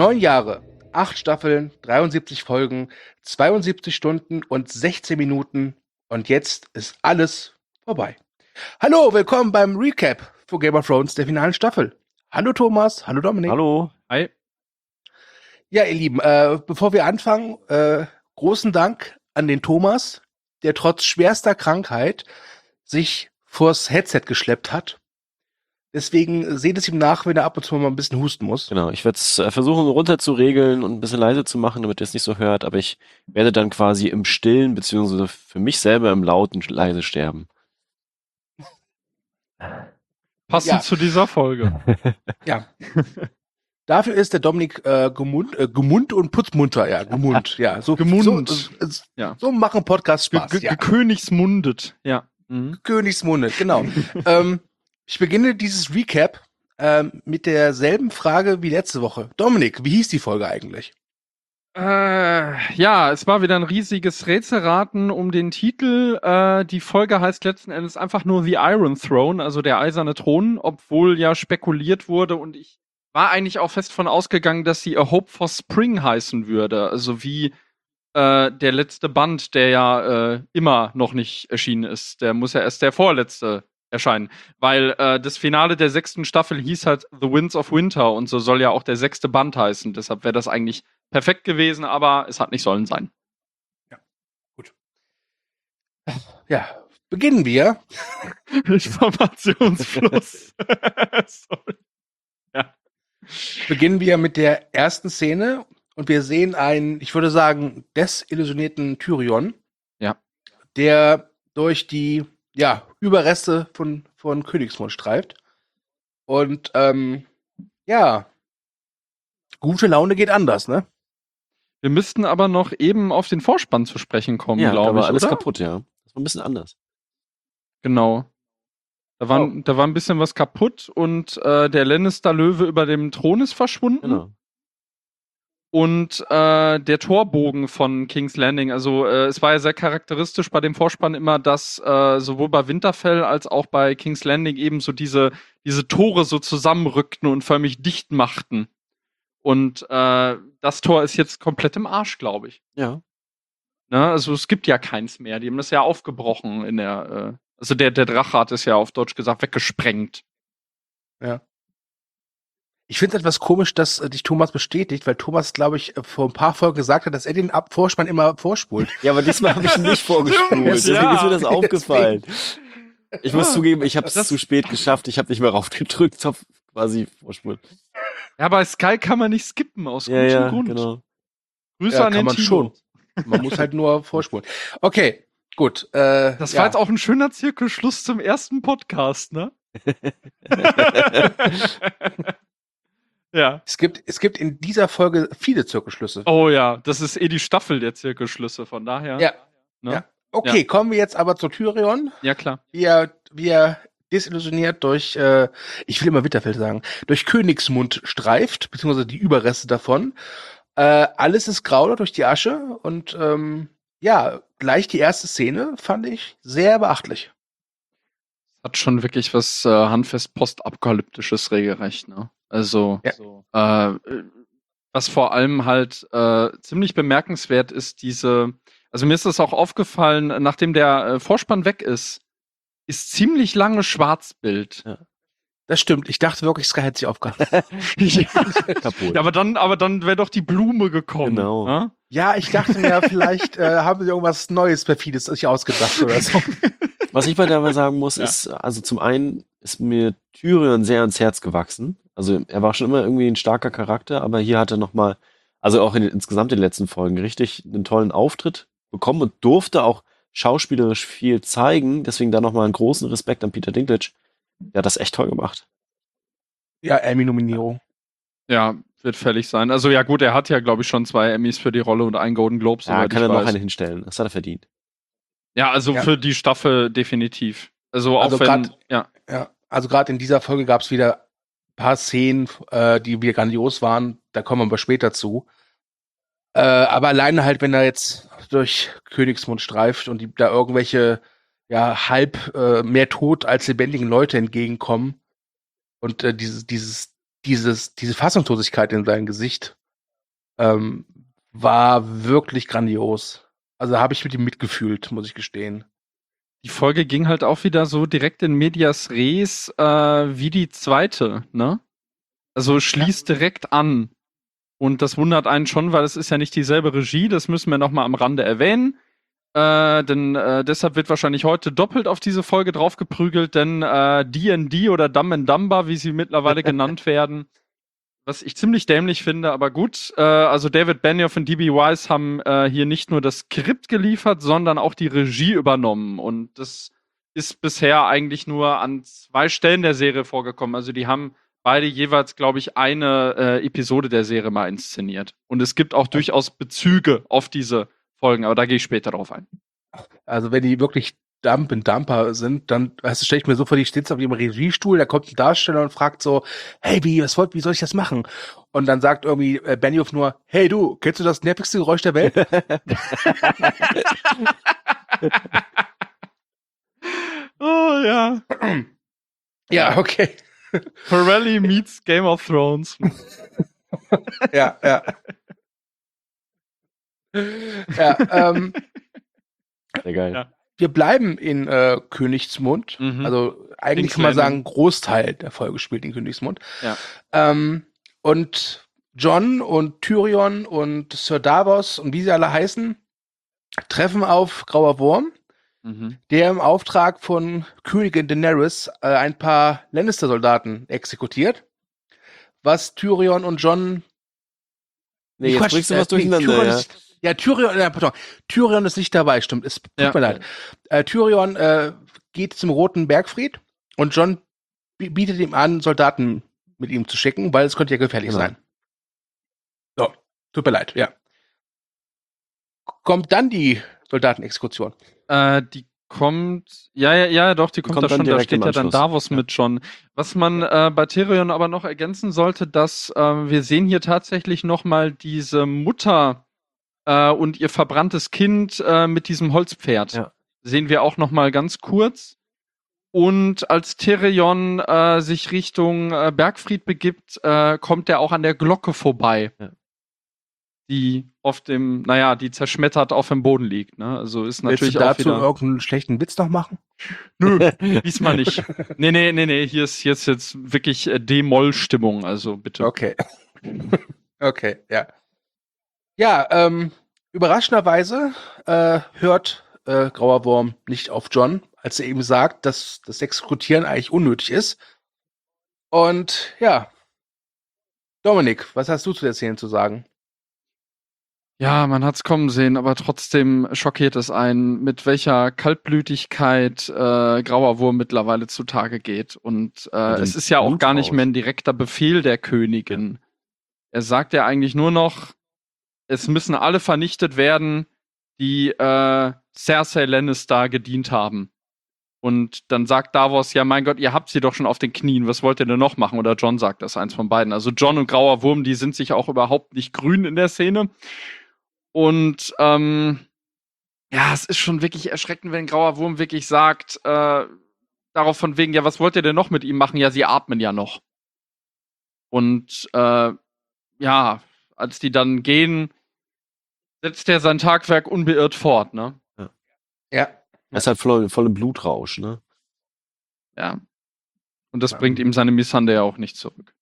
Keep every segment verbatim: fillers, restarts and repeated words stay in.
Neun Jahre, acht Staffeln, dreiundsiebzig Folgen, zweiundsiebzig Stunden und sechzehn Minuten und jetzt ist alles vorbei. Hallo, willkommen beim Recap für Game of Thrones der finalen Staffel. Hallo Thomas, hallo Dominik. Hallo. Hi. Ja, ihr Lieben, äh, bevor wir anfangen, äh, großen Dank an den Thomas, der trotz schwerster Krankheit sich vors Headset geschleppt hat. Deswegen seht es ihm nach, wenn er ab und zu mal ein bisschen husten muss. Genau, ich werde es äh, versuchen runter zu regeln und ein bisschen leise zu machen, damit ihr es nicht so hört, aber ich werde dann quasi im Stillen, beziehungsweise für mich selber im Lauten leise sterben. Passend Ja. zu dieser Folge. Ja. Dafür ist der Dominik äh, gemund, äh, gemund und putzmunter, ja, gemund, ja. So, Gemund. So, äh, Ja. so machen Podcast Ge Spaß, ge ja. Gekönigsmundet. Ja. Mhm. Königsmunde, genau. ähm, ich beginne dieses Recap ähm, mit derselben Frage wie letzte Woche. Dominik, wie hieß die Folge eigentlich? Äh, ja, es war wieder ein riesiges Rätselraten um den Titel. Äh, die Folge heißt letzten Endes einfach nur The Iron Throne, also der eiserne Thron, obwohl ja spekuliert wurde und ich war eigentlich auch fest von ausgegangen, dass sie A Hope for Spring heißen würde. Also wie äh, der letzte Band, der ja äh, immer noch nicht erschienen ist. Der muss ja erst der vorletzte erscheinen. Weil äh, das Finale der sechsten Staffel hieß halt The Winds of Winter und so soll ja auch der sechste Band heißen. Deshalb wäre das eigentlich perfekt gewesen, aber es hat nicht sollen sein. Ja, gut. Ja, beginnen wir. Informationsfluss. Sorry. Ja. Beginnen wir mit der ersten Szene und wir sehen einen, ich würde sagen, desillusionierten Tyrion. Ja. Der durch die, ja, Überreste von, von Königsmund streift. Und, ähm, ja, gute Laune geht anders, ne? Wir müssten aber noch eben auf den Vorspann zu sprechen kommen, Ja, da glaube war ich, alles oder? kaputt, ja. Das war ein bisschen anders. Genau. Da, waren, Oh. da war ein bisschen was kaputt und äh, der Lannister-Löwe über dem Thron ist verschwunden. Genau. Und äh, der Torbogen von King's Landing, also äh, es war ja sehr charakteristisch bei dem Vorspann immer, dass äh, sowohl bei Winterfell als auch bei King's Landing eben so diese, diese Tore so zusammenrückten und förmlich dicht machten. Und äh, das Tor ist jetzt komplett im Arsch, glaube ich. Ja. Ne? Also es gibt ja keins mehr. Die haben das ja aufgebrochen in der, äh, also der, der Drache hat es ja auf Deutsch gesagt weggesprengt. Ja. Ich finde es etwas komisch, dass äh, dich Thomas bestätigt, weil Thomas, glaube ich, äh, vor ein paar Folgen gesagt hat, dass er den Ab Vorspann immer vorspult. Ja, aber diesmal habe ich ihn nicht vorgespult. Deswegen Ja. ist mir das aufgefallen. Ich muss Ja. zugeben, ich habe es Das- zu spät geschafft. Ich habe nicht mehr raufgedrückt, auf quasi vorspulen. Ja, bei Sky kann man nicht skippen, aus Ja, gutem ja, Grund. genau. Grüße Ja, an kann den man Tilo. schon. Man muss halt nur vorspulen. Okay, gut. Äh, Das ja. war jetzt auch ein schöner Zirkelschluss zum ersten Podcast, ne? Ja. Es gibt, es gibt in dieser Folge viele Zirkelschlüsse. Oh ja, das ist eh die Staffel der Zirkelschlüsse, von daher. Ja. Ne? Ja. Okay, Ja. kommen wir jetzt aber zu Tyrion. Ja, klar. Wie er, wie er desillusioniert durch, äh, ich will immer Winterfell sagen, durch Königsmund streift, beziehungsweise die Überreste davon. Äh, alles ist grau durch die Asche und ähm, ja, gleich die erste Szene fand ich sehr beachtlich. Hat schon wirklich was äh, handfest postapokalyptisches regelrecht, ne? Also, Ja. so, äh, was vor allem halt äh, ziemlich bemerkenswert ist, diese, also mir ist das auch aufgefallen, nachdem der äh, Vorspann weg ist, ist ziemlich lange Schwarzbild. Ja. Das stimmt. Ich dachte wirklich, Sky hat sich aufgehabt. Kaputt. Ja, aber dann, aber dann wäre doch die Blume gekommen. Genau. Ne? Ja, ich dachte mir, vielleicht äh, haben sie irgendwas Neues, perfides sich ausgedacht oder so. Was ich mal dabei sagen muss, Ja. ist, also zum einen ist mir Tyrion sehr ans Herz gewachsen. Also er war schon immer irgendwie ein starker Charakter, aber hier hat er nochmal, also auch in, insgesamt in den letzten Folgen, richtig einen tollen Auftritt bekommen und durfte auch schauspielerisch viel zeigen. Deswegen da nochmal einen großen Respekt an Peter Dinklage. Der hat das echt toll gemacht. Ja, Emmy-Nominierung. Ja, wird fällig sein. Also ja gut, er hat ja, glaube ich, schon zwei Emmys für die Rolle und einen Golden Globe, Ja, soweit kann ich er noch weiß. eine hinstellen. Das hat er verdient. Ja, also Ja. für die Staffel definitiv. Also auch Also wenn, grad- ja. Ja, also gerade in dieser Folge gab es wieder ein paar Szenen, äh, die wieder grandios waren. Da kommen wir aber später zu. Äh, aber alleine halt, wenn er jetzt durch Königsmund streift und die, da irgendwelche ja halb äh, mehr tot als lebendigen Leute entgegenkommen und äh, dieses dieses dieses diese Fassungslosigkeit in seinem Gesicht ähm, war wirklich grandios. Also habe ich mit ihm mitgefühlt, muss ich gestehen. Die Folge ging halt auch wieder so direkt in medias res äh, wie die zweite, ne? Also schließt direkt an. Und das wundert einen schon, weil es ist ja nicht dieselbe Regie, das müssen wir nochmal am Rande erwähnen. Äh, denn äh, deshalb wird wahrscheinlich heute doppelt auf diese Folge draufgeprügelt, denn äh, D and D oder Dumb and Dumber, wie sie mittlerweile genannt werden, was ich ziemlich dämlich finde, aber gut. Äh, also David Benioff und D B. Weiss haben äh, hier nicht nur das Skript geliefert, sondern auch die Regie übernommen. Und das ist bisher eigentlich nur an zwei Stellen der Serie vorgekommen. Also die haben beide jeweils, glaube ich, eine äh, Episode der Serie mal inszeniert. Und es gibt auch durchaus Bezüge auf diese Folgen, aber da gehe ich später drauf ein. Also wenn die wirklich Dump and Dumper sind, dann also stelle ich mir so vor, die steht auf ihrem Regiestuhl, da kommt ein Darsteller und fragt so, hey, wie, was wollt, wie soll ich das machen? Und dann sagt irgendwie äh, Benioff nur, hey du, kennst du das nervigste Geräusch der Welt? Oh ja. Ja, okay. Pirelli meets Game of Thrones. Ja, ja. Ja, ähm, Sehr geil. Ja. wir bleiben in äh, Königsmund. Mhm. Also eigentlich King's kann man Landing. sagen, ein Großteil der Folge spielt in Königsmund. Ja. Ähm, und Jon und Tyrion und Sir Davos und wie sie alle heißen, treffen auf Grauer Wurm, Mhm. der im Auftrag von Königin Daenerys äh, ein paar Lannister-Soldaten exekutiert, was Tyrion und Jon Nee, jetzt Quatsch, bringst du äh, was durcheinander, Tyrion ja. Ist, ja, Tyrion, äh, pardon, Tyrion ist nicht dabei, stimmt. Es tut Ja. mir leid. Äh, Tyrion äh, geht zum Roten Bergfried und Jon b- bietet ihm an, Soldaten mit ihm zu schicken, weil es könnte ja gefährlich Genau. sein. So, tut mir leid, ja. Kommt dann die Soldatenexekution. Äh, die kommt, ja, ja, ja, doch, die kommt, kommt da dann schon, da direkt steht im ja dann Anschluss. Davos Ja. mit schon. Was man äh, bei Tyrion aber noch ergänzen sollte, dass ähm, wir sehen hier tatsächlich nochmal diese Mutter äh, und ihr verbranntes Kind äh, mit diesem Holzpferd. Ja. Sehen wir auch nochmal ganz kurz. Und als Tyrion äh, sich Richtung äh, Bergfried begibt, äh, kommt er auch an der Glocke vorbei. Ja. Die auf dem, naja, die zerschmettert auf dem Boden liegt. Ne? Also ist Willst natürlich du auch dazu wieder. irgendeinen schlechten Witz noch machen? Nö, diesmal nicht. Nee, nee, nee, nee, hier ist, hier ist jetzt wirklich äh, D-Moll-Stimmung, also bitte. Okay. Okay, ja. Ja, ähm, überraschenderweise äh, hört äh, Grauer Wurm nicht auf Jon, als er ihm sagt, dass das Exekutieren eigentlich unnötig ist. Und ja, Dominik, was hast du zu der Szene zu sagen? Ja, man hat's kommen sehen, aber trotzdem schockiert es einen, mit welcher Kaltblütigkeit äh, Grauer Wurm mittlerweile zutage geht. Und äh, den es ist ja auch gar nicht Blutrausch. mehr ein direkter Befehl der Königin. Er sagt ja eigentlich nur noch, es müssen alle vernichtet werden, die äh, Cersei Lannister gedient haben. Und dann sagt Davos, ja mein Gott, ihr habt sie doch schon auf den Knien, was wollt ihr denn noch machen? Oder Jon sagt das, eins von beiden. Also Jon und Grauer Wurm, die sind sich auch überhaupt nicht grün in der Szene. Und ähm, ja, es ist schon wirklich erschreckend, wenn Grauer Wurm wirklich sagt, äh, darauf von wegen, ja, was wollt ihr denn noch mit ihm machen? Ja, sie atmen ja noch. Und äh, ja, als die dann gehen, setzt er sein Tagwerk unbeirrt fort, ne? Ja. Er ist halt voll, voll im Blutrausch, ne? Ja. Und das Ja. bringt ihm seine Misshandlung ja auch nicht zurück.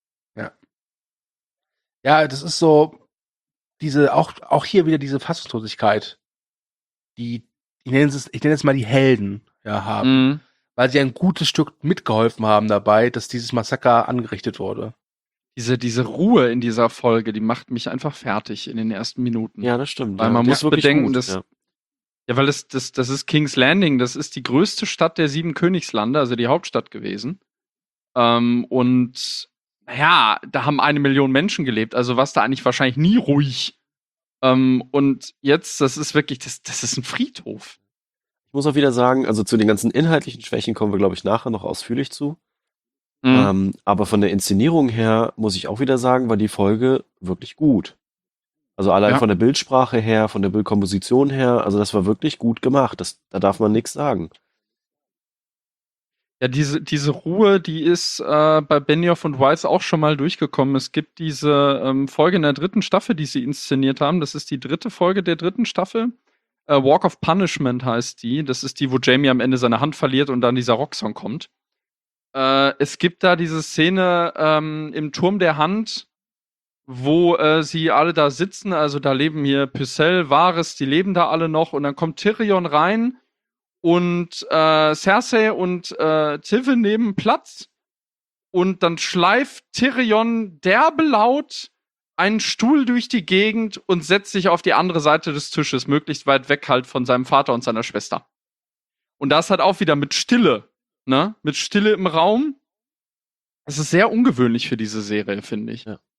Ja, das ist so, diese, auch, auch hier wieder diese Fassungslosigkeit, die, ich nenne es, ich nenne es mal die Helden, ja, haben. Mhm. Weil sie ein gutes Stück mitgeholfen haben dabei, dass dieses Massaker angerichtet wurde. Diese, diese Ruhe in dieser Folge, die macht mich einfach fertig in den ersten Minuten. Ja, das stimmt. Weil ja. man Der muss ist wirklich bedenken, gut, dass- ja. Ja, weil das, das, das ist King's Landing, das ist die größte Stadt der sieben Königslande, also die Hauptstadt gewesen. Ähm, und naja, da haben eine Million Menschen gelebt, also war es da eigentlich wahrscheinlich nie ruhig. Ähm, und jetzt, das ist wirklich, das, das ist ein Friedhof. Ich muss auch wieder sagen, also zu den ganzen inhaltlichen Schwächen kommen wir, glaube ich, nachher noch ausführlich zu. Mhm. Ähm, aber von der Inszenierung her, muss ich auch wieder sagen, war die Folge wirklich gut. Also allein Ja. von der Bildsprache her, von der Bildkomposition her, also das war wirklich gut gemacht. Das, da darf man nichts sagen. Ja, diese, diese Ruhe, die ist äh, bei Benioff und Weiss auch schon mal durchgekommen. Es gibt diese ähm, Folge in der dritten Staffel, die sie inszeniert haben. Das ist die dritte Folge der dritten Staffel. Äh, Walk of Punishment heißt die. Das ist die, wo Jamie am Ende seine Hand verliert und dann dieser Rocksong kommt. Äh, es gibt da diese Szene ähm, im Turm der Hand, wo äh, sie alle da sitzen. Also da leben hier Pycelle, Varys, die leben da alle noch. Und dann kommt Tyrion rein. Und äh, Cersei und äh, Tywin nehmen Platz und dann schleift Tyrion derbe laut einen Stuhl durch die Gegend und setzt sich auf die andere Seite des Tisches, möglichst weit weg halt von seinem Vater und seiner Schwester. Und das hat auch wieder mit Stille, ne? Mit Stille im Raum. Das ist sehr ungewöhnlich für diese Serie, finde ich. Ja.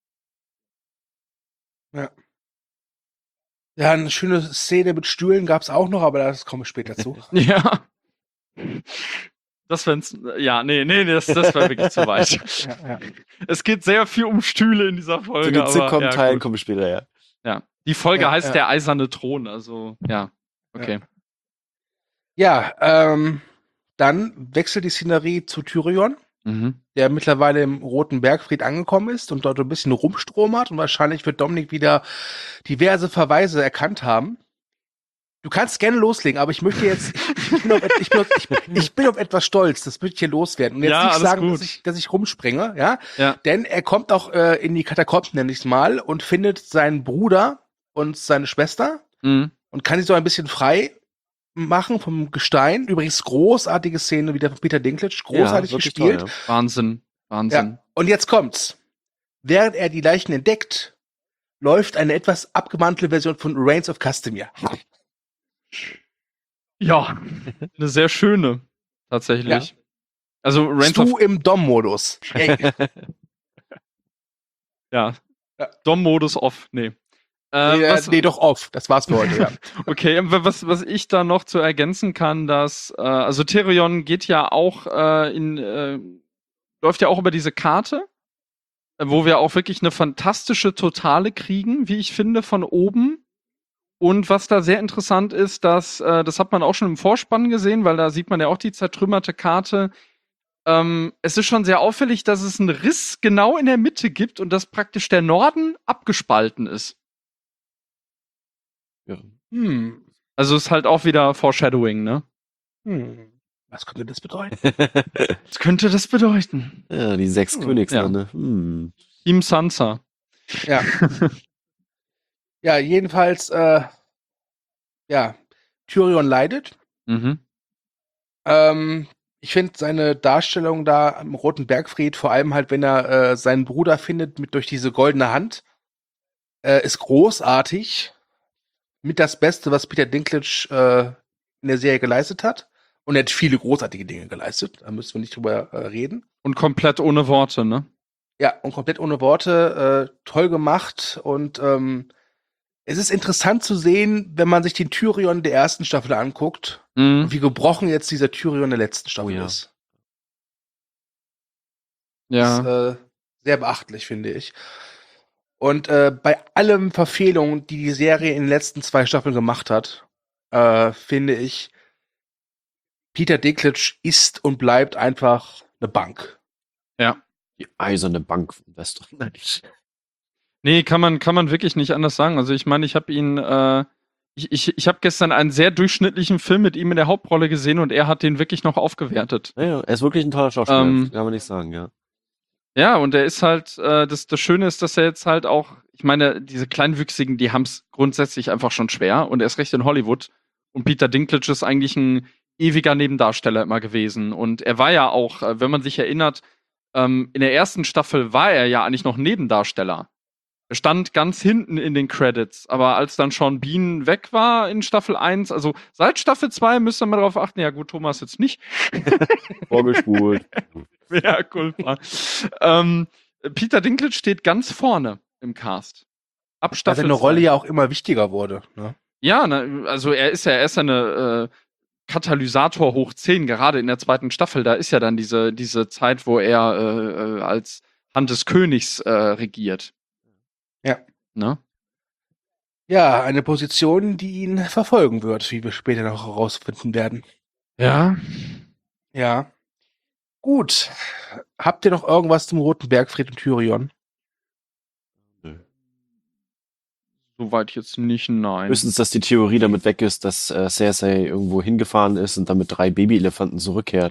Ja. Ja, eine schöne Szene mit Stühlen gab's auch noch, aber das komme ich später zu. Ja. Das wenn's, ja, nee, nee, das, das war wirklich zu weit. Ja, ja. Es geht sehr viel um Stühle in dieser Folge. Zu den aber, Sitcom-Teilen ja, kommen wir später, ja. ja. Die Folge Ja, heißt ja. Der eiserne Thron, also, ja, okay. Ja, ähm, dann wechselt die Szenerie zu Tyrion, Mhm. der mittlerweile im Roten Bergfried angekommen ist und dort ein bisschen rumstromert und wahrscheinlich wird Dominik wieder diverse Verweise erkannt haben. Du kannst gerne loslegen, aber ich möchte jetzt, ich, ich, bin, auf, ich, bin, auf, ich, ich bin auf etwas stolz, das möchte ich hier loswerden. Und jetzt Ja, nicht alles sagen, gut. dass ich, dass ich rumspringe, ja. Ja. Denn er kommt auch äh, in die Katakomben, nenn ich's mal, und findet seinen Bruder und seine Schwester Mhm. und kann sie so ein bisschen frei machen vom Gestein. Übrigens großartige Szene wieder von Peter Dinklage, großartig Ja, wirklich gespielt. toll, Wahnsinn, Wahnsinn. Ja. Und jetzt kommt's. Während er die Leichen entdeckt, läuft eine etwas abgewandelte Version von Reigns of Castamere. Ja, eine sehr schöne, tatsächlich. Also, Reigns Stu of, im Dom-Modus. Ey, ja. Ja. Dom-Modus off, nee. Äh, nee, was, nee, doch off. Das war's für heute, ja. Okay, was, was ich da noch zu ergänzen kann, dass, äh, also Tyrion geht ja auch äh, in, äh, läuft ja auch über diese Karte, äh, wo wir auch wirklich eine fantastische Totale kriegen, wie ich finde, von oben. Und was da sehr interessant ist, dass, äh, das hat man auch schon im Vorspann gesehen, weil da sieht man ja auch die zertrümmerte Karte. Ähm, es ist schon sehr auffällig, dass es einen Riss genau in der Mitte gibt und dass praktisch der Norden abgespalten ist. Ja. Hm. Also ist halt auch wieder Foreshadowing, ne? Hm. Was könnte das bedeuten? Was könnte das bedeuten? Ja, die sechs Hm, Königslande. Hm. Team Sansa. Ja. Ja, jedenfalls, äh, ja, Tyrion leidet. Mhm. Ähm, ich finde seine Darstellung da am Roten Bergfried, vor allem halt, wenn er äh, seinen Bruder findet mit durch diese goldene Hand, äh, ist großartig. Mit das Beste, was Peter Dinklage äh, in der Serie geleistet hat. Und er hat viele großartige Dinge geleistet. Da müssen wir nicht drüber äh, reden. Und komplett ohne Worte, ne? Ja, und komplett ohne Worte. Äh, toll gemacht. Und ähm, es ist interessant zu sehen, wenn man sich den Tyrion der ersten Staffel anguckt, Mhm. und wie gebrochen jetzt dieser Tyrion der letzten Staffel Oh ja. ist. Ja. ist äh, sehr beachtlich, finde ich. Und äh, bei allen Verfehlungen, die die Serie in den letzten zwei Staffeln gemacht hat, äh, finde ich, Peter Dinklage ist und bleibt einfach eine Bank. Die eiserne Bank von Westeros. Nein. Nee, kann man, kann man wirklich nicht anders sagen. Also ich meine, ich habe ihn, äh, ich, ich, ich habe gestern einen sehr durchschnittlichen Film mit ihm in der Hauptrolle gesehen und er hat den wirklich noch aufgewertet. Ja, ja, er ist wirklich ein toller Schauspieler, Ähm, kann man nicht sagen, ja. Ja, und er ist halt, äh, das, das Schöne ist, dass er jetzt halt auch, ich meine, diese Kleinwüchsigen, die haben es grundsätzlich einfach schon schwer und er ist recht in Hollywood. Und Peter Dinklage ist eigentlich ein ewiger Nebendarsteller immer gewesen. Und er war ja auch, äh, wenn man sich erinnert, ähm, in der ersten Staffel war er ja eigentlich noch Nebendarsteller. Er stand ganz hinten in den Credits, aber als dann Sean Bean weg war in Staffel eins, also seit Staffel zwei müsst ihr mal darauf achten, ja gut, Thomas jetzt nicht. Vorgespult. Ja, culpa. ähm, Peter Dinklage steht ganz vorne im Cast. Ab Weil Staffel seine Rolle zwei. ja auch immer wichtiger wurde. Ne? Ja, na, also er ist ja, er ist ja eine äh, Katalysator hoch zehn, gerade in der zweiten Staffel. Da ist ja dann diese, diese Zeit, wo er äh, äh, als Hand des Königs äh, regiert. Ja. Ne? Ja, eine Position, die ihn verfolgen wird, wie wir später noch herausfinden werden. Ja. Ja. Gut. Habt ihr noch irgendwas zum Roten Bergfried und Tyrion? Soweit jetzt nicht, nein. Höchstens, dass die Theorie damit weg ist, dass äh, Cersei irgendwo hingefahren ist und dann mit drei Babyelefanten zurückkehrt.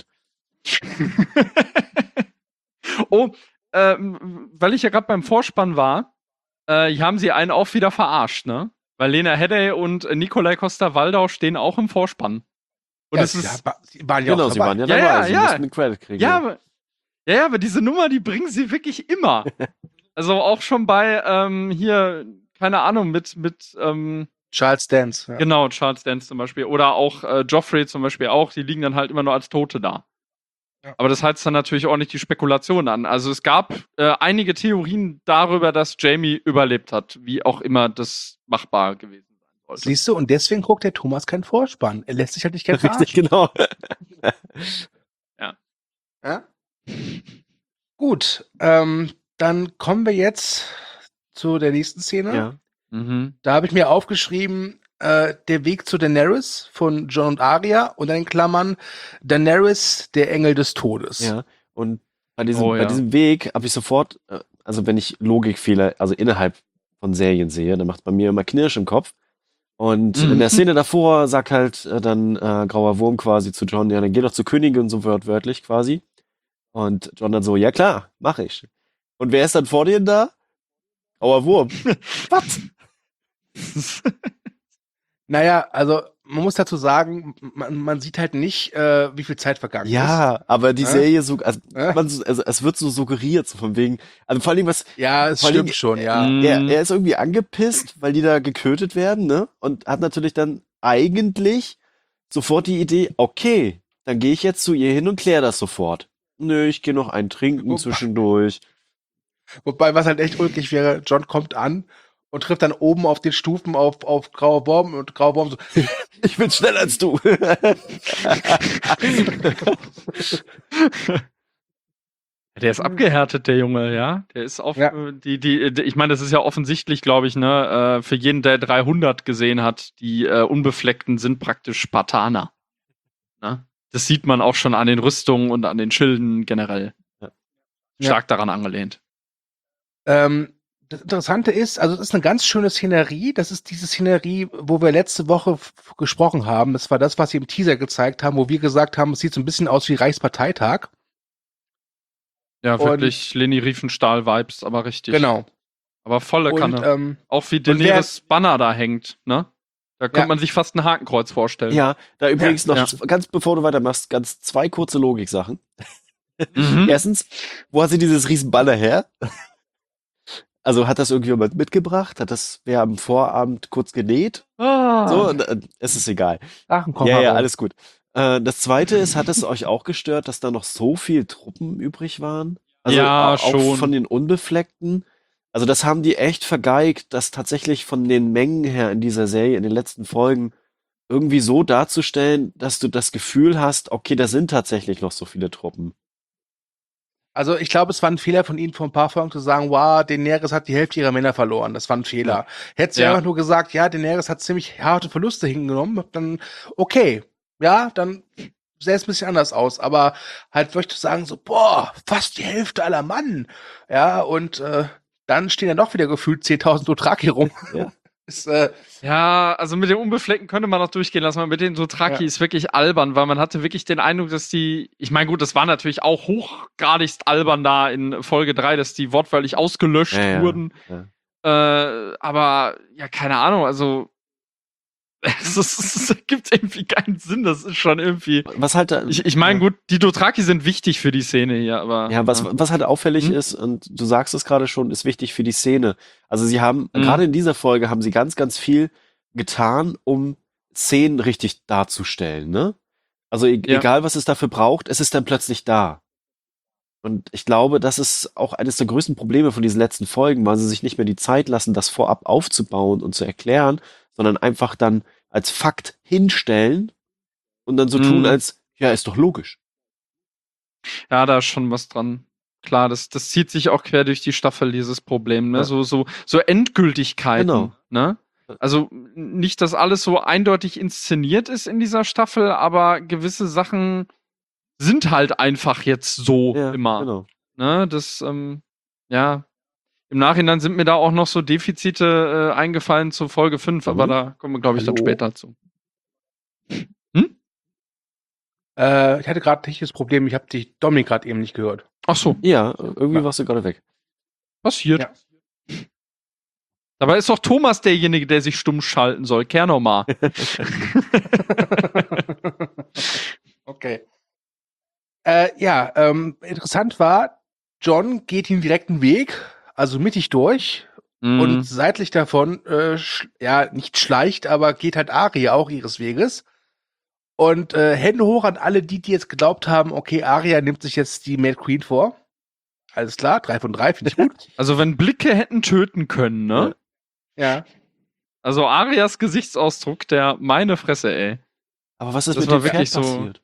Oh, ähm, weil ich ja gerade beim Vorspann war, äh, hier haben sie einen auch wieder verarscht, ne? Weil Lena Headey und äh, Nikolai Coster-Waldau stehen auch im Vorspann. Und Ja, es sie, ist, ha- sie waren ja Genau, auch sie dabei. waren ja Ja, dabei, ja, sie ja. mussten den Credit kriegen. ja, aber, ja, ja, aber diese Nummer, die bringen sie wirklich immer. Also auch schon bei, ähm, hier, keine Ahnung, mit, mit, ähm, Charles Dance. Ja. genau, Charles Dance zum Beispiel. Oder auch äh, Joffrey zum Beispiel auch, die liegen dann halt immer nur als Tote da. Ja. Aber das heizt dann natürlich ordentlich die Spekulation an. Also es gab äh, einige Theorien darüber, dass Jamie überlebt hat, wie auch immer das machbar gewesen sein sollte. Siehst du, und deswegen guckt der Thomas keinen Vorspann. Er lässt sich halt nicht gerne Richtig, verarschen. genau. Ja? Gut, ähm, dann kommen wir jetzt zu der nächsten Szene. Ja. Mhm. Da habe ich mir aufgeschrieben, äh, der Weg zu Daenerys von Jon und Arya und dann in Klammern Daenerys, der Engel des Todes. Ja. Und bei diesem, Oh, bei ja. diesem Weg habe ich sofort, äh, also wenn ich Logikfehler, also innerhalb von Serien sehe, dann macht bei mir immer Knirsch im Kopf. Und Mhm. in der Szene davor sagt halt äh, dann äh, Grauer Wurm quasi zu Jon, ja, dann geh doch zur Königin, so wörtlich quasi. Und Jon dann so, ja klar, mach ich. Und wer ist dann vor dir da? Grauer Wurm. Was? Naja, also man muss dazu sagen, man, man sieht halt nicht, äh, wie viel Zeit vergangen ist. Ja, aber die Ja? Serie so, also, Ja? man, so- also es wird so suggeriert, so von wegen, also vor allem was, Ja, es Vor allem, stimmt schon, ja. Mhm. er, er ist irgendwie angepisst, weil die da getötet werden, ne? Und hat natürlich dann eigentlich sofort die Idee, okay, dann gehe ich jetzt zu ihr hin und kläre das sofort. Nö, ich gehe noch ein Trinken Wobei- zwischendurch. Wobei, was halt echt ulkig wäre, John kommt an und trifft dann oben auf den Stufen auf, auf Grauer Worm und Grauer Worm so, Ich bin schneller als du. Der ist abgehärtet, der Junge, ja. Der ist auf Ja. äh, die, die, die, ich meine, das ist ja offensichtlich, glaube ich, ne, äh, für jeden, der dreihundert gesehen hat, die äh, Unbefleckten sind praktisch Spartaner. Ne? Das sieht man auch schon an den Rüstungen und an den Schilden generell. Ja. Stark daran angelehnt. Ähm, das Interessante ist, also es ist eine ganz schöne Szenerie. Das ist diese Szenerie, wo wir letzte Woche f- gesprochen haben. Das war das, was sie im Teaser gezeigt haben, wo wir gesagt haben, es sieht so ein bisschen aus wie Reichsparteitag. Ja, Und- wirklich Leni Riefenstahl-Vibes, aber richtig. Genau. Aber volle Und Kanne. ähm, Auch wie wer- Daenerys Banner da hängt, ne? Da könnte Ja. man sich fast ein Hakenkreuz vorstellen. Ja, da übrigens noch, Ja. ganz bevor du weitermachst, ganz zwei kurze Logiksachen. Mhm. Erstens, wo hat sie dieses Riesenbanner her? Also hat das irgendjemand mitgebracht? Hat das wer am Vorabend kurz genäht? Ah. So, und, äh, es ist egal. Aachen kommt Ja, ja, herum. alles gut. Äh, das zweite ist, hat es euch auch gestört, dass da noch so viel Truppen übrig waren? Also Ja, au- auch schon. von den Unbefleckten. Also das haben die echt vergeigt, das tatsächlich von den Mengen her in dieser Serie, in den letzten Folgen, irgendwie so darzustellen, dass du das Gefühl hast, okay, da sind tatsächlich noch so viele Truppen. Also ich glaube, es war ein Fehler von ihnen vor ein paar Folgen zu sagen, wow, Daenerys hat die Hälfte ihrer Männer verloren. Das war ein Fehler. Hättest du Ja. einfach nur gesagt, ja, Daenerys hat ziemlich harte Verluste hingenommen, dann okay. Ja, dann sähe es ein bisschen anders aus. Aber halt wirklich zu sagen, so, boah, fast die Hälfte aller Mann. Ja, und äh, dann stehen ja noch wieder gefühlt zehntausend Dothraki rum. Ja. Ist, äh, Ja, also mit den Unbefleckten könnte man noch durchgehen lassen, aber mit den Dothraki Ja. ist wirklich albern, weil man hatte wirklich den Eindruck, dass die, ich meine gut, das war natürlich auch hochgradigst albern da in Folge drei, dass die wortwörtlich ausgelöscht Ja, ja, wurden. ja. Äh, aber, ja, keine Ahnung, also es, ist, es ergibt irgendwie keinen Sinn, das ist schon irgendwie. Was halt da, Ich, ich meine, ja. gut, die Dothraki sind wichtig für die Szene hier, aber. Ja, was, was halt auffällig Hm? ist, und du sagst es gerade schon, ist wichtig für die Szene. Also sie haben, Hm. gerade in dieser Folge haben sie ganz, ganz viel getan, um Szenen richtig darzustellen, ne? Also e Ja. egal, was es dafür braucht, es ist dann plötzlich da. Und ich glaube, das ist auch eines der größten Probleme von diesen letzten Folgen, weil sie sich nicht mehr die Zeit lassen, das vorab aufzubauen und zu erklären, sondern einfach dann als Fakt hinstellen und dann so Hm. tun, als, ja, ist doch logisch. Ja, da ist schon was dran. Klar, das, das zieht sich auch quer durch die Staffel, dieses Problem, ne? Ja. So, so, so Endgültigkeiten. Genau. Ne? Also nicht, dass alles so eindeutig inszeniert ist in dieser Staffel, aber gewisse Sachen sind halt einfach jetzt so Ja, immer. genau. Ne, das, ähm, ja. Im Nachhinein sind mir da auch noch so Defizite äh, eingefallen zu Folge fünf, aber Mhm. da kommen wir, glaube ich, dann Hallo? später zu. Hm? Äh, ich hatte gerade ein technisches Problem, ich habe dich Dominik gerade eben nicht gehört. Ach so, Ja, irgendwie Ja. warst du gerade weg. passiert. Ja. Dabei ist doch Thomas derjenige, der sich stumm schalten soll. Kehr noch mal. Okay. Äh, ja, ähm, interessant war, John geht den direkten Weg, also mittig durch und Mm, seitlich davon, äh, sch- ja, nicht schleicht, aber geht halt Arya auch ihres Weges. Und äh, Hände hoch an alle die, die jetzt geglaubt haben, okay, Arya nimmt sich jetzt die Mad Queen vor. Alles klar, drei von drei, finde ich gut. also wenn Blicke hätten töten können, ne? Ja. Also Arias Gesichtsausdruck, der meine Fresse, ey. Aber was ist Das mit war dem Pferd wirklich so- passiert?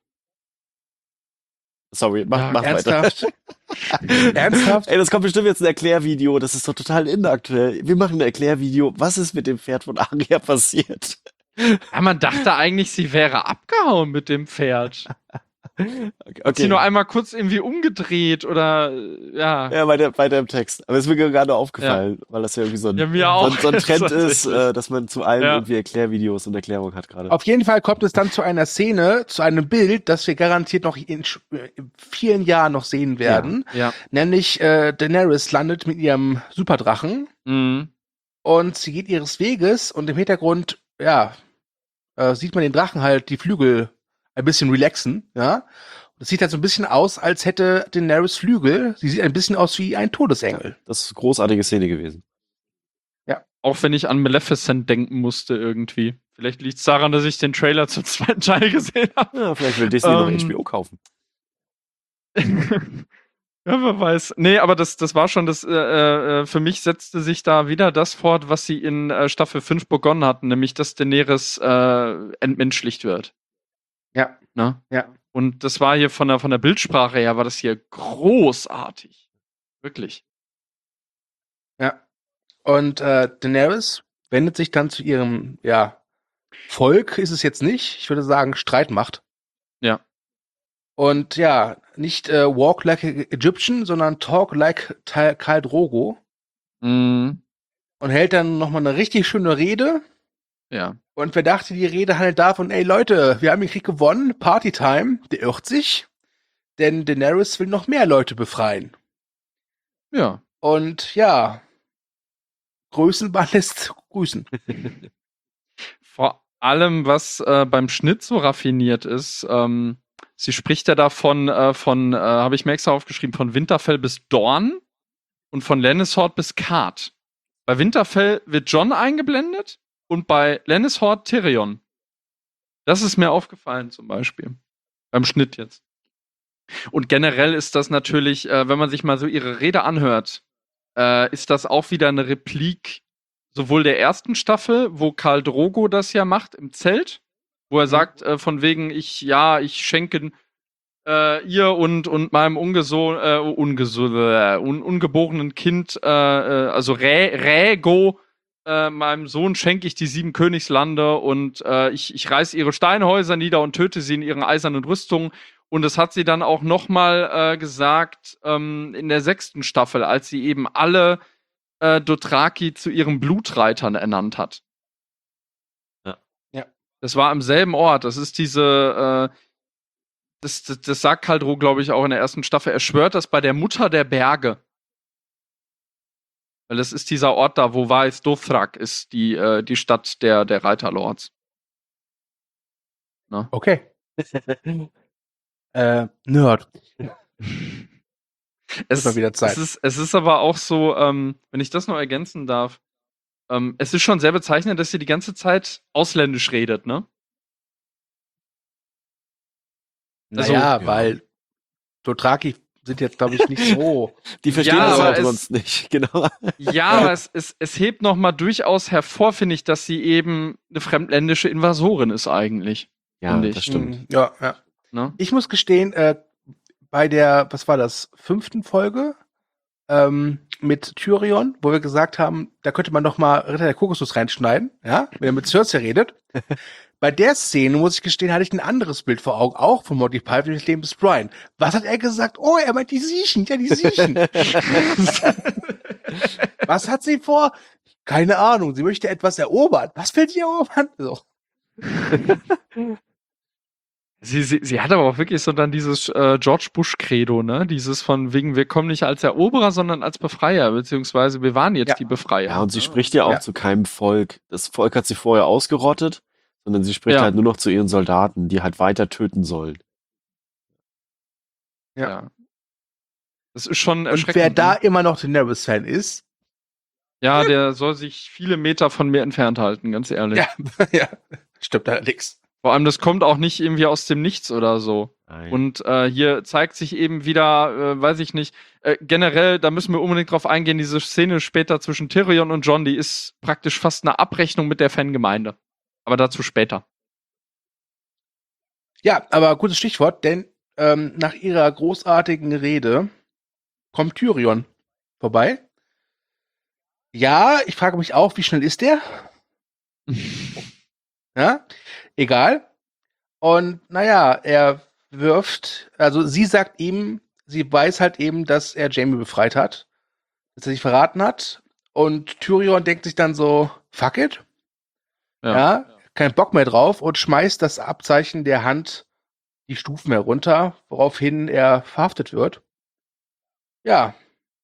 Sorry, mach, Ja, mach weiter. Ernsthaft? Ernsthaft? Ey, das kommt bestimmt jetzt ein Erklärvideo. Das ist doch total inaktuell. Wir machen ein Erklärvideo. Was ist mit dem Pferd von Arya passiert? Ja, man dachte eigentlich, sie wäre abgehauen mit dem Pferd. Okay. Hat sie nur einmal kurz irgendwie umgedreht oder äh, ja. Ja, weiter, weiter im Text. Aber es ist mir gerade aufgefallen, weil das ja irgendwie so ein, Ja, mir so auch. ein, so ein Trend ist, Tatsächlich. äh, dass man zu allem Ja. irgendwie Erklärvideos und Erklärungen hat gerade. Auf jeden Fall kommt es dann zu einer Szene, zu einem Bild, das wir garantiert noch in, sch- in vielen Jahren noch sehen werden. Ja. Nämlich äh, Daenerys landet mit ihrem Superdrachen Mhm. und sie geht ihres Weges und im Hintergrund, ja, äh, sieht man den Drachen halt die Flügel ein bisschen relaxen, ja. Das sieht halt so ein bisschen aus, als hätte Daenerys Flügel. Sie sieht ein bisschen aus wie ein Todesengel. Das ist eine großartige Szene gewesen. Auch wenn ich an Maleficent denken musste irgendwie. Vielleicht liegt es daran, dass ich den Trailer zum zweiten Teil gesehen habe. Ja, vielleicht will Disney noch Ähm. H B O kaufen. Ja, wer weiß. Nee, aber das, das war schon das, äh, äh, für mich setzte sich da wieder das fort, was sie in äh, Staffel fünf begonnen hatten, nämlich dass Daenerys äh, entmenschlicht wird. Ja. Ne? Ja. Und das war hier von der, von der Bildsprache her, war das hier großartig. Wirklich. Ja. Und äh, Daenerys wendet sich dann zu ihrem, ja, Volk ist es jetzt nicht. Ich würde sagen, Streitmacht. Ja. Und ja, nicht äh, walk like a Egyptian, sondern talk like Tal- Khal Drogo. Mhm. Und hält dann nochmal eine richtig schöne Rede. Ja. Und wer dachte, die Rede handelt davon, ey Leute, wir haben den Krieg gewonnen, Partytime, der irrt sich. Denn Daenerys will noch mehr Leute befreien. Ja. Und ja, Größenbahn lässt grüßen. Vor allem, was äh, beim Schnitt so raffiniert ist, ähm, sie spricht ja davon, äh, von, äh, habe ich mir extra aufgeschrieben, von Winterfell bis Dorn und von Lannishort bis Cart. Bei Winterfell wird Jon eingeblendet und bei Lannishort Tyrion. Das ist mir aufgefallen zum Beispiel. Beim Schnitt jetzt. Und generell ist das natürlich, äh, wenn man sich mal so ihre Rede anhört, äh, ist das auch wieder eine Replik sowohl der ersten Staffel, wo Khal Drogo das ja macht im Zelt, wo er Mhm. sagt, äh, von wegen, ich, ja, ich schenke äh, ihr und, und meinem ungeso äh, ungeso äh, un ungeborenen Kind, äh, äh, also Rä Rägo, äh, meinem Sohn schenke ich die sieben Königslande und äh, ich, ich reiß ihre Steinhäuser nieder und töte sie in ihren eisernen Rüstungen. Und das hat sie dann auch noch mal äh, gesagt ähm, in der sechsten Staffel, als sie eben alle äh, Dothraki zu ihren Blutreitern ernannt hat. Ja. Ja. Das war am selben Ort. Das ist diese, äh, das, das, das sagt Khal Drogo, glaube ich, auch in der ersten Staffel. Er schwört das bei der Mutter der Berge. Weil das ist dieser Ort da, wo Vaes Dothrak ist, die, äh, die Stadt der, der Reiterlords. Ne? Okay. äh, Nerd. Es, mal wieder Zeit. Es, ist, es ist aber auch so, ähm, wenn ich das noch ergänzen darf, ähm, es ist schon sehr bezeichnend, dass sie die ganze Zeit ausländisch redet, ne? Also- Naja, Ja. weil Dothraki sind jetzt, glaube ich, nicht so. Die verstehen Ja, das aber halt es- sonst nicht, genau. Ja, aber es, es, es hebt noch mal durchaus hervor, finde ich, dass sie eben eine fremdländische Invasorin ist eigentlich. Ja, Finde ich. das stimmt. Mm, Ja, ja. Ne? Ich muss gestehen, äh, bei der, was war das, fünften Folge ähm, mit Tyrion, wo wir gesagt haben, da könnte man doch mal Ritter der Kokosnuss reinschneiden, ja, wenn er mit Cersei redet. bei der Szene, muss ich gestehen, hatte ich ein anderes Bild vor Augen, auch von Monty Python, das Leben des Brian. Was hat er gesagt? Oh, er meint die Siechen, ja, die Siechen. Was hat sie vor? Keine Ahnung, sie möchte etwas erobern. Was will sie erobern? So. Sie, sie, sie hat aber auch wirklich so dann dieses äh, George Bush-Credo, ne? Dieses von wegen, wir kommen nicht als Eroberer, sondern als Befreier, beziehungsweise wir waren jetzt Ja. die Befreier. Ja, und sie spricht ja auch Ja. zu keinem Volk. Das Volk hat sie vorher ausgerottet, sondern sie spricht Ja. halt nur noch zu ihren Soldaten, die halt weiter töten sollen. Ja. Ja. Das ist schon Und erschreckend. wer da ne? immer noch Daenerys-Fan ist, Ja, der soll sich viele Meter von mir entfernt halten, ganz ehrlich. ja, ja, stimmt allerdings. Vor allem, das kommt auch nicht irgendwie aus dem Nichts oder so. Nein. Und äh, hier zeigt sich eben wieder, äh, weiß ich nicht, äh, generell, da müssen wir unbedingt drauf eingehen, diese Szene später zwischen Tyrion und Jon, die ist praktisch fast eine Abrechnung mit der Fangemeinde. Aber dazu später. Ja, aber gutes Stichwort, denn ähm, nach ihrer großartigen Rede kommt Tyrion vorbei. Ja, ich frage mich auch, wie schnell ist der? Ja, egal. Und naja, er wirft, also sie sagt ihm, sie weiß halt eben, dass er Jaime befreit hat, dass er sich verraten hat. Und Tyrion denkt sich dann so, fuck it. Ja, kein Bock mehr drauf und schmeißt das Abzeichen der Hand die Stufen herunter, woraufhin er verhaftet wird. Ja.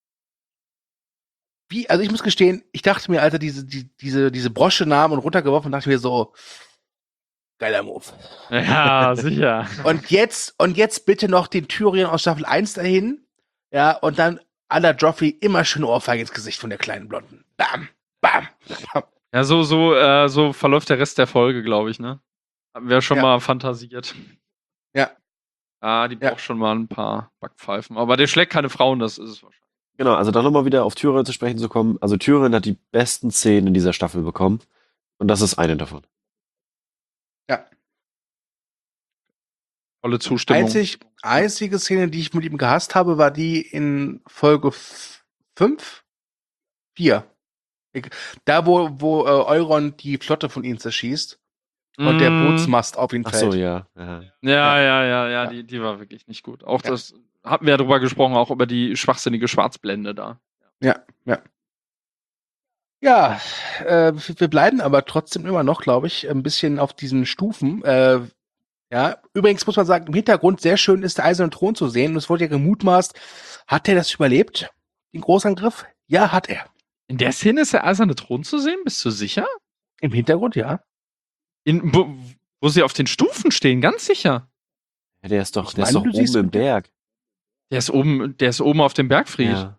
Wie, also ich muss gestehen, ich dachte mir, als er diese, die, diese, diese Brosche nahm und runtergeworfen, dachte ich mir so, geiler Move. Ja, sicher. Und jetzt, und jetzt bitte noch den Tyrion aus Staffel eins dahin, ja, und dann à la Joffrey immer schön Ohrfeige ins Gesicht von der kleinen Blonden. Bam, bam, bam. Ja, so, so, äh, so verläuft der Rest der Folge, glaube ich, ne? Haben wir schon Ja. mal fantasiert. Ja. Ah, die Ja. braucht schon mal ein paar Backpfeifen. Aber der schlägt keine Frauen, das ist es wahrscheinlich. Genau, also dann nochmal wieder auf Tyrion zu sprechen zu kommen. Also Tyrion hat die besten Szenen in dieser Staffel bekommen. Und das ist eine davon. Ja. Volle Zustimmung. Einzig, einzige Szene, die ich mit ihm gehasst habe, war die in Folge fünf? vier. Da, wo, wo äh, Euron die Flotte von ihnen zerschießt und der Mm. Bootsmast auf ihn Ach fällt. so, ja. ja. Ja, ja, ja, ja, Ja. Die, die war wirklich nicht gut. Auch Ja. das hatten wir ja drüber gesprochen, auch über die schwachsinnige Schwarzblende da. Ja, ja. Ja, äh, wir bleiben aber trotzdem immer noch, glaube ich, ein bisschen auf diesen Stufen. Äh, ja, übrigens muss man sagen, im Hintergrund sehr schön ist der Eiserne Thron zu sehen. Und es wurde ja gemutmaßt, hat er das überlebt? Den Großangriff? Ja, hat er. In der Szene ist der eiserne Thron zu sehen, bist du sicher? Im Hintergrund, ja. In, wo, wo sie auf den Stufen stehen, ganz sicher. Ja, der ist doch, Ich der ist meine, doch du oben siehst im mit dem- Berg. Der ist oben, der ist oben auf dem Bergfried. Ja.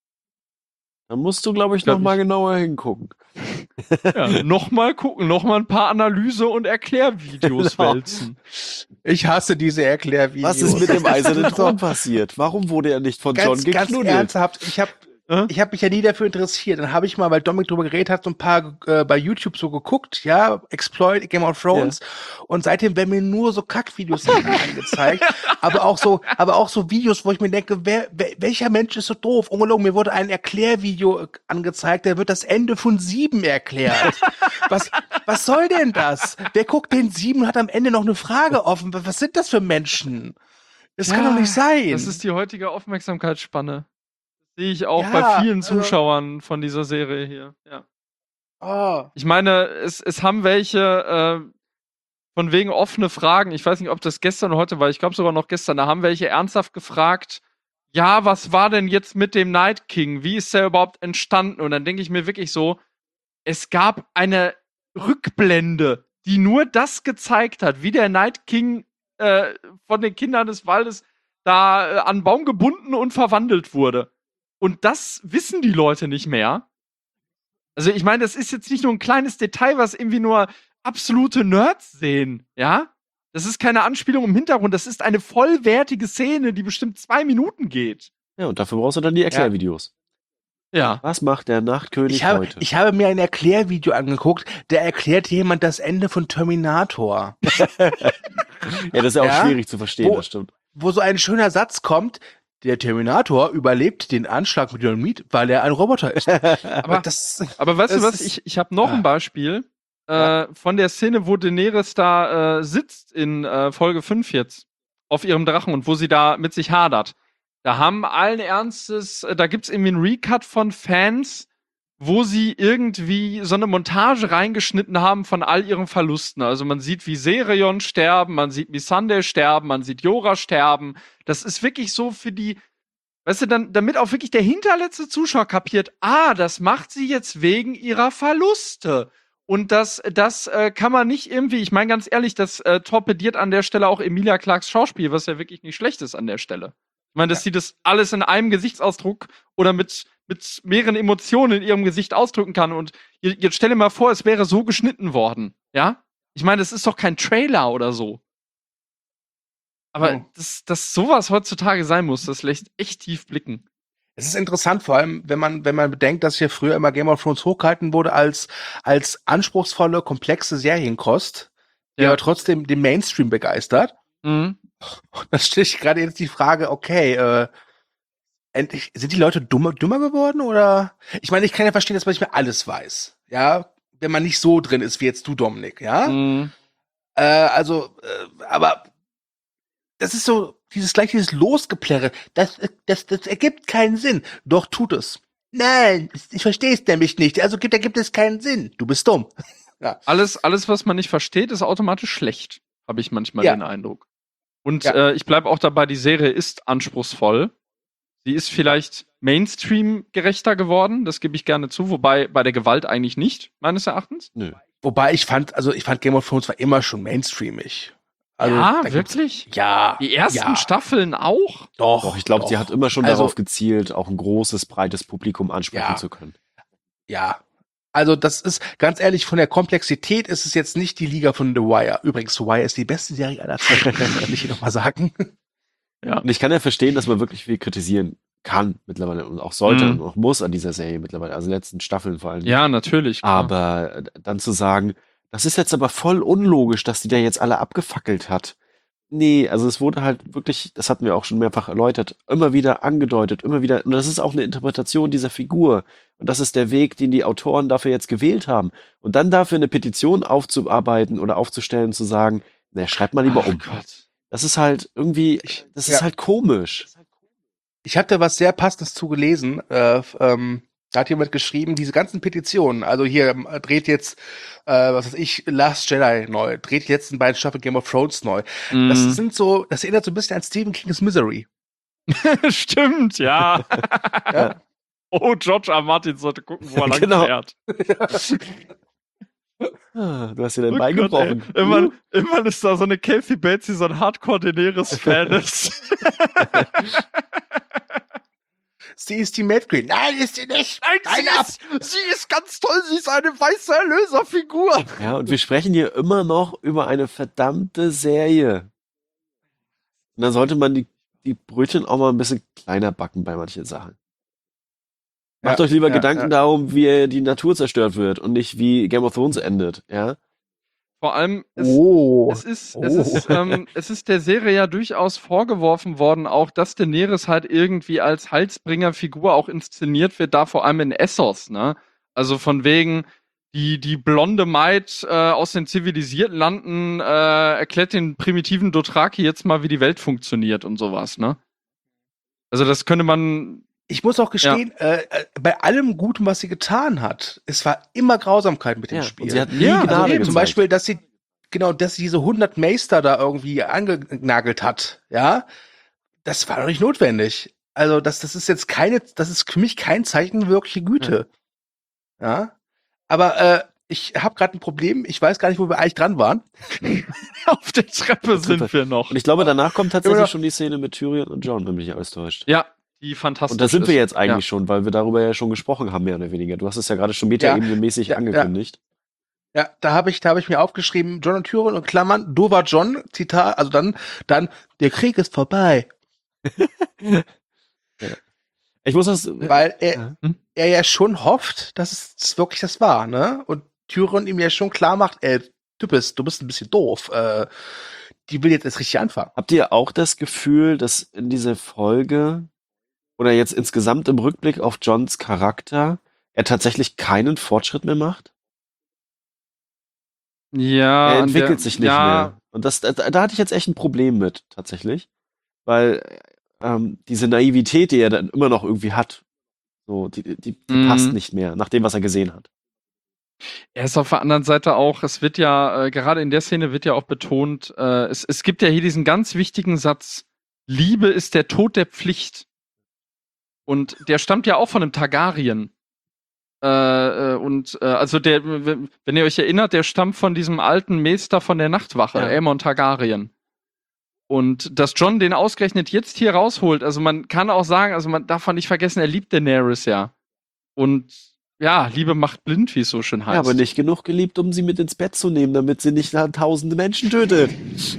Da musst du, glaube ich, Glaub noch mal ich. genauer hingucken. Ja, nochmal gucken, nochmal ein paar Analyse- und Erklärvideos Genau. wälzen. Ich hasse diese Erklärvideos. Was ist mit dem Eisernen Thron passiert? Warum wurde er nicht von John Ganz, ganz geknuddelt? ernsthaft, ich habe Äh? ich hab mich ja nie dafür interessiert. Dann habe ich mal, weil Dominik drüber geredet hat, so ein paar äh, bei YouTube so geguckt, ja, Exploit, Game of Thrones. Und seitdem werden mir nur so Kackvideos angezeigt. aber auch so, aber auch so Videos, wo ich mir denke, wer, wer, welcher Mensch ist so doof? Ungelogen, mir wurde ein Erklärvideo äh, angezeigt, da wird das Ende von Sieben erklärt. was, was soll denn das? Wer guckt den Sieben und hat am Ende noch eine Frage offen? Was was sind das für Menschen? Das kann Ja, doch nicht sein. Das ist die heutige Aufmerksamkeitsspanne. Sehe ich auch Ja, bei vielen also- Zuschauern von dieser Serie hier. Ja. oh. Ich meine, es, es haben welche äh, von wegen offene Fragen. Ich weiß nicht, ob das gestern oder heute war. Ich glaube sogar noch gestern. Da haben welche ernsthaft gefragt, ja, was war denn jetzt mit dem Night King? Wie ist der überhaupt entstanden? Und dann denke ich mir wirklich so, es gab eine Rückblende, die nur das gezeigt hat, wie der Night King äh, von den Kindern des Waldes da äh, an einen Baum gebunden und verwandelt wurde. Und das wissen die Leute nicht mehr. Also ich meine, das ist jetzt nicht nur ein kleines Detail, was irgendwie nur absolute Nerds sehen, ja? Das ist keine Anspielung im Hintergrund, das ist eine vollwertige Szene, die bestimmt zwei Minuten geht. Ja, und dafür brauchst du dann die Erklärvideos. Ja. Was macht der Nachtkönig Ich habe, heute? ich habe mir ein Erklärvideo angeguckt, da erklärt jemand das Ende von Terminator. ja, das ist ja auch Ja? schwierig zu verstehen, Wo- das stimmt. Wo so ein schöner Satz kommt, der Terminator überlebt den Anschlag mit Dynamit, weil er ein Roboter ist. Aber, das, aber weißt du das was, ist- ich, ich habe noch Ah. ein Beispiel, äh, Ja. von der Szene, wo Daenerys da äh, sitzt in äh, Folge fünf jetzt auf ihrem Drachen und wo sie da mit sich hadert. Da haben allen Ernstes, äh, da gibt's irgendwie einen Recut von Fans, wo sie irgendwie so eine Montage reingeschnitten haben von all ihren Verlusten. Also man sieht, wie Serion sterben, man sieht Missandei sterben, man sieht Jorah sterben. Das ist wirklich so für die, weißt du, dann, damit auch wirklich der hinterletzte Zuschauer kapiert, ah, das macht sie jetzt wegen ihrer Verluste. Und das, das äh, kann man nicht irgendwie, ich meine ganz ehrlich, das äh, torpediert an der Stelle auch Emilia Clarkes Schauspiel, was ja wirklich nicht schlecht ist an der Stelle. Ich meine, dass Ja. sie das alles in einem Gesichtsausdruck oder mit, mit mehreren Emotionen in ihrem Gesicht ausdrücken kann. Und jetzt jetzt stell dir mal vor, es wäre so geschnitten worden, ja? Ich meine, das ist doch kein Trailer oder so. Aber Oh. dass, dass sowas heutzutage sein muss, das lässt echt tief blicken. Es ist interessant, vor allem, wenn man, wenn man bedenkt, dass hier früher immer Game of Thrones hochgehalten wurde als, als anspruchsvolle, komplexe Serienkost, die Ja. aber trotzdem den Mainstream begeistert. Mhm. Und da stelle ich gerade jetzt die Frage, okay, äh, endlich, sind die Leute dummer, dümmer geworden oder? Ich meine, ich kann ja verstehen, dass man nicht mehr alles weiß. Ja, wenn man nicht so drin ist wie jetzt du, Dominik, ja? Mhm. Äh, also, äh, aber das ist so, dieses gleich dieses Losgeplärre, das, das, das ergibt keinen Sinn. Doch tut es. Nein, ich verstehe es nämlich nicht. Also gibt, da gibt es keinen Sinn. Du bist dumm. Ja. Alles, alles, was man nicht versteht, ist automatisch schlecht, habe ich manchmal Ja. den Eindruck. Und Ja. äh, ich bleibe auch dabei, die Serie ist anspruchsvoll. Sie ist vielleicht Mainstream-gerechter geworden, das gebe ich gerne zu, wobei bei der Gewalt eigentlich nicht, meines Erachtens. Nö. Wobei ich fand, also ich fand Game of Thrones war immer schon mainstreamig. Also, ja, da gibt's- wirklich? Ja. Die ersten ja, Staffeln auch? Doch, Doch, ich glaube, doch. sie hat immer schon Also, darauf gezielt, auch ein großes, breites Publikum ansprechen Ja. zu können. Ja. Also das ist, ganz ehrlich, von der Komplexität ist es jetzt nicht die Liga von The Wire. Übrigens, The Wire ist die beste Serie aller Zeiten, kann ich hier nochmal sagen. Ja. Und ich kann ja verstehen, dass man wirklich viel kritisieren kann mittlerweile und auch sollte Mhm. und auch muss an dieser Serie mittlerweile, also letzten Staffeln vor allem. Ja, natürlich. klar. Aber dann zu sagen, das ist jetzt aber voll unlogisch, dass die da jetzt alle abgefackelt hat. Nee, also es wurde halt wirklich, das hatten wir auch schon mehrfach erläutert, immer wieder angedeutet, immer wieder, und das ist auch eine Interpretation dieser Figur. Und das ist der Weg, den die Autoren dafür jetzt gewählt haben. Und dann dafür eine Petition aufzuarbeiten oder aufzustellen, zu sagen, na, schreibt mal lieber Ach um. Gott. Das ist halt irgendwie, Ich- das ja. ist halt komisch. Ich habe da was sehr Passendes zu gelesen. Äh, f- ähm, da hat jemand geschrieben, diese ganzen Petitionen, also hier ähm, dreht jetzt, äh, was weiß ich, Last Jedi neu, dreht die letzten beiden Staffeln Game of Thrones neu. Das Mhm. sind so, das erinnert so ein bisschen an Stephen King's Misery. Stimmt, ja. Ja. Oh, George R. Martin sollte gucken, wo er lang Genau. fährt. Ah, du hast dir dein Oh Bein Gott, gebrochen. ey. Immer, immer ist da so eine Kathy Bates, die so ein Hardcore-Daenerys-Fan ist. Sie ist die Mad Queen. Nein, ist sie nicht. Nein, Nein, ab. sie, ist, sie ist ganz toll, sie ist eine weiße Erlöserfigur. Ja, und wir sprechen hier immer noch über eine verdammte Serie. Und da sollte man die, die Brötchen auch mal ein bisschen kleiner backen bei manchen Sachen. Macht Ja, euch lieber ja, Gedanken ja. darum, wie die Natur zerstört wird und nicht wie Game of Thrones endet, ja? Vor allem, es, Oh. es, ist, Oh. es, ist, ähm, es ist der Serie ja durchaus vorgeworfen worden, auch dass Daenerys halt irgendwie als Heilsbringerfigur auch inszeniert wird, da vor allem in Essos, ne? Also von wegen, die, die blonde Maid äh, aus den zivilisierten Landen äh, erklärt den primitiven Dothraki jetzt mal, wie die Welt funktioniert und sowas, ne? Also das könnte man. Ich muss auch gestehen, äh, äh, bei allem Guten, was sie getan hat, es war immer Grausamkeit mit dem Ja, Spiel. und sie hat nie Ja, Gnade also eben. Zum gezeigt. Beispiel, dass sie, genau, dass sie diese hundert Meister da irgendwie angenagelt hat, ja, das war doch nicht notwendig. Also, das, das ist jetzt keine, das ist für mich kein Zeichen wirkliche Güte. Ja. Aber, äh, ich habe gerade ein Problem, ich weiß gar nicht, wo wir eigentlich dran waren. Auf der Treppe sind Treppe. wir noch. Und ich glaube, danach kommt tatsächlich Ja. schon die Szene mit Tyrion und John, wenn mich nicht alles täuscht. Ja, die fantastisch Und da sind wir ist. jetzt eigentlich schon, weil wir darüber ja schon gesprochen haben, mehr oder weniger. Du hast es ja gerade schon metaebenenmäßig Ja, angekündigt. Ja, da habe ich, da habe ich mir aufgeschrieben, John und Tyrion und Klammern, Dover John, Zitat, also dann, dann, der Krieg ist vorbei. Ich muss das, Weil er, Ja. Hm? er ja schon hofft, dass es das wirklich das war, ne? Und Tyrion ihm ja schon klar macht, ey, du bist, du bist ein bisschen doof. Äh, die will jetzt erst richtig anfangen. Habt ihr auch das Gefühl, dass in dieser Folge oder jetzt insgesamt im Rückblick auf Johns Charakter er tatsächlich keinen Fortschritt mehr macht? Ja, er an entwickelt der, sich nicht ja, mehr. Und das, da, da hatte ich jetzt echt ein Problem mit, tatsächlich. Weil ähm, diese Naivität, die er dann immer noch irgendwie hat, so, die, die, die Mhm. passt nicht mehr, nach dem, was er gesehen hat. Er ist auf der anderen Seite auch, es wird ja, äh, gerade in der Szene wird ja auch betont, äh, es, es gibt ja hier diesen ganz wichtigen Satz, Liebe ist der Tod der Pflicht. Und der stammt ja auch von einem Targaryen. Äh, äh, und äh, also der, w- wenn ihr euch erinnert, der stammt von diesem alten Meister von der Nachtwache, Ja. Aemon Targaryen. Und dass Jon den ausgerechnet jetzt hier rausholt, also man kann auch sagen, also man darf nicht vergessen, er liebt Daenerys ja. Und ja, Liebe macht blind, wie es so schön heißt. Ja, aber nicht genug geliebt, um sie mit ins Bett zu nehmen, damit sie nicht tausende Menschen tötet.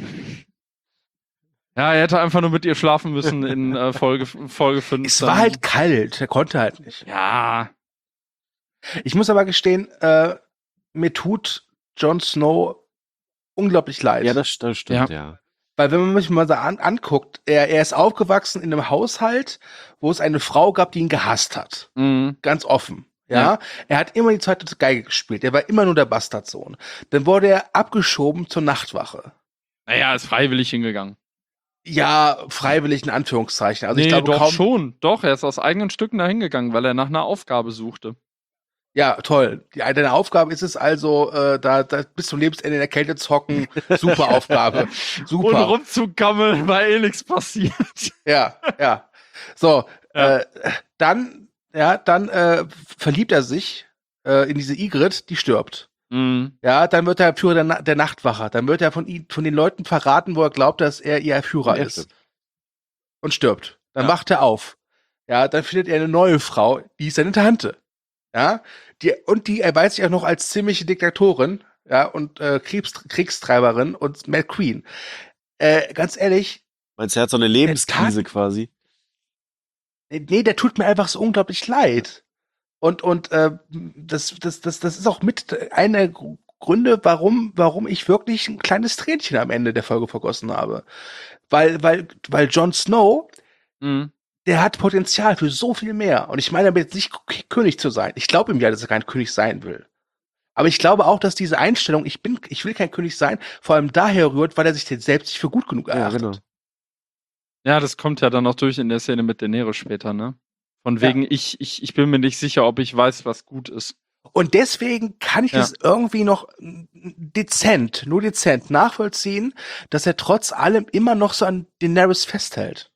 Ja, er hätte einfach nur mit ihr schlafen müssen in äh, Folge, Folge fünf. Es dann. war halt kalt, er konnte halt nicht. Ja. Ich muss aber gestehen, äh, mir tut Jon Snow unglaublich leid. Ja, das, das stimmt, ja. Weil wenn man sich mal so an, anguckt, er, er ist aufgewachsen in einem Haushalt, wo es eine Frau gab, die ihn gehasst hat. Mhm. Ganz offen. Ja? Ja. Er hat immer die zweite Geige gespielt. Er war immer nur der Bastardsohn. Dann wurde er abgeschoben zur Nachtwache. Naja, ist freiwillig hingegangen. Ja, freiwillig in Anführungszeichen. Also nee, ich glaube doch kaum. schon. Doch, er ist aus eigenen Stücken da hingegangen, weil er nach einer Aufgabe suchte. Ja, toll. Die, deine Aufgabe ist es also, äh, da, da bis zum Lebensende in der Kälte zu hocken. Super Aufgabe. Super. Und rumzugammeln, weil eh nichts passiert. Ja, ja. So, Ja. Äh, dann, ja, dann äh, verliebt er sich äh, in diese Ygritte, die stirbt. Mhm. Ja, dann wird er Führer der, Na der Nachtwache. Dann wird er von ihm, von den Leuten verraten, wo er glaubt, dass er ihr Führer Ja, ist. stimmt. Und stirbt. Dann Ja. wacht er auf. Ja, dann findet er eine neue Frau, die ist seine Tante. Ja, die, und die erweist sich auch noch als ziemliche Diktatorin, ja, und äh, Kriegs Kriegstreiberin und Mad Queen. Äh, ganz ehrlich, Meinst du, er hat so eine Lebenskrise quasi? nee, der tut mir einfach so unglaublich leid. Und, und äh, das, das, das, das ist auch mit einer Gr- Gründe, warum, warum ich wirklich ein kleines Tränchen am Ende der Folge vergossen habe. Weil, weil, weil Jon Snow, Mhm. der hat Potenzial für so viel mehr. Und ich meine damit jetzt nicht K- König zu sein. Ich glaube ihm ja, dass er kein König sein will. Aber ich glaube auch, dass diese Einstellung, ich bin, ich will kein König sein, vor allem daher rührt, weil er sich den selbst nicht für gut genug Ja, erachtet. genau. Ja, das kommt ja dann noch durch in der Szene mit Daenerys später, ne? Von Ja. wegen, ich, ich, ich bin mir nicht sicher, ob ich weiß, was gut ist. Und deswegen kann ich Ja. es irgendwie noch dezent, nur dezent nachvollziehen, dass er trotz allem immer noch so an Daenerys festhält.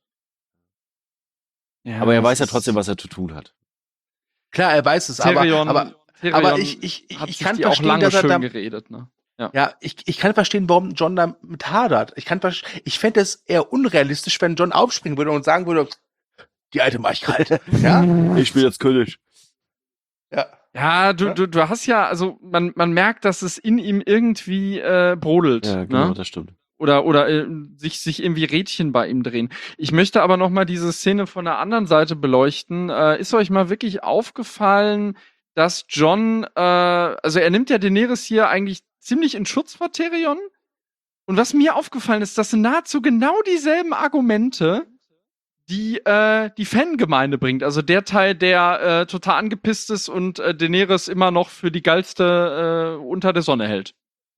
Ja, Aber er das weiß ja ist- trotzdem, was er zu tun hat. Klar, er weiß es, aber, Tyrion, aber Tyrion aber ich- ich- ich- hat ich sich kann die auch verstehen, lange dass er schön da- geredet, ne? Ja. ja, ich, ich kann verstehen, warum Jon damit hadert. Ich kann vers- ich fände es eher unrealistisch, wenn Jon aufspringen würde und sagen würde, die alte mach ich kalt. Ja, Ich bin jetzt König. ja. Ja, du, Ja. du, du hast ja, also man, man merkt, dass es in ihm irgendwie äh, brodelt. Ja, genau, ne? das stimmt. Oder, oder äh, sich, sich irgendwie Rädchen bei ihm drehen. Ich möchte aber noch mal diese Szene von der anderen Seite beleuchten. Äh, ist euch mal wirklich aufgefallen, dass Jon, äh, also er nimmt ja Daenerys hier eigentlich ziemlich in Schutz vor Tyrion. Und was mir aufgefallen ist, das sind nahezu genau dieselben Argumente, die äh, die Fangemeinde bringt. Also der Teil, der äh, total angepisst ist und äh, Daenerys immer noch für die geilste äh, unter der Sonne hält.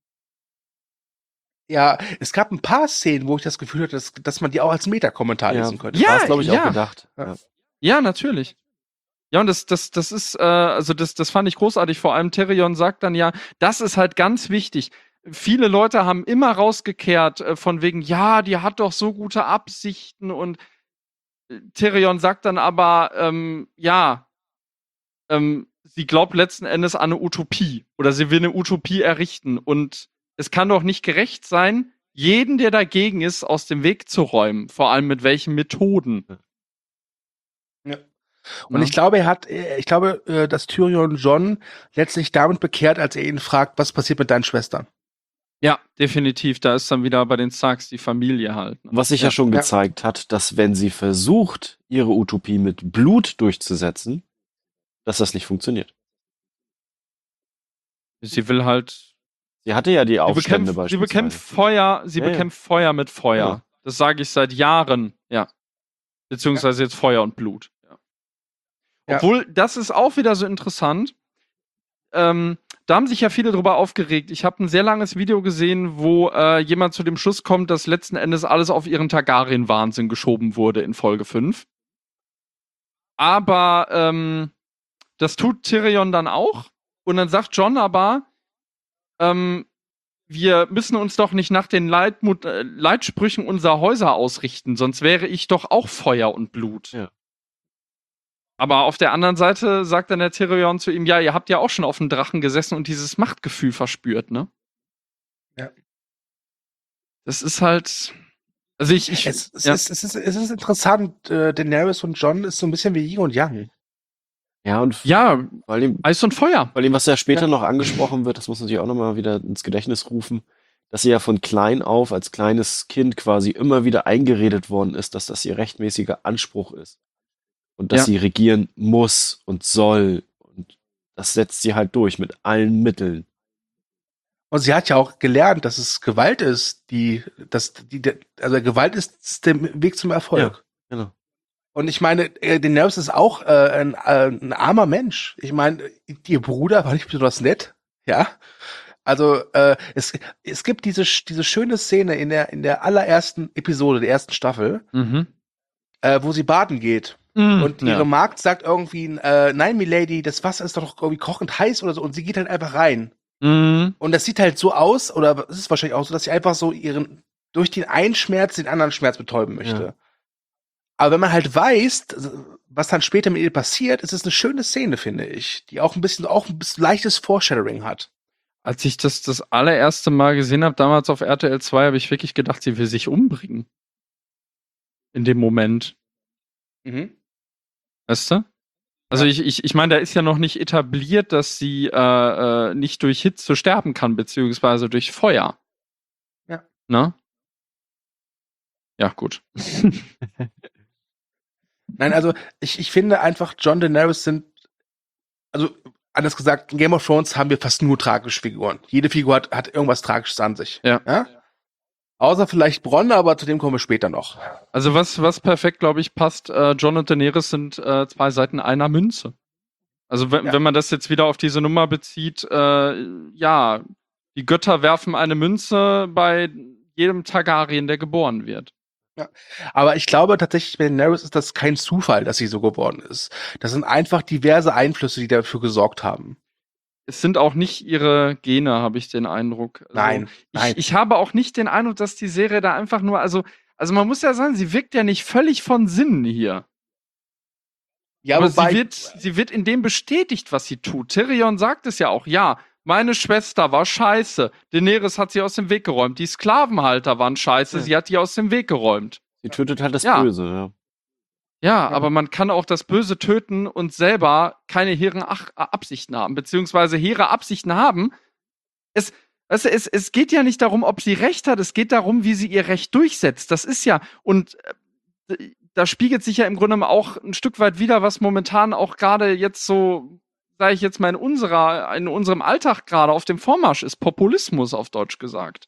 Ja, es gab ein paar Szenen, wo ich das Gefühl hatte, dass, dass man die auch als Meta-Kommentar Ja. lesen könnte. Ja, War es, glaube ich, ja. auch gedacht. Ja. Ja. Ja, natürlich. Ja, und das, das, das ist, äh, also das, das fand ich großartig. Vor allem Tyrion sagt dann ja, das ist halt ganz wichtig. Viele Leute haben immer rausgekehrt äh, von wegen, ja, die hat doch so gute Absichten und äh, Tyrion sagt dann aber, ähm, ja, ähm, sie glaubt letzten Endes an eine Utopie oder sie will eine Utopie errichten und es kann doch nicht gerecht sein, jeden, der dagegen ist, aus dem Weg zu räumen. Vor allem mit welchen Methoden. Ja. Und Ne? ich glaube, er hat, äh, ich glaube, äh, dass Tyrion Jon letztlich damit bekehrt, als er ihn fragt, was passiert mit deinen Schwestern? Ja, definitiv. Da ist dann wieder bei den Starks die Familie halt. Ne? Was sich ja, Ja. schon Ja. gezeigt hat, dass wenn sie versucht, ihre Utopie mit Blut durchzusetzen, dass das nicht funktioniert. Sie will halt. Sie hatte ja die Sie Aufstände bekämpft, sie beispielsweise. bekämpft Feuer, sie Ja, ja. bekämpft Feuer mit Feuer. Ja. Das sage ich seit Jahren, ja. Beziehungsweise jetzt Feuer und Blut. Ja. Ja. Obwohl, das ist auch wieder so interessant. ähm, da haben sich ja viele drüber aufgeregt. Ich habe ein sehr langes Video gesehen, wo äh, jemand zu dem Schluss kommt, dass letzten Endes alles auf ihren Targaryen-Wahnsinn geschoben wurde in Folge fünf. Aber ähm, das tut Tyrion dann auch. Und dann sagt Jon aber, ähm, wir müssen uns doch nicht nach den Leitmut- äh, Leitsprüchen unserer Häuser ausrichten, sonst wäre ich doch auch Feuer und Blut. Ja. Aber auf der anderen Seite sagt dann der Tyrion zu ihm, ja, ihr habt ja auch schon auf dem Drachen gesessen und dieses Machtgefühl verspürt, ne? Ja. Das ist halt, also ich, ich Es, es, ja. ist, es, ist, es ist interessant, äh, Daenerys und Jon ist so ein bisschen wie Yin und Yang. Ja, und ja, vor allem, Eis und Feuer. vor allem, was ja später Ja. noch angesprochen wird, das muss man sich auch nochmal wieder ins Gedächtnis rufen, dass sie ja von klein auf als kleines Kind quasi immer wieder eingeredet worden ist, dass das ihr rechtmäßiger Anspruch ist. Und dass Ja. sie regieren muss und soll. Und das setzt sie halt durch mit allen Mitteln. Und sie hat ja auch gelernt, dass es Gewalt ist, die, dass die, also Gewalt ist der Weg zum Erfolg. Ja, genau. Und ich meine, äh, Daenerys ist auch äh, ein, äh, ein armer Mensch. Ich meine, ihr Bruder war nicht besonders nett, ja. Also äh, es, es gibt diese diese schöne Szene in der in der allerersten Episode der ersten Staffel, Mhm. äh, wo sie baden geht. Mhm. Und ja. ihre Magd sagt irgendwie, äh, nein, Milady, das Wasser ist doch irgendwie kochend heiß oder so. Und sie geht halt einfach rein. Mhm. Und das sieht halt so aus, oder es ist wahrscheinlich auch so, dass sie einfach so ihren, durch den einen Schmerz den anderen Schmerz betäuben möchte. Ja. Aber wenn man halt weiß, was dann später mit ihr passiert, ist es eine schöne Szene, finde ich, die auch ein bisschen, auch ein bisschen leichtes Foreshadowing hat. Als ich das das allererste Mal gesehen habe, damals auf R T L zwei, habe ich wirklich gedacht, sie will sich umbringen. In dem Moment. Mhm. Weißt du? Also Ja. ich, ich, ich meine, da ist ja noch nicht etabliert, dass sie äh, äh, nicht durch Hitze sterben kann, beziehungsweise durch Feuer. Ja. Ne? Ja, gut. Nein, also ich, ich finde einfach, Jon Daenerys sind, also anders gesagt, in Game of Thrones haben wir fast nur tragische Figuren. Jede Figur hat, hat irgendwas Tragisches an sich. Ja. ja? Außer vielleicht Bronn, aber zu dem kommen wir später noch. Also was, was perfekt, glaube ich, passt, äh, Jon und Daenerys sind äh, zwei Seiten einer Münze. Also wenn, Ja. wenn man das jetzt wieder auf diese Nummer bezieht, äh, ja, die Götter werfen eine Münze bei jedem Targaryen, der geboren wird. Aber ich glaube tatsächlich, bei Daenerys ist das kein Zufall, dass sie so geworden ist. Das sind einfach diverse Einflüsse, die dafür gesorgt haben. Es sind auch nicht ihre Gene, habe ich den Eindruck. Also, Nein, nein. Ich, ich habe auch nicht den Eindruck, dass die Serie da einfach nur, also, also man muss ja sagen, sie wirkt ja nicht völlig von Sinnen hier. Ja, aber wobei sie wird, sie wird in dem bestätigt, was sie tut. Tyrion sagt es ja auch, ja, meine Schwester war scheiße. Daenerys hat sie aus dem Weg geräumt. Die Sklavenhalter waren scheiße, Ja. sie hat die aus dem Weg geräumt. Sie tötet halt das Ja. Böse, ja. Ja, aber man kann auch das Böse töten und selber keine hehren Ach Absichten haben, beziehungsweise hehre Absichten haben. Es, weißt du, es, es geht ja nicht darum, ob sie Recht hat, es geht darum, wie sie ihr Recht durchsetzt. Das ist ja, und äh, da spiegelt sich ja im Grunde auch ein Stück weit wieder, was momentan auch gerade jetzt so, sage ich jetzt mal, in unserer, in unserem Alltag gerade auf dem Vormarsch ist. Populismus, auf Deutsch gesagt.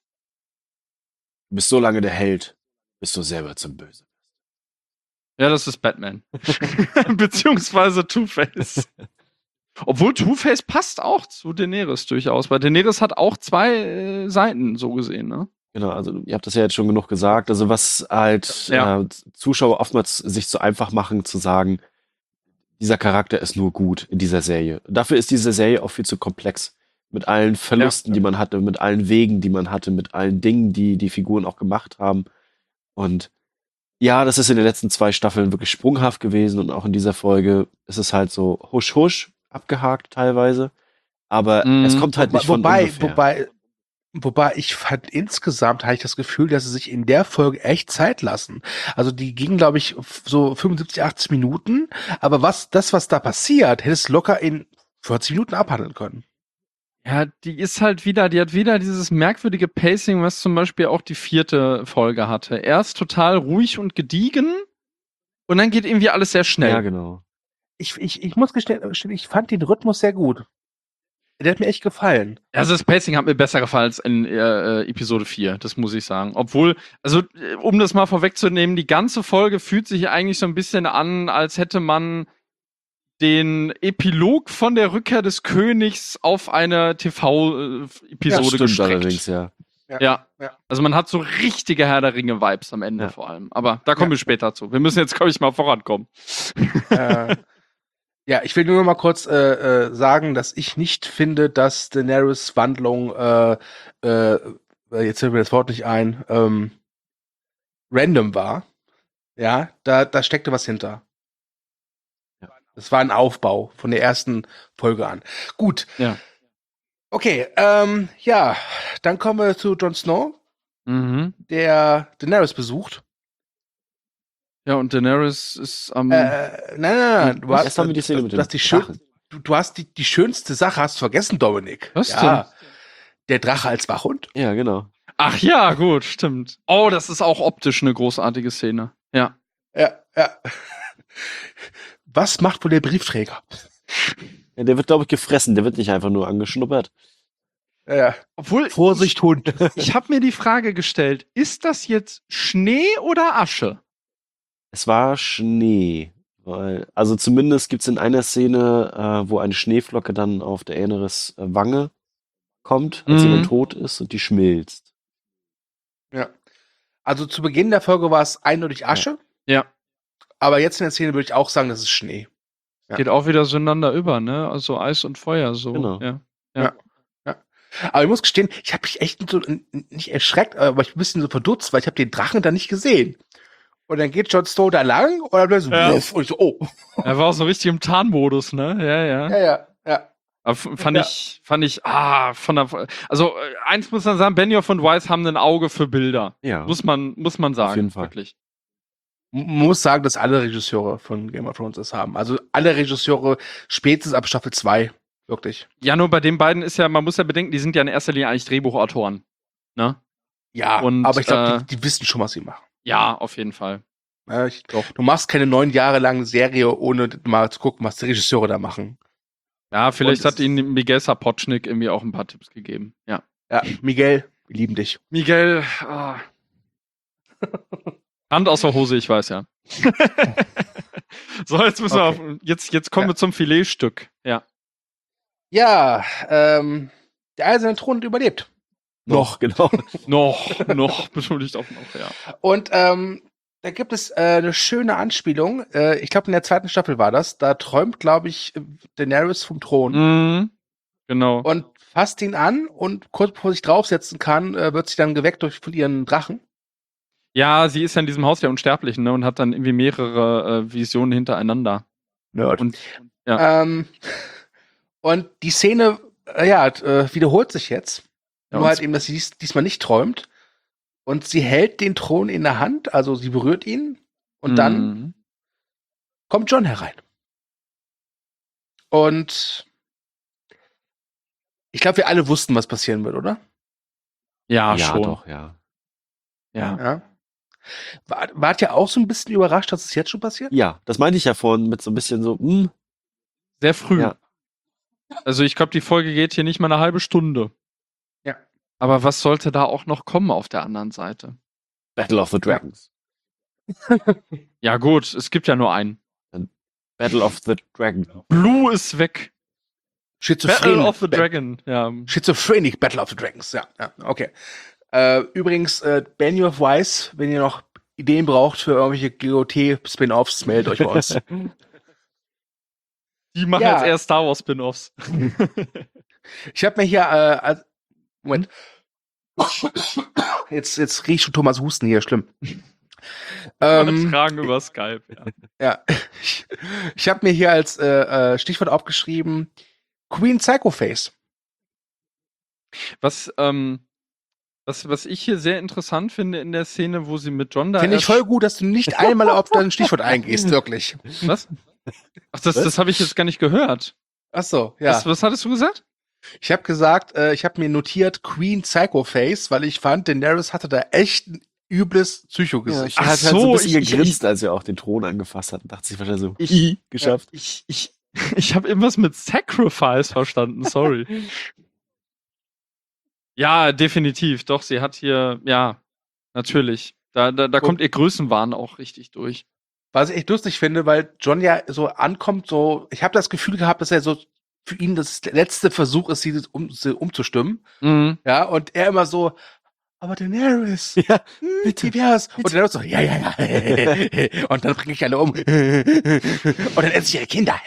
Du bist so lange der Held, bis du selber zum Böse. Ja, das ist Batman. Beziehungsweise Two-Face. Obwohl Two-Face passt auch zu Daenerys durchaus, weil Daenerys hat auch zwei äh, Seiten, so gesehen, ne? Genau, also ihr habt das ja jetzt schon genug gesagt. Also was halt Ja. äh, Zuschauer oftmals sich so einfach machen, zu sagen, dieser Charakter ist nur gut in dieser Serie. Dafür ist diese Serie auch viel zu komplex. Mit allen Verlusten, Ja. die man hatte, mit allen Wegen, die man hatte, mit allen Dingen, die die Figuren auch gemacht haben. Und ja, das ist in den letzten zwei Staffeln wirklich sprunghaft gewesen und auch in dieser Folge ist es halt so husch husch abgehakt teilweise. Aber Mhm. es kommt halt nicht von wobei, ungefähr. wobei, wobei ich fand insgesamt hatte ich das Gefühl, dass sie sich in der Folge echt Zeit lassen. Also die ging, glaube ich, f- so fünfundsiebzig, achtzig Minuten. Aber was das, was da passiert, hätte es locker in vierzig Minuten abhandeln können. Ja, die ist halt wieder, die hat wieder dieses merkwürdige Pacing, was zum Beispiel auch die vierte Folge hatte. Erst total ruhig und gediegen und dann geht irgendwie alles sehr schnell. Ja, genau. Ich, ich, ich muss gestehen, ich fand den Rhythmus sehr gut. Der hat mir echt gefallen. Also das Pacing hat mir besser gefallen als in äh, Episode vier, das muss ich sagen. Obwohl, also äh, um das mal vorwegzunehmen, die ganze Folge fühlt sich eigentlich so ein bisschen an, als hätte man den Epilog von der Rückkehr des Königs auf eine T V-Episode Stimmt gestreckt. allerdings, ja. Ja. Ja. Ja. Also man hat so richtige Herr der Ringe-Vibes am Ende Ja. vor allem. Aber da kommen Ja. wir später zu. Wir müssen jetzt, glaube ich, mal vorankommen. äh, ja, ich will nur noch mal kurz äh, äh, sagen, dass ich nicht finde, dass Daenerys Wandlung, äh, äh, jetzt fällt mir das Wort nicht ein, ähm, random war. Ja, da, da steckte was hinter. Ja. Das war ein Aufbau von der ersten Folge an. Gut. Ja. Okay, ähm, ja, dann kommen wir zu Jon Snow, Mhm. der Daenerys besucht. Ja, und Daenerys ist am. Äh, nein, nein, nein. Du hast, Erst haben wir die Szene du, mit du dem hast die schön, Drachen. du, du hast die, die schönste Sache hast du vergessen, Dominik. Was ja, der Drache als Wachhund. Ja, genau. Ach ja, gut, stimmt. Oh, das ist auch optisch eine großartige Szene. Ja. Ja, ja. Was macht wohl der Briefträger? Ja, der wird, glaube ich, gefressen. Der wird nicht einfach nur angeschnuppert. Ja, ja. Obwohl, Vorsicht, Hund. ich habe mir die Frage gestellt, ist das jetzt Schnee oder Asche? Es war Schnee. Weil, also zumindest gibt's in einer Szene, äh, wo eine Schneeflocke dann auf der Aenerys äh, Wange kommt, als sie Mhm. dann tot ist und die schmilzt. Ja. Also zu Beginn der Folge war es eindeutig Asche, Ja. aber jetzt in der Szene würde ich auch sagen, das ist Schnee. Ja. Geht auch wieder zueinander über, ne? Also Eis und Feuer, so. Genau. Ja. Ja. Ja. Aber ich muss gestehen, ich habe mich echt so, n- nicht erschreckt, aber ich bin ein bisschen so verdutzt, weil ich habe den Drachen da nicht gesehen. Und dann geht Jon Snow da lang und dann so, Ja. wuff, und ich so, oh. Er war auch so richtig im Tarnmodus, ne? Ja, ja. Ja, ja, ja. Aber f- fand Ja. ich, fand ich, ah, von der, also äh, eins muss man sagen, Benioff und Weiss haben ein Auge für Bilder. Ja. Muss man, muss man sagen. jeden Fall. Wirklich. Man muss sagen, dass alle Regisseure von Game of Thrones das haben. Also alle Regisseure spätestens ab Staffel zwei. Wirklich. Ja, nur bei den beiden ist ja, man muss ja bedenken, die sind ja in erster Linie eigentlich Drehbuchautoren. Ne? Ja, Und, aber ich glaube, äh, die, die wissen schon, was sie machen. Ja, auf jeden Fall. Ja, ich, du machst keine neun Jahre lange Serie, ohne mal zu gucken, was die Regisseure da machen. Ja, vielleicht Und hat es- ihnen Miguel Sapochnik irgendwie auch ein paar Tipps gegeben. Ja. Ja, Miguel, wir lieben dich. Miguel, ah. Hand aus der Hose, ich weiß ja. So, jetzt müssen Okay. wir auf, jetzt, jetzt kommen Ja. wir zum Filetstück. Ja. Ja, ähm, der eiserne Thron hat überlebt. Noch, genau. Noch, noch, beschuldigt auf noch, ja. Und ähm, da gibt es äh, eine schöne Anspielung. Äh, ich glaube, in der zweiten Staffel war das. Da träumt, glaube ich, Daenerys vom Thron Mhm. Genau. und fasst ihn an und kurz bevor sich draufsetzen kann, äh, wird sie dann geweckt durch von ihren Drachen. Ja, sie ist ja in diesem Haus der Unsterblichen, ne, und hat dann irgendwie mehrere äh, Visionen hintereinander. Nerd. Und ja. Ähm, und die Szene, äh, ja, äh, wiederholt sich jetzt. Ja, Nur und halt eben, dass sie dies, diesmal nicht träumt. Und sie hält den Thron in der Hand, also sie berührt ihn. Und dann Mhm. kommt Jon herein. Und ich glaube, wir alle wussten, was passieren wird, oder? Ja, ja, schon. doch, ja. Ja. Ja. War, wart ihr auch so ein bisschen überrascht, dass es jetzt schon passiert? Ja, das meinte ich ja vorhin mit so ein bisschen so, hm, Sehr früh. Ja. Also ich glaube, die Folge geht hier nicht mal eine halbe Stunde. Ja. Aber was sollte da auch noch kommen auf der anderen Seite? Battle of the Dragons. Ja gut, es gibt ja nur einen. Battle of the Dragon. Blue ist weg. Schizophren. Battle of the Ba- Dragon. Ja. Schizophrenic Battle of the Dragons, ja, ja, okay. Äh, übrigens, äh, Benioff Weiss, wenn ihr noch Ideen braucht für irgendwelche G O T-Spin-Offs, meldet euch bei uns. Die machen Ja. jetzt eher Star Wars Spin-Offs. Ich habe mir hier, äh, als, Moment. Jetzt, jetzt riech ich schon Thomas Husten hier, schlimm. ähm, Fragen über Skype. Ja. ja, ich, ich habe mir hier als äh, äh, Stichwort aufgeschrieben, Queen Psychoface. Was, ähm, was, was ich hier sehr interessant finde in der Szene, wo sie mit John da. Finde ich erst- voll gut, dass du nicht einmal auf dein Stichwort eingehst, wirklich. Was? Ach, das, Was? das habe ich jetzt gar nicht gehört. Ach so, ja. Was, was hattest du gesagt? Ich habe gesagt, äh, ich habe mir notiert Queen Psychoface, weil ich fand, Daenerys hatte da echt ein übles Psychogesicht. Er Ach hat halt so so, ein bisschen ich- gegrinst, als er auch den Thron angefasst hat und dachte sich wahrscheinlich so, Ich- "Ih, geschafft. Ich, ich, ich habe irgendwas mit Sacrifice verstanden, sorry. Ja, definitiv. Doch, sie hat hier, ja, natürlich. Da, da, da kommt ihr Größenwahn auch richtig durch. Was ich echt lustig finde, weil John ja so ankommt, so, ich habe das Gefühl gehabt, dass er so für ihn das letzte Versuch ist, sie um, sie umzustimmen. Mhm. Ja, und er immer so, aber Daenerys, Ja, hm, bitte, wie wär's? Und Daenerys so, ja, ja, ja. Und dann bringe ich alle um. Und dann esse ich ihre Kinder.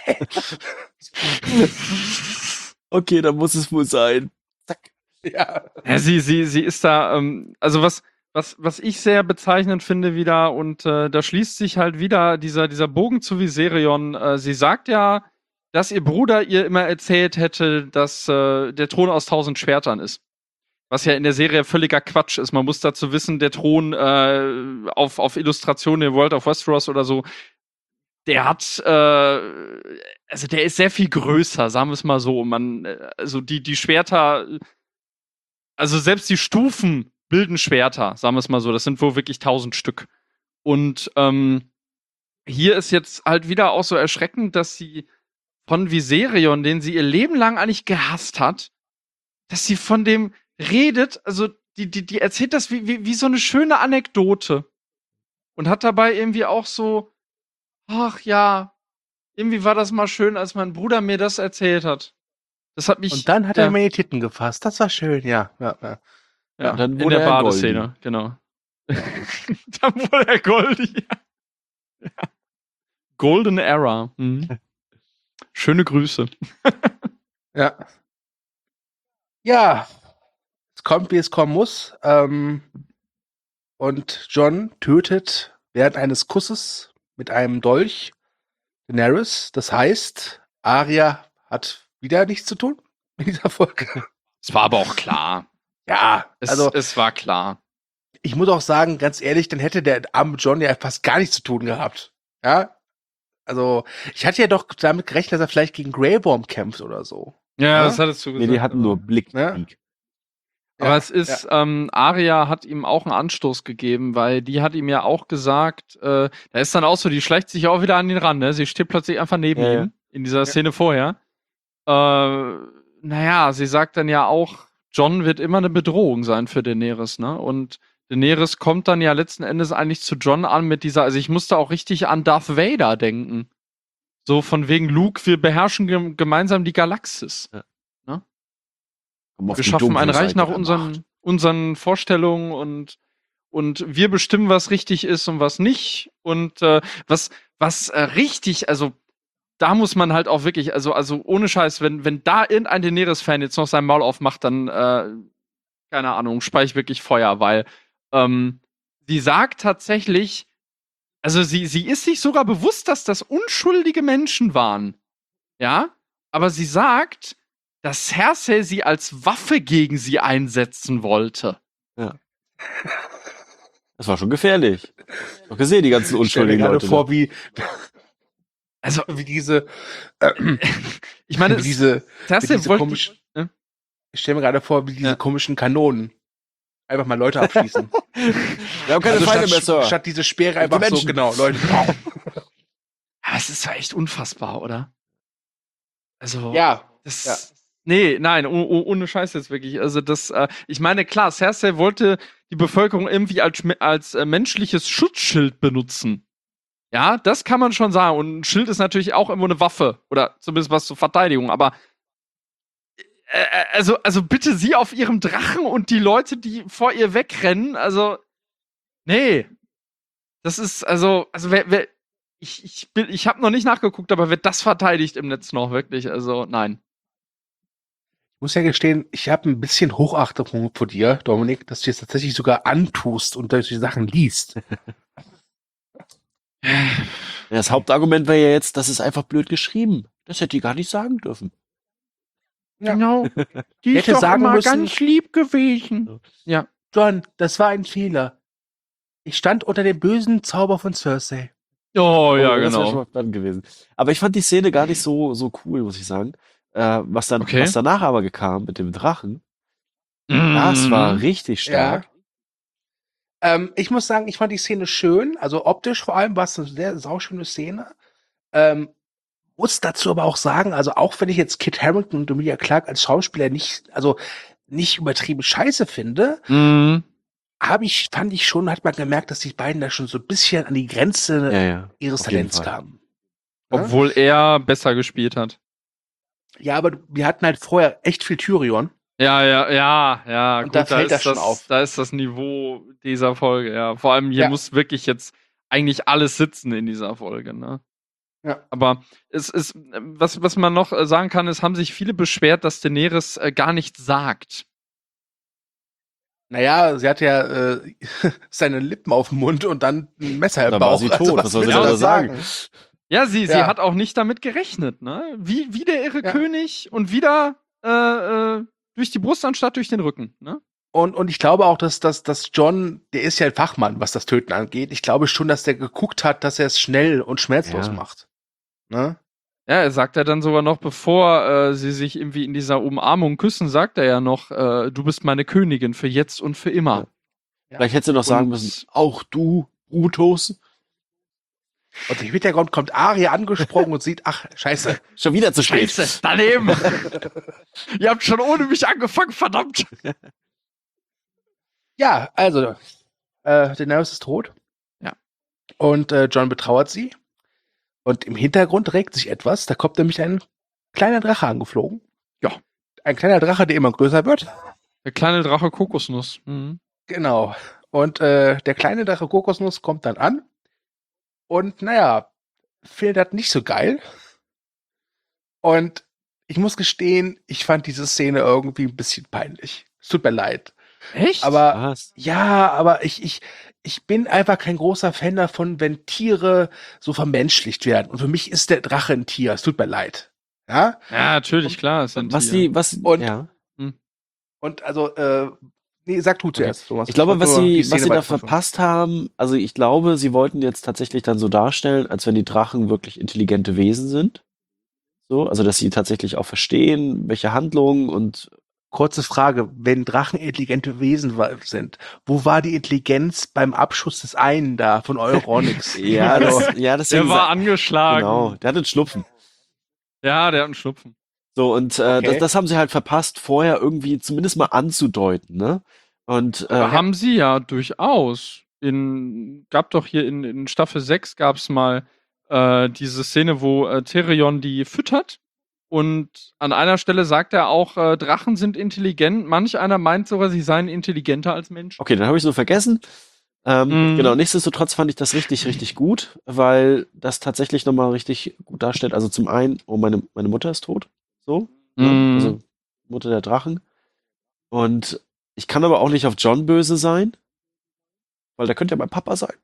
okay, dann muss es wohl sein. Zack. Ja. Ja, sie, sie, sie ist da, ähm, also was, was, was ich sehr bezeichnend finde wieder, und äh, da schließt sich halt wieder dieser, dieser Bogen zu Viserion. Äh, sie sagt ja, dass ihr Bruder ihr immer erzählt hätte, dass äh, der Thron aus tausend Schwertern ist. Was ja in der Serie völliger Quatsch ist. Man muss dazu wissen, der Thron äh, auf, auf Illustrationen in World of Westeros oder so, der hat, äh, also der ist sehr viel größer, sagen wir es mal so. Man, äh, also die, die Schwerter, also selbst die Stufen bilden Schwerter, sagen wir es mal so. Das sind wohl wirklich tausend Stück. Und ähm, hier ist jetzt halt wieder auch so erschreckend, dass sie von Viserion, den sie ihr Leben lang eigentlich gehasst hat, dass sie von dem redet, also die, die, die erzählt das wie, wie, wie so eine schöne Anekdote. Und hat dabei irgendwie auch so, ach ja, irgendwie war das mal schön, als mein Bruder mir das erzählt hat. Das hat mich. Und dann hat ja, er mir die Titten gefasst. Das war schön, ja. ja, ja. ja, dann in wurde der er Badeszene, genau. Dann wurde er goldig. Ja. Golden Era. Mhm. Schöne Grüße. Ja. Ja. Es kommt, wie es kommen muss. Ähm, und John tötet während eines Kusses mit einem Dolch Daenerys. Das heißt, Arya hat wieder nichts zu tun in dieser Folge. Es war aber auch klar. Ja, Es, also es war klar. ich muss auch sagen, ganz ehrlich, dann hätte der arme John ja fast gar nichts zu tun gehabt. Ja, also ich hatte ja doch damit gerechnet, dass er vielleicht gegen Grey Worm kämpft oder so. Ja, Ja? das hattest du Nee, gesagt. die hatten nur Blick. Ja. Aber Ja, es ist, ähm, Arya hat ihm auch einen Anstoß gegeben, weil die hat ihm ja auch gesagt, äh, da ist dann auch so, die schleicht sich auch wieder an ihn ran, ne? Sie steht plötzlich einfach neben Ja, ihm, ja. in dieser Szene vorher. Äh, naja, sie sagt dann ja auch, John wird immer eine Bedrohung sein für Daenerys, ne? Und Daenerys kommt dann ja letzten Endes eigentlich zu John an mit dieser, also ich musste auch richtig an Darth Vader denken. So von wegen Luke, wir beherrschen gem gemeinsam die Galaxis. Um auf Wir die schaffen ein dunkle Reich Seite nach der unseren, Macht. unseren Vorstellungen und, und wir bestimmen, was richtig ist und was nicht. Und äh, was, was äh, richtig, also da muss man halt auch wirklich, also, also ohne Scheiß, wenn, wenn da irgendein Daenerys-Fan jetzt noch sein Maul aufmacht, dann, äh, keine Ahnung, speich ich wirklich Feuer, weil ähm, sie sagt tatsächlich, also sie, sie ist sich sogar bewusst, dass das unschuldige Menschen waren. Ja? Aber sie sagt, dass Cersei sie als Waffe gegen sie einsetzen wollte. Das war schon gefährlich. Doch gesehen, die ganzen Ich stell mir unschuldigen gerade Leute. vor, da. wie, Also, wie diese, äh, ich meine, wie diese, wie Cersei diese wollte. komischen, Ja. ich stelle mir gerade vor, wie diese Ja. komischen Kanonen einfach mal Leute abschießen. Wir haben keine Also Feinde mehr, statt, Sir. statt diese Speere Die einfach so, Menschen. genau, Leute. Aber es ist zwar echt unfassbar, oder? Also, Ja, das. ja. Nee, nein, oh, oh, ohne Scheiß jetzt wirklich. Also, das, äh, ich meine, klar, Cersei wollte die Bevölkerung irgendwie als, als äh, menschliches Schutzschild benutzen. Ja, das kann man schon sagen. Und ein Schild ist natürlich auch irgendwo eine Waffe. Oder zumindest was zur Verteidigung. Aber äh, also, also bitte sie auf ihrem Drachen und die Leute, die vor ihr wegrennen, also. Nee. Das ist, also, also wer, wer ich, ich, bin, ich habe noch nicht nachgeguckt, aber wird das verteidigt im Netz noch wirklich? Also, nein. Ich muss ja gestehen, ich habe ein bisschen Hochachtung vor dir, Dominik, dass du jetzt tatsächlich sogar antust und solche Sachen liest. Ja, das Hauptargument wäre ja jetzt, das ist einfach blöd geschrieben. Das hätte die gar nicht sagen dürfen. Ja. Genau. Die Hätte ist doch sagen immer müssen- ganz lieb gewesen. Ja. John, das war ein Fehler. Ich stand unter dem bösen Zauber von Cersei. Oh, ja, das wäre schon genau. mal spannend gewesen. Aber ich fand die Szene gar nicht so, so cool, muss ich sagen. Äh, was, dann, Okay. was danach aber kam mit dem Drachen, das war Mhm. richtig stark. Ähm, ich muss sagen, ich fand die Szene schön. Also optisch vor allem war es eine sehr sauschöne Szene. Ähm, muss dazu aber auch sagen, also auch wenn ich jetzt Kit Harington und Emilia Clarke als Schauspieler nicht, also nicht übertrieben scheiße finde, Mhm. habe ich, fand ich schon, hat man gemerkt, dass die beiden da schon so ein bisschen an die Grenze Ja, ja. ihres auf jeden Talents Fall. kamen. Ja? Obwohl er besser gespielt hat. Ja, aber wir hatten halt vorher echt viel Tyrion. Ja, ja, ja, ja. Und gut, da da fällt ist das schon das, auf. da ist das Niveau dieser Folge, ja. Vor allem hier Ja. muss wirklich jetzt eigentlich alles sitzen in dieser Folge, ne? Ja. Aber es ist, was, was man noch äh, sagen kann, ist, haben sich viele beschwert, dass Daenerys äh, gar nichts sagt. Naja, sie hat ja äh, seine Lippen auf dem Mund und dann ein Messer im Dann war Bauch. sie tot. Was soll sie willst du da da sagen? Ja, sie, sie Ja. hat auch nicht damit gerechnet, ne? Wie, wie der irre Ja. König und wieder äh, äh, durch die Brust anstatt durch den Rücken, ne? Und, und ich glaube auch, dass, dass, dass John, der ist ja ein Fachmann, was das Töten angeht. Ich glaube schon, dass der geguckt hat, dass er es schnell und schmerzlos Ja. macht. Ne? Ja, er sagt ja dann sogar noch, bevor äh, sie sich irgendwie in dieser Umarmung küssen, sagt er ja noch, äh, du bist meine Königin für jetzt und für immer. Ja. Vielleicht hätte sie noch sagen Und- müssen, auch du, Brutus. Und im Hintergrund kommt Arya angesprungen und sieht, ach, scheiße. Schon wieder zu spät. Scheiße, daneben! Ihr habt schon ohne mich angefangen, verdammt! Ja, also, äh, Daenerys ist tot. Ja. Und äh, John betrauert sie. Und im Hintergrund regt sich etwas. Da kommt nämlich ein kleiner Drache angeflogen. Ja. Ein kleiner Drache, der immer größer wird. Der kleine Drache Kokosnuss. Mhm. Genau. Und äh, der kleine Drache Kokosnuss kommt dann an. Und naja, findet das nicht so geil. Und ich muss gestehen, ich fand diese Szene irgendwie ein bisschen peinlich. Es tut mir leid. Echt? Aber Was? ja, aber ich, ich, ich bin einfach kein großer Fan davon, wenn Tiere so vermenschlicht werden. Und für mich ist der Drache ein Tier. Es tut mir leid. Ja? Ja, natürlich, klar. Ist ein Was Tier. sie, was, Und- ja. Und also, äh, nee, sag du zuerst. Thomas. Ich glaube, wollte was nur die sie, Szene was sie da weiterverfolgen. verpasst haben, also ich glaube, sie wollten jetzt tatsächlich dann so darstellen, als wenn die Drachen wirklich intelligente Wesen sind. So, also dass sie tatsächlich auch verstehen, welche Handlungen und Kurze Frage, wenn Drachen intelligente Wesen wa- sind, wo war die Intelligenz beim Abschuss des einen da von Euronix? ja, Also, das, ja, deswegen Der war sa- angeschlagen. genau, der hat einen Schnupfen. Ja, der hat einen Schnupfen. So, und äh, Okay. das, das haben sie halt verpasst, vorher irgendwie zumindest mal anzudeuten, ne? Und äh, Aber haben sie ja durchaus. In, gab doch hier in, in Staffel sechs gab's mal äh, diese Szene, wo äh, Tyrion die füttert. Und an einer Stelle sagt er auch, äh, Drachen sind intelligent. Manch einer meint sogar, sie seien intelligenter als Menschen. okay, dann habe ich so vergessen. Ähm, Mhm. Genau, nichtsdestotrotz fand ich das richtig, richtig gut, weil das tatsächlich nochmal richtig gut darstellt. Also zum einen, oh, meine, meine Mutter ist tot. So. Ne? Mhm. Also Mutter der Drachen. Und ich kann aber auch nicht auf John böse sein, weil der könnte ja mein Papa sein.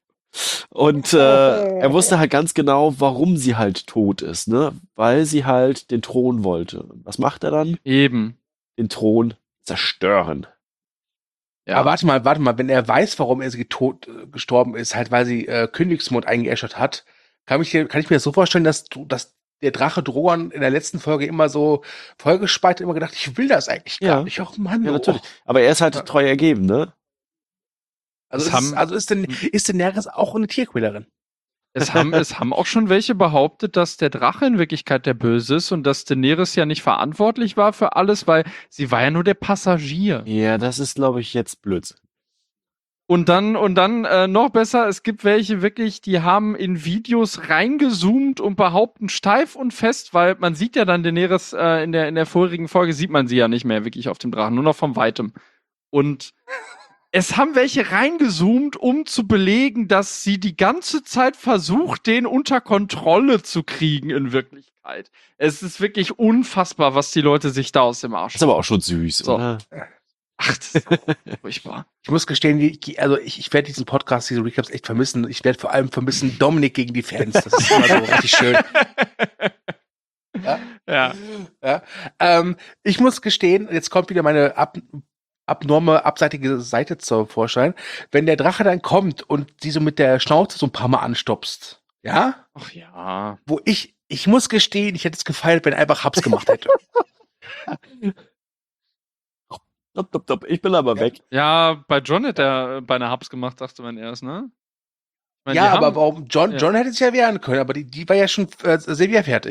Und äh, er wusste halt ganz genau, warum sie halt tot ist, ne? Weil sie halt den Thron wollte. Und was macht er dann? Eben. Den Thron zerstören. Ja. Aber warte mal, warte mal, wenn er weiß, warum er sie tot äh, gestorben ist, halt weil sie äh, Königsmund eingeäschert hat, kann ich, dir- kann ich mir das so vorstellen, dass, du- dass der Drache Drogon in der letzten Folge immer so vollgespeit immer gedacht, ich will das eigentlich gar Ja. nicht. Och Mann, Ja, oh. natürlich. Aber er ist halt Ja. treu ergeben, ne? Also, Das ist, haben- also ist, denn, ist Daenerys auch eine Tierquälerin? Es haben, es haben auch schon welche behauptet, dass der Drache in Wirklichkeit der Böse ist und dass Daenerys ja nicht verantwortlich war für alles, weil sie war ja nur der Passagier. Ja, das ist, glaube ich, jetzt Blödsinn. Und dann, und dann äh, noch besser, es gibt welche wirklich, die haben in Videos reingezoomt und behaupten steif und fest, weil man sieht ja dann Daenerys äh, in der, in der vorigen Folge, sieht man sie ja nicht mehr wirklich auf dem Drachen, nur noch von Weitem. Und es haben welche reingezoomt, um zu belegen, dass sie die ganze Zeit versucht, den unter Kontrolle zu kriegen in Wirklichkeit. Es ist wirklich unfassbar, was die Leute sich da aus dem Arsch. Das ist aber auch schon süß, So. oder? Ach, das ist furchtbar. Ich muss gestehen, die- also ich, ich werde diesen Podcast, diese Recaps echt vermissen. Ich werde vor allem vermissen Dominik gegen die Fans. Das ist immer so richtig schön. Ja? Ja. Ja. Ähm, ich muss gestehen, jetzt kommt wieder meine ab, abnorme, abseitige Seite zum Vorschein. Wenn der Drache dann kommt und die so mit der Schnauze so ein paar Mal anstupst, ja, Ach ja. wo ich, ich muss gestehen, ich hätte es gefeiert, wenn er einfach Haps gemacht hätte. Stopp, stopp, stopp. Ich bin aber Ja. weg. Ja, bei John hätte er beinahe Haps gemacht, dachte man erst, ne? Ich meine, Ja, die aber haben- warum? John, Ja. John hätte sich ja wehren können, aber die, die war ja schon äh, sehr, sehr fertig.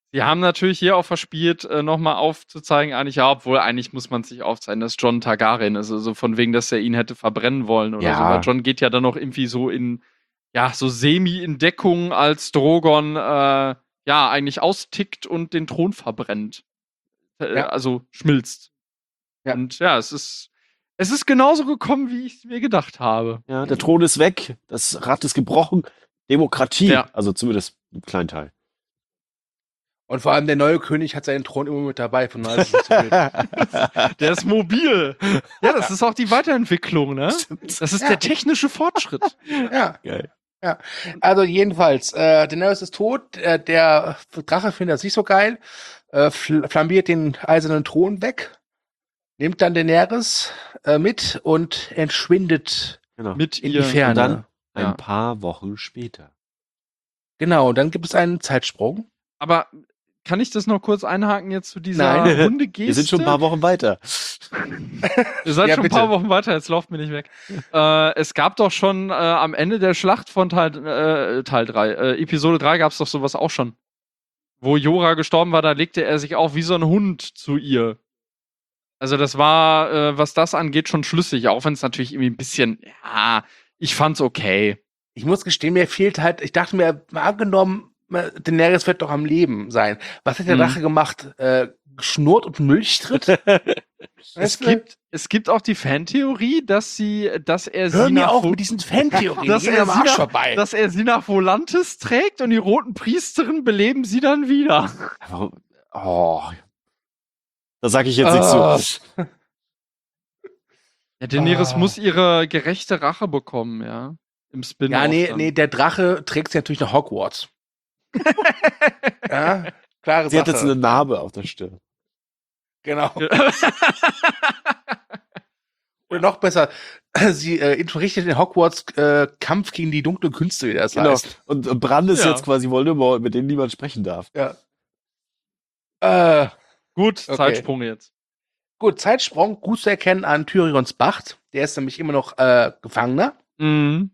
Sie haben natürlich hier auch verspielt, äh, nochmal aufzuzeigen, eigentlich, ja, obwohl eigentlich muss man sich aufzeigen, dass Jon Targaryen ist, also von wegen, dass er ihn hätte verbrennen wollen oder Ja. so. Weil Jon geht ja dann noch irgendwie so in, ja, so semi in Deckung, als Drogon, äh, ja, eigentlich austickt und den Thron verbrennt. Äh, Ja. Also schmilzt. Ja. Und ja, es ist, es ist genauso gekommen, wie ich es mir gedacht habe. Ja, der Thron ist weg, das Rad ist gebrochen, Demokratie, Ja. also zumindest ein kleinen Teil. Und vor allem der neue König hat seinen Thron immer mit dabei, von daher ist es nicht so wild. Der ist mobil. Ja, das ist auch die Weiterentwicklung, ne? Stimmt. Das ist Ja. der technische Fortschritt. Ja, Geil. also jedenfalls, äh, Daenerys ist tot, äh, der Drache findet das nicht so geil, äh, fl flambiert den eisernen Thron weg, nimmt dann Daenerys äh, mit und entschwindet Genau. Mit in ihr. die Ferne. Und dann ein Ja. paar Wochen später. Genau, und dann gibt es einen Zeitsprung. Aber kann ich das noch kurz einhaken jetzt zu dieser Nein. Hundegeste? Wir sind schon ein paar Wochen weiter. Ihr seid Ja, schon ein bitte. paar Wochen weiter, jetzt lauft mir nicht weg. äh, es gab doch schon äh, am Ende der Schlacht von Teil, äh, Teil drei, äh, Episode drei gab es doch sowas auch schon. Wo Jorah gestorben war, da legte er sich auch wie so ein Hund zu ihr. Also das war, äh, was das angeht, schon schlüssig, auch wenn es natürlich irgendwie ein bisschen, ja, ich fand's okay. Ich muss gestehen, mir fehlt halt, ich dachte mir, mal angenommen, äh, Daenerys wird doch am Leben sein. Was hat der Mhm. Drache gemacht? Äh, geschnurrt und Milchstritt? Es Weißt du? gibt, es gibt auch die Fantheorie, dass sie, dass er Hör sie mir nach auf Vo- mit diesen Fan-Theorien, Dass die gehen er am sie Arsch nach- vorbei. dass er sie nach Volantis trägt und die roten Priesterinnen beleben sie dann wieder. Warum? Oh. Da sage ich jetzt nichts Ah. zu. Ja, Daenerys Ah. muss ihre gerechte Rache bekommen, ja. Im Spin. Ja, nee, nee, der Drache trägt sie natürlich nach Hogwarts. Ja, klare Sie hat jetzt Sache. eine Narbe auf der Stirn. Genau. Oder noch besser, sie äh, richtet in Hogwarts äh, Kampf gegen die dunklen Künste, wie das Genau. heißt. Und äh, Brand ist Ja. jetzt quasi Voldemort, mit dem niemand sprechen darf. Ja. Äh, Gut, Okay. Zeitsprung jetzt. gut, Zeitsprung, gut zu erkennen an Tyrions Bacht. Der ist nämlich immer noch äh, Gefangener. Mhm.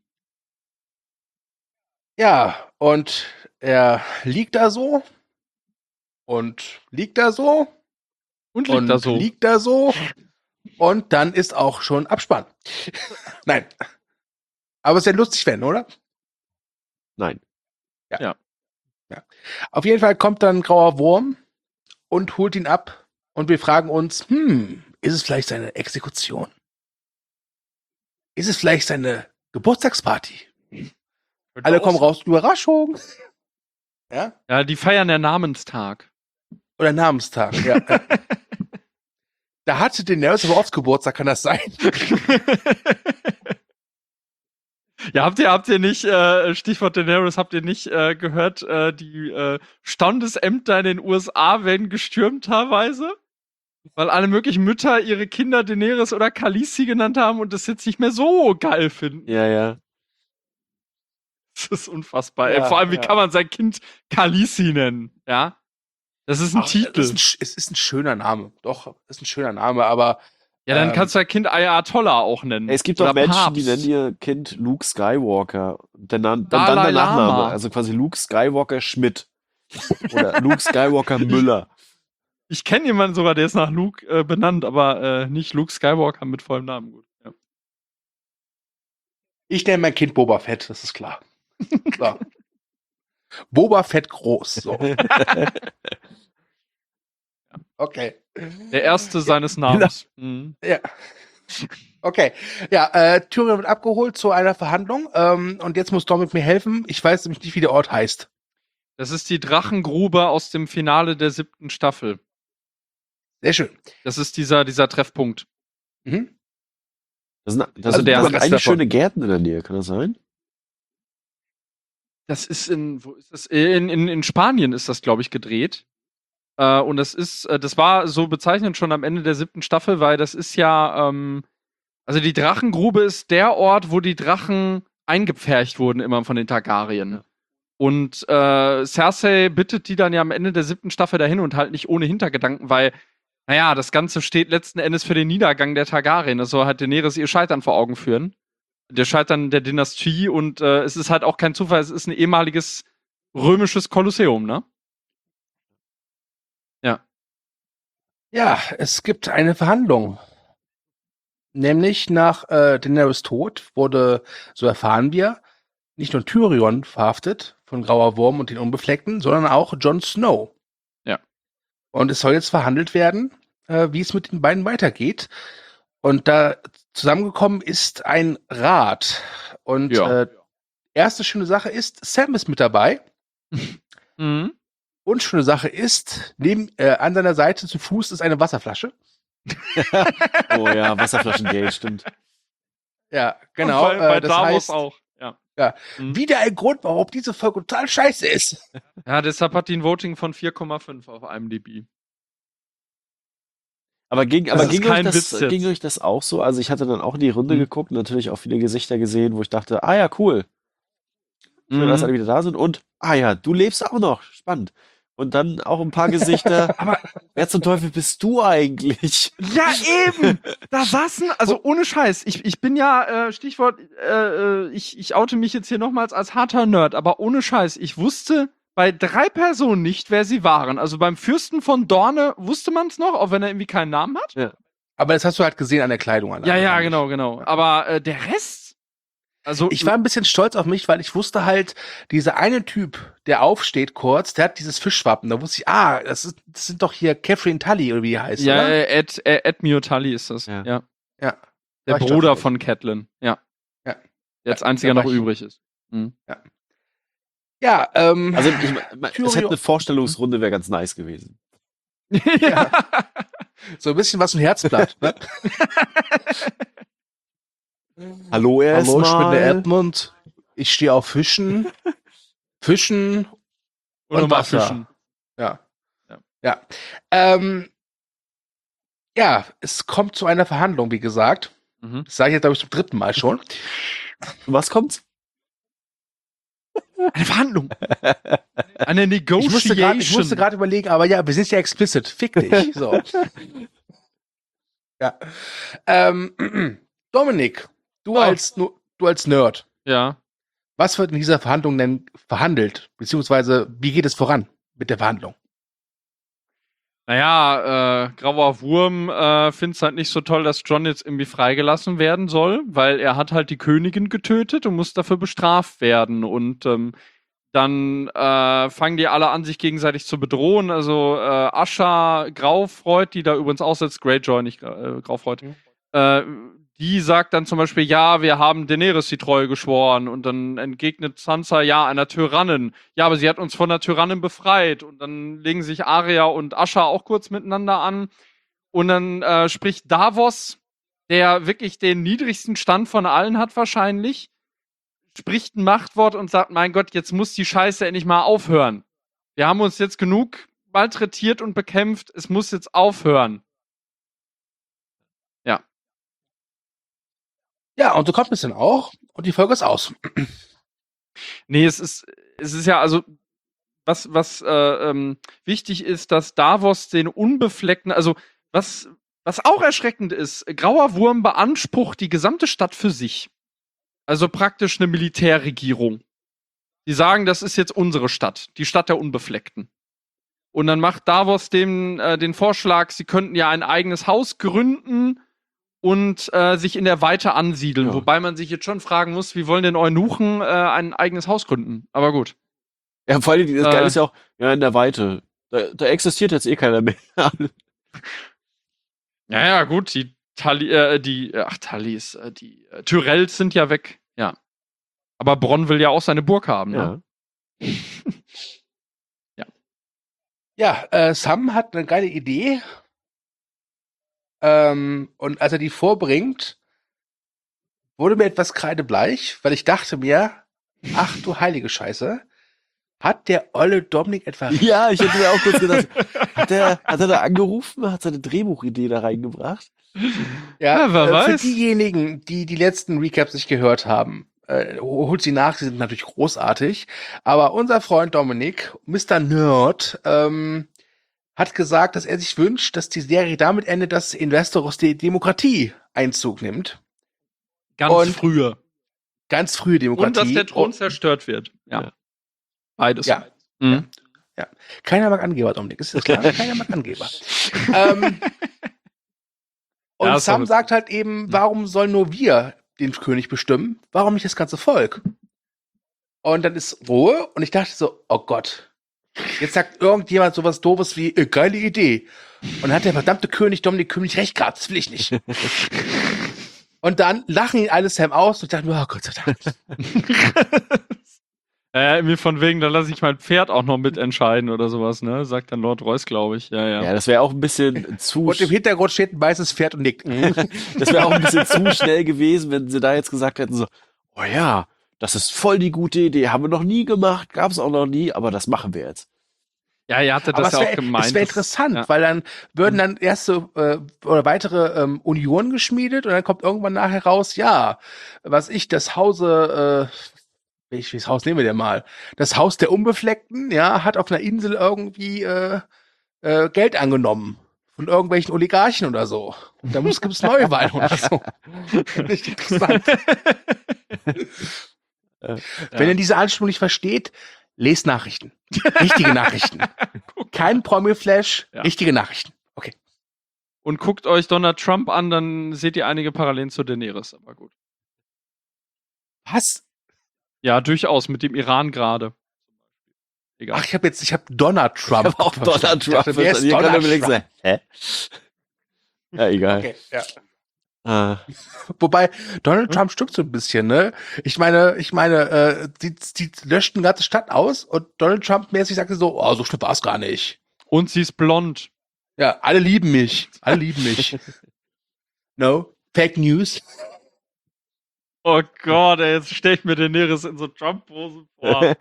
Ja, und er liegt da so und liegt da so Und liegt und da so. liegt da so und dann ist auch schon Abspann. Nein. Aber es ist ja lustig, wenn, oder? Nein. Auf jeden Fall kommt dann ein grauer Wurm und holt ihn ab und wir fragen uns, hm, ist es vielleicht seine Exekution? Ist es vielleicht seine Geburtstagsparty? Alle kommen raus, Überraschung. Ja? Ja, die feiern der Namenstag. Oder Namenstag, ja. ja. Da hatte Daenerys aber oft Geburtstag, kann das sein? Ja, habt ihr, habt ihr nicht, äh, Stichwort Daenerys, habt ihr nicht äh, gehört, äh, die äh, Standesämter in den U S A werden gestürmt teilweise? Weil alle möglichen Mütter ihre Kinder Daenerys oder Khaleesi genannt haben und das jetzt nicht mehr so geil finden. Ja, ja. Das ist unfassbar. Ja, ey. Vor allem, wie ja. kann man sein Kind Khaleesi nennen? Ja? Das ist ein Ach, Titel. Es ist ein, sch- es ist ein schöner Name. Doch, es ist ein schöner Name, aber Ja, dann Ähm, kannst du dein Kind Ayatollah auch nennen. Es gibt Oder auch Menschen, Papst. die nennen ihr Kind Luke Skywalker. Dann, dann, dann Dalai der Nachname. Lama. Also quasi Luke Skywalker Schmidt. Oder Luke Skywalker Müller. Ich kenne jemanden sogar, der ist nach Luke äh, benannt, aber äh, nicht Luke Skywalker mit vollem Namen. Gut. Ja. ich nenne mein Kind Boba Fett, das ist klar. So. Boba Fett groß. So. Okay. Der erste seines Namens. Mhm. Ja. Okay. Ja, äh, Tyrion wird abgeholt zu einer Verhandlung. Ähm, und jetzt muss Dominic mir helfen. Ich weiß nämlich nicht, wie der Ort heißt. Das ist die Drachengrube aus dem Finale der siebten Staffel. Sehr schön. Das ist dieser, dieser Treffpunkt. Mhm. Das sind, das Also sind, der das sind Rest eigentlich davon. schöne Gärten in der Nähe, kann das sein? Das ist in, wo ist das? In, in, in Spanien ist das, glaube ich, gedreht. Äh, und das ist, äh, das war so bezeichnend schon am Ende der siebten Staffel, weil das ist ja, ähm, also die Drachengrube ist der Ort, wo die Drachen eingepfercht wurden, immer von den Targaryen. Ja. Und äh, Cersei bittet die dann ja am Ende der siebten Staffel dahin und halt nicht ohne Hintergedanken, weil, naja, das Ganze steht letzten Endes für den Niedergang der Targaryen. Das soll halt Daenerys ihr Scheitern vor Augen führen. Der Scheitern der Dynastie und äh, es ist halt auch kein Zufall, es ist ein ehemaliges römisches Kolosseum, ne? Ja, es gibt eine Verhandlung. Nämlich nach äh, Daenerys Tod wurde, so erfahren wir, nicht nur Tyrion verhaftet von Grauer Wurm und den Unbefleckten, sondern auch Jon Snow. Ja. Und es soll jetzt verhandelt werden, äh, wie es mit den beiden weitergeht. Und da zusammengekommen ist ein Rat. Und Ja. äh, erste schöne Sache ist, Sam ist mit dabei. Mhm. Und schöne Sache ist, neben äh, an seiner Seite zu Fuß ist eine Wasserflasche. Oh ja, Wasserflaschengate, stimmt. Ja, genau. Und bei, bei äh, das Davos heißt, auch. Ja. Ja, Mhm. wieder ein Grund, warum diese Folge total scheiße ist. Ja, deshalb hat die ein Voting von vier Komma fünf auf IMDb. Aber ging, Das aber ist ging, kein euch Witz das, jetzt. ging euch das auch so? Also ich hatte dann auch in die Runde Mhm. geguckt und natürlich auch viele Gesichter gesehen, wo ich dachte, ah ja, cool. Schön, dass Mhm. alle wieder da sind. Und, ah ja, du lebst auch noch. Spannend. Und dann auch ein paar Gesichter. Aber Wer zum Teufel bist du eigentlich? ja, eben! Da saßen, also ohne Scheiß, ich, ich bin ja, äh, Stichwort, äh, äh, ich, ich oute mich jetzt hier nochmals als harter Nerd, aber ohne Scheiß, ich wusste bei drei Personen nicht, wer sie waren. Also beim Fürsten von Dorne wusste man es noch, auch wenn er irgendwie keinen Namen hat. Ja. Aber das hast du halt gesehen an der Kleidung. alleine, Ja, ja, fand ich. genau, genau. Aber äh, der Rest, also Ich war ein bisschen stolz auf mich, weil ich wusste halt, dieser eine Typ, der aufsteht kurz, der hat dieses Fischwappen. Da wusste ich, ah, das, ist, das sind doch hier Catherine Tully, oder wie die heißt, ja, oder? äh, Ed, äh, Ed Miyotali ist das. Ja. Ja. Ja. Der War ich Bruder stolz auf von Catelyn. Ja. Ja. Jetzt Ja, einziger da noch war ich- übrig ist. Mhm. Ja, ähm, Also ich, es hätte Tyrion- eine Vorstellungsrunde wäre ganz nice gewesen. ja. so ein bisschen was ein Herzblatt. Ne? Hallo Hallo, erstmal. ich bin der Edmund. Ich stehe auf Fischen. Fischen Und und nochmal Wasser. fischen. Ja. Ja. Ja. Ähm, ja, es kommt zu einer Verhandlung, wie gesagt. Mhm. Das sage ich jetzt, glaube ich, zum dritten Mal schon. Was kommt's? Eine Verhandlung. Eine Ich Negotiation. musste gerade ich musste gerade überlegen, aber ja, wir sind ja explicit. Fick dich. So. ja. Ähm, Dominik, du, Ja. als, nu- du als Nerd, Ja. was wird in dieser Verhandlung denn verhandelt? Beziehungsweise, wie geht es voran mit der Verhandlung? Naja, äh, Grauer Wurm äh, findet es halt nicht so toll, dass Jon jetzt irgendwie freigelassen werden soll, weil er hat halt die Königin getötet und muss dafür bestraft werden. Und ähm, dann äh, fangen die alle an, sich gegenseitig zu bedrohen. Also äh, Asha Graufreud, die da übrigens aussetzt, Greyjoy, nicht äh, Graufreud, Mhm. äh, die sagt dann zum Beispiel, ja, wir haben Daenerys die Treue geschworen. Und dann entgegnet Sansa, ja, einer Tyrannin. Ja, aber sie hat uns von der Tyrannin befreit. Und dann legen sich Arya und Asha auch kurz miteinander an. Und dann äh, spricht Davos, der wirklich den niedrigsten Stand von allen hat wahrscheinlich, spricht ein Machtwort und sagt, mein Gott, jetzt muss die Scheiße endlich mal aufhören. Wir haben uns jetzt genug malträtiert und bekämpft. Es muss jetzt aufhören. Ja. Ja, und so kommt es dann auch. Und die Folge ist aus. Nee, es ist, es ist ja, also, was, was äh, ähm, wichtig ist, dass Davos den unbefleckten, also, was, was auch erschreckend ist, Grauer Wurm beansprucht die gesamte Stadt für sich. Also praktisch eine Militärregierung. Die sagen, das ist jetzt unsere Stadt, die Stadt der Unbefleckten. Und dann macht Davos dem äh, den Vorschlag, sie könnten ja ein eigenes Haus gründen und äh, sich in der Weite ansiedeln. Ja. Wobei man sich jetzt schon fragen muss, wie wollen denn Eunuchen äh, ein eigenes Haus gründen? Aber gut. Ja, vor allem, das Äh. Geile ist ja auch, ja, in der Weite. Da, da existiert jetzt eh keiner mehr. Ja, ja, gut, die Tali, äh, die, ach, Talis, äh, die äh, Tyrells sind ja weg, ja. Aber Bronn will ja auch seine Burg haben, ne? Ja. Ja, äh, Sam hat eine geile Idee. Ähm, und als er die vorbringt, wurde mir etwas kreidebleich, weil ich dachte mir, ach du heilige Scheiße, hat der olle Dominik etwa Ja, ich hätte mir auch kurz gedacht, hat er, hat er da angerufen, hat seine Drehbuchidee da reingebracht? Ja, wer äh, weiß. Für diejenigen, die die letzten Recaps nicht gehört haben, äh, holt sie nach, sie sind natürlich großartig. Aber unser Freund Dominik, Mister Nerd, ähm, hat gesagt, dass er sich wünscht, dass die Serie damit endet, dass Investoros die Demokratie Einzug nimmt. Ganz Und- früher. Ganz frühe Demokratie. Und dass der Thron Und- zerstört wird. Ja. Ja. Beides. Ja. Mhm. ja. Keiner mag Angeber, Dominik. Ist das klar? Keiner mag Angeber. ähm, und Ja, Sam sorry. sagt halt eben, warum sollen nur wir den König bestimmen? Warum nicht das ganze Volk? Und dann ist Ruhe und ich dachte so, oh Gott, jetzt sagt irgendjemand sowas Doofes wie, äh, geile Idee. Und dann hat der verdammte König Dominik König recht gehabt, das will ich nicht. Und dann lachen ihn alle Sam aus und ich dachte nur, oh Gott sei Dank. Äh, irgendwie von wegen, da lasse ich mein Pferd auch noch mitentscheiden oder sowas, ne? Sagt dann Lord Royce, glaube ich. Ja, ja. Ja, das wäre auch ein bisschen zu. Und im Hintergrund steht ein weißes Pferd und nickt. Das wäre auch ein bisschen zu schnell gewesen, wenn sie da jetzt gesagt hätten so, oh ja, das ist voll die gute Idee, haben wir noch nie gemacht, gab es auch noch nie, aber das machen wir jetzt. Ja, ihr hattet Aber das es ja wär, auch gemeint. es wäre das- interessant, ja. weil dann würden dann erste äh, oder weitere ähm, Unionen geschmiedet und dann kommt irgendwann nachher raus, ja, was ich, das Hause, äh, welches Haus nehmen wir denn mal? Das Haus der Unbefleckten, ja, hat auf einer Insel irgendwie äh, äh, Geld angenommen. Von irgendwelchen Oligarchen oder so. Und da muss gibt's neue Wahlen oder so. Nicht interessant. Wenn ihr diese Anspielung nicht versteht, lest Nachrichten. Richtige Nachrichten. Kein Promi-Flash, Ja. richtige Nachrichten. Okay. Und guckt euch Donald Trump an, dann seht ihr einige Parallelen zu Daenerys, aber gut. Was? Ja, durchaus, mit dem Iran gerade. Egal. Ach, ich habe jetzt, ich habe Donald Trump. Ich hab auch Donald Ich dachte, Trump. wer ist Hier kann Donald man überlegen, Trump? so, hä? Ja, egal. Okay, ja. Äh, Wobei, Donald Trump stimmt so ein bisschen, ne? Ich meine, ich meine, äh, die, die löschten eine ganze Stadt aus und Donald Trump mäßig sagte so, oh, so schlimm war's gar nicht. Und sie ist blond. Ja, alle lieben mich. Alle lieben mich. No? Fake News? Oh Gott, ey, jetzt stell ich mir Daenerys in so Trump-Pose vor.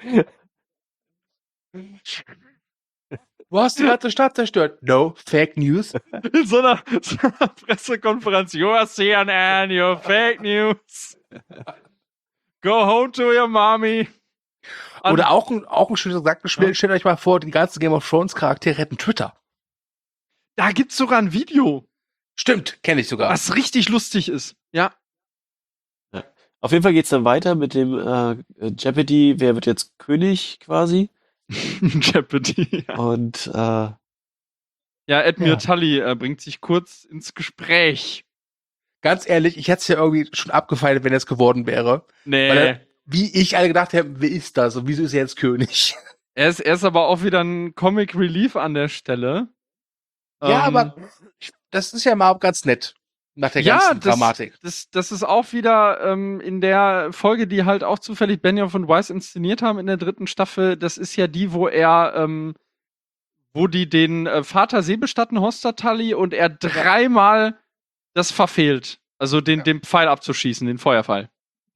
Du hast die ganze Stadt zerstört. No? Fake News? In so einer, so einer Pressekonferenz. You're C N N, you're fake news. Go home to your mommy. An- Oder auch ein, auch ein schönes Gedankenspiel. Ja. Stellt euch mal vor, die ganzen Game of Thrones Charaktere hätten Twitter. Da gibt's sogar ein Video, Stimmt, kenne ich sogar. was richtig lustig ist. Ja. auf jeden Fall geht's dann weiter mit dem äh, Jeopardy, wer wird jetzt König quasi. Jeopardy. Ja, Und äh, ja Edmure Ja. Tully äh, bringt sich kurz ins Gespräch. Ganz ehrlich, ich hätte es ja irgendwie schon abgefeiert, wenn er es geworden wäre. Nee. Weil er, wie ich alle gedacht habe, wer ist das und wieso ist er jetzt König? Er ist, er ist aber auch wieder ein Comic Relief an der Stelle. Ja, Ähm, aber ich, das ist ja mal ganz nett. Nach der Ja, ganzen das- Dramatik. Das, das ist auch wieder ähm, in der Folge, die halt auch zufällig Benioff und Weiss inszeniert haben in der dritten Staffel. Das ist ja die, wo er, ähm, wo die den äh, Vater seebestatten, Hoster Tully, und er dreimal das verfehlt. Also den, Ja. den Pfeil abzuschießen, den Feuerpfeil.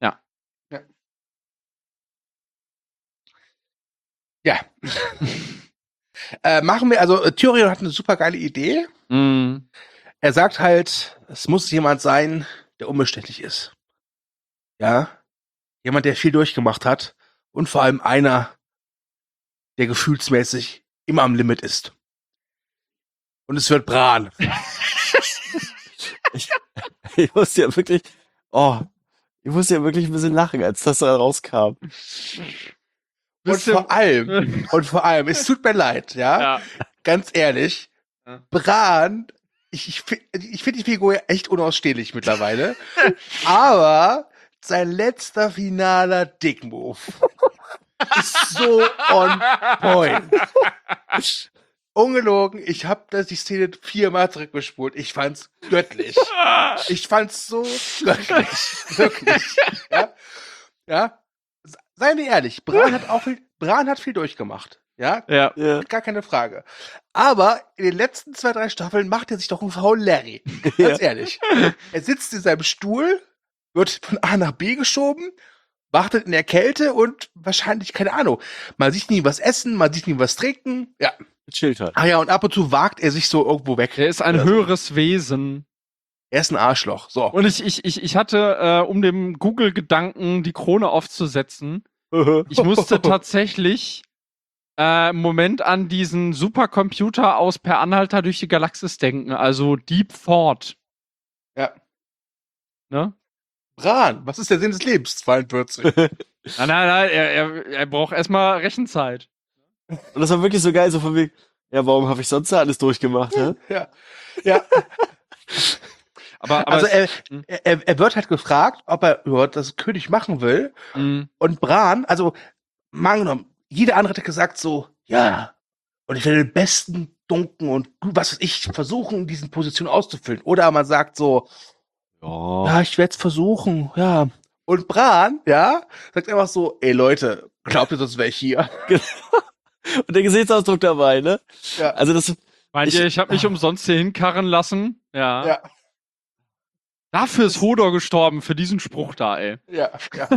Ja. äh, machen wir, also äh, Tyrion hat eine super geile Idee. Mm. Er sagt halt, es muss jemand sein, der unbestechlich ist. Ja. Jemand, der viel durchgemacht hat. Und vor allem einer, der gefühlsmäßig immer am Limit ist. Und es wird Bran. ich, ich musste ja wirklich, oh, ich musste ja wirklich ein bisschen lachen, als das da rauskam. Und Wisst ihr- vor allem, und vor allem, es tut mir leid, ja, Ja. ganz ehrlich, Ja. Bran, ich, ich, fi- ich finde die Figur echt unausstehlich mittlerweile, aber sein letzter finaler Dick-Move ist so on point. Ungelogen, ich habe die Szene viermal zurückgespult. Ich fand's göttlich. Ich fand's so göttlich. Wirklich. Ja? Ja? Se- Seien wir ehrlich, Bran hat auch viel, Bran hat viel durchgemacht. Ja? Ja. Ja. Gar keine Frage. Aber in den letzten zwei, drei Staffeln macht er sich doch einen faulen Larry. Ganz ehrlich. Er sitzt in seinem Stuhl, wird von A nach B geschoben, wartet in der Kälte und wahrscheinlich, keine Ahnung, man sieht nie was essen, man sieht nie was trinken. Ja. Chillt halt. Ach ja, und ab und zu wagt er sich so irgendwo weg. Er ist ein Oder so. höheres Wesen. Er ist ein Arschloch. So. Und ich, ich, ich, ich hatte, äh, um dem Google-Gedanken die Krone aufzusetzen, ich musste tatsächlich äh, einen Moment an diesen Supercomputer aus Per Anhalter durch die Galaxis denken, also Deep Thought. Ja. Ne? Bran, was ist der Sinn des Lebens? zweiundvierzig. Nein, nein, nein, er, er, er braucht erstmal Rechenzeit. Und das war wirklich so geil, so von wegen, ja, warum habe ich sonst da alles durchgemacht, hä? Ja. Ja. Aber, aber Also es- er, hm, er, er wird halt gefragt, ob er überhaupt das König machen will. hm, Und Bran, also mal angenommen, jeder andere hätte gesagt so, ja, und ich werde den besten Dunken und was weiß ich, versuchen, diesen Positionen auszufüllen. Oder man sagt so, Ja. ja, ich werde es versuchen, ja. Und Bran, ja, sagt einfach so, ey Leute, glaubt ihr, sonst wäre ich hier? Und der Gesichtsausdruck dabei, ne? Ja. Also das, meint Ich- ihr, ich habe mich umsonst hier hinkarren lassen? Ja. Ja, Dafür ist Hodor gestorben, für diesen Spruch da, ey. ja, ja.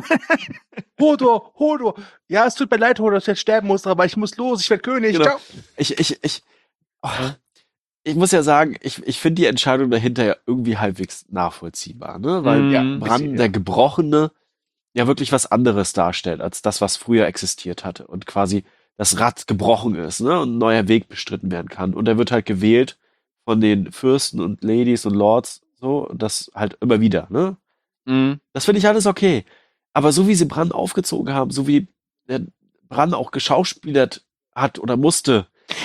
Hodor, Hodor. Ja, es tut mir leid, Hodor, dass ich jetzt sterben muss, aber ich muss los, ich werde König. Genau. Ciao. ich, ich, ich, oh, ich muss ja sagen, ich, ich finde die Entscheidung dahinter ja irgendwie halbwegs nachvollziehbar, ne? Weil Mhm. Ja, Bran, bisschen, der ja. Gebrochene, ja wirklich was anderes darstellt, als das, was früher existiert hatte. Und quasi das Rad gebrochen ist, ne? Und ein neuer Weg bestritten werden kann. Und er wird halt gewählt von den Fürsten und Ladies und Lords, so, und das halt immer wieder, ne? Mhm. Das finde ich alles okay. Aber so wie sie Bran aufgezogen haben, so wie der Bran auch geschauspielert hat oder musste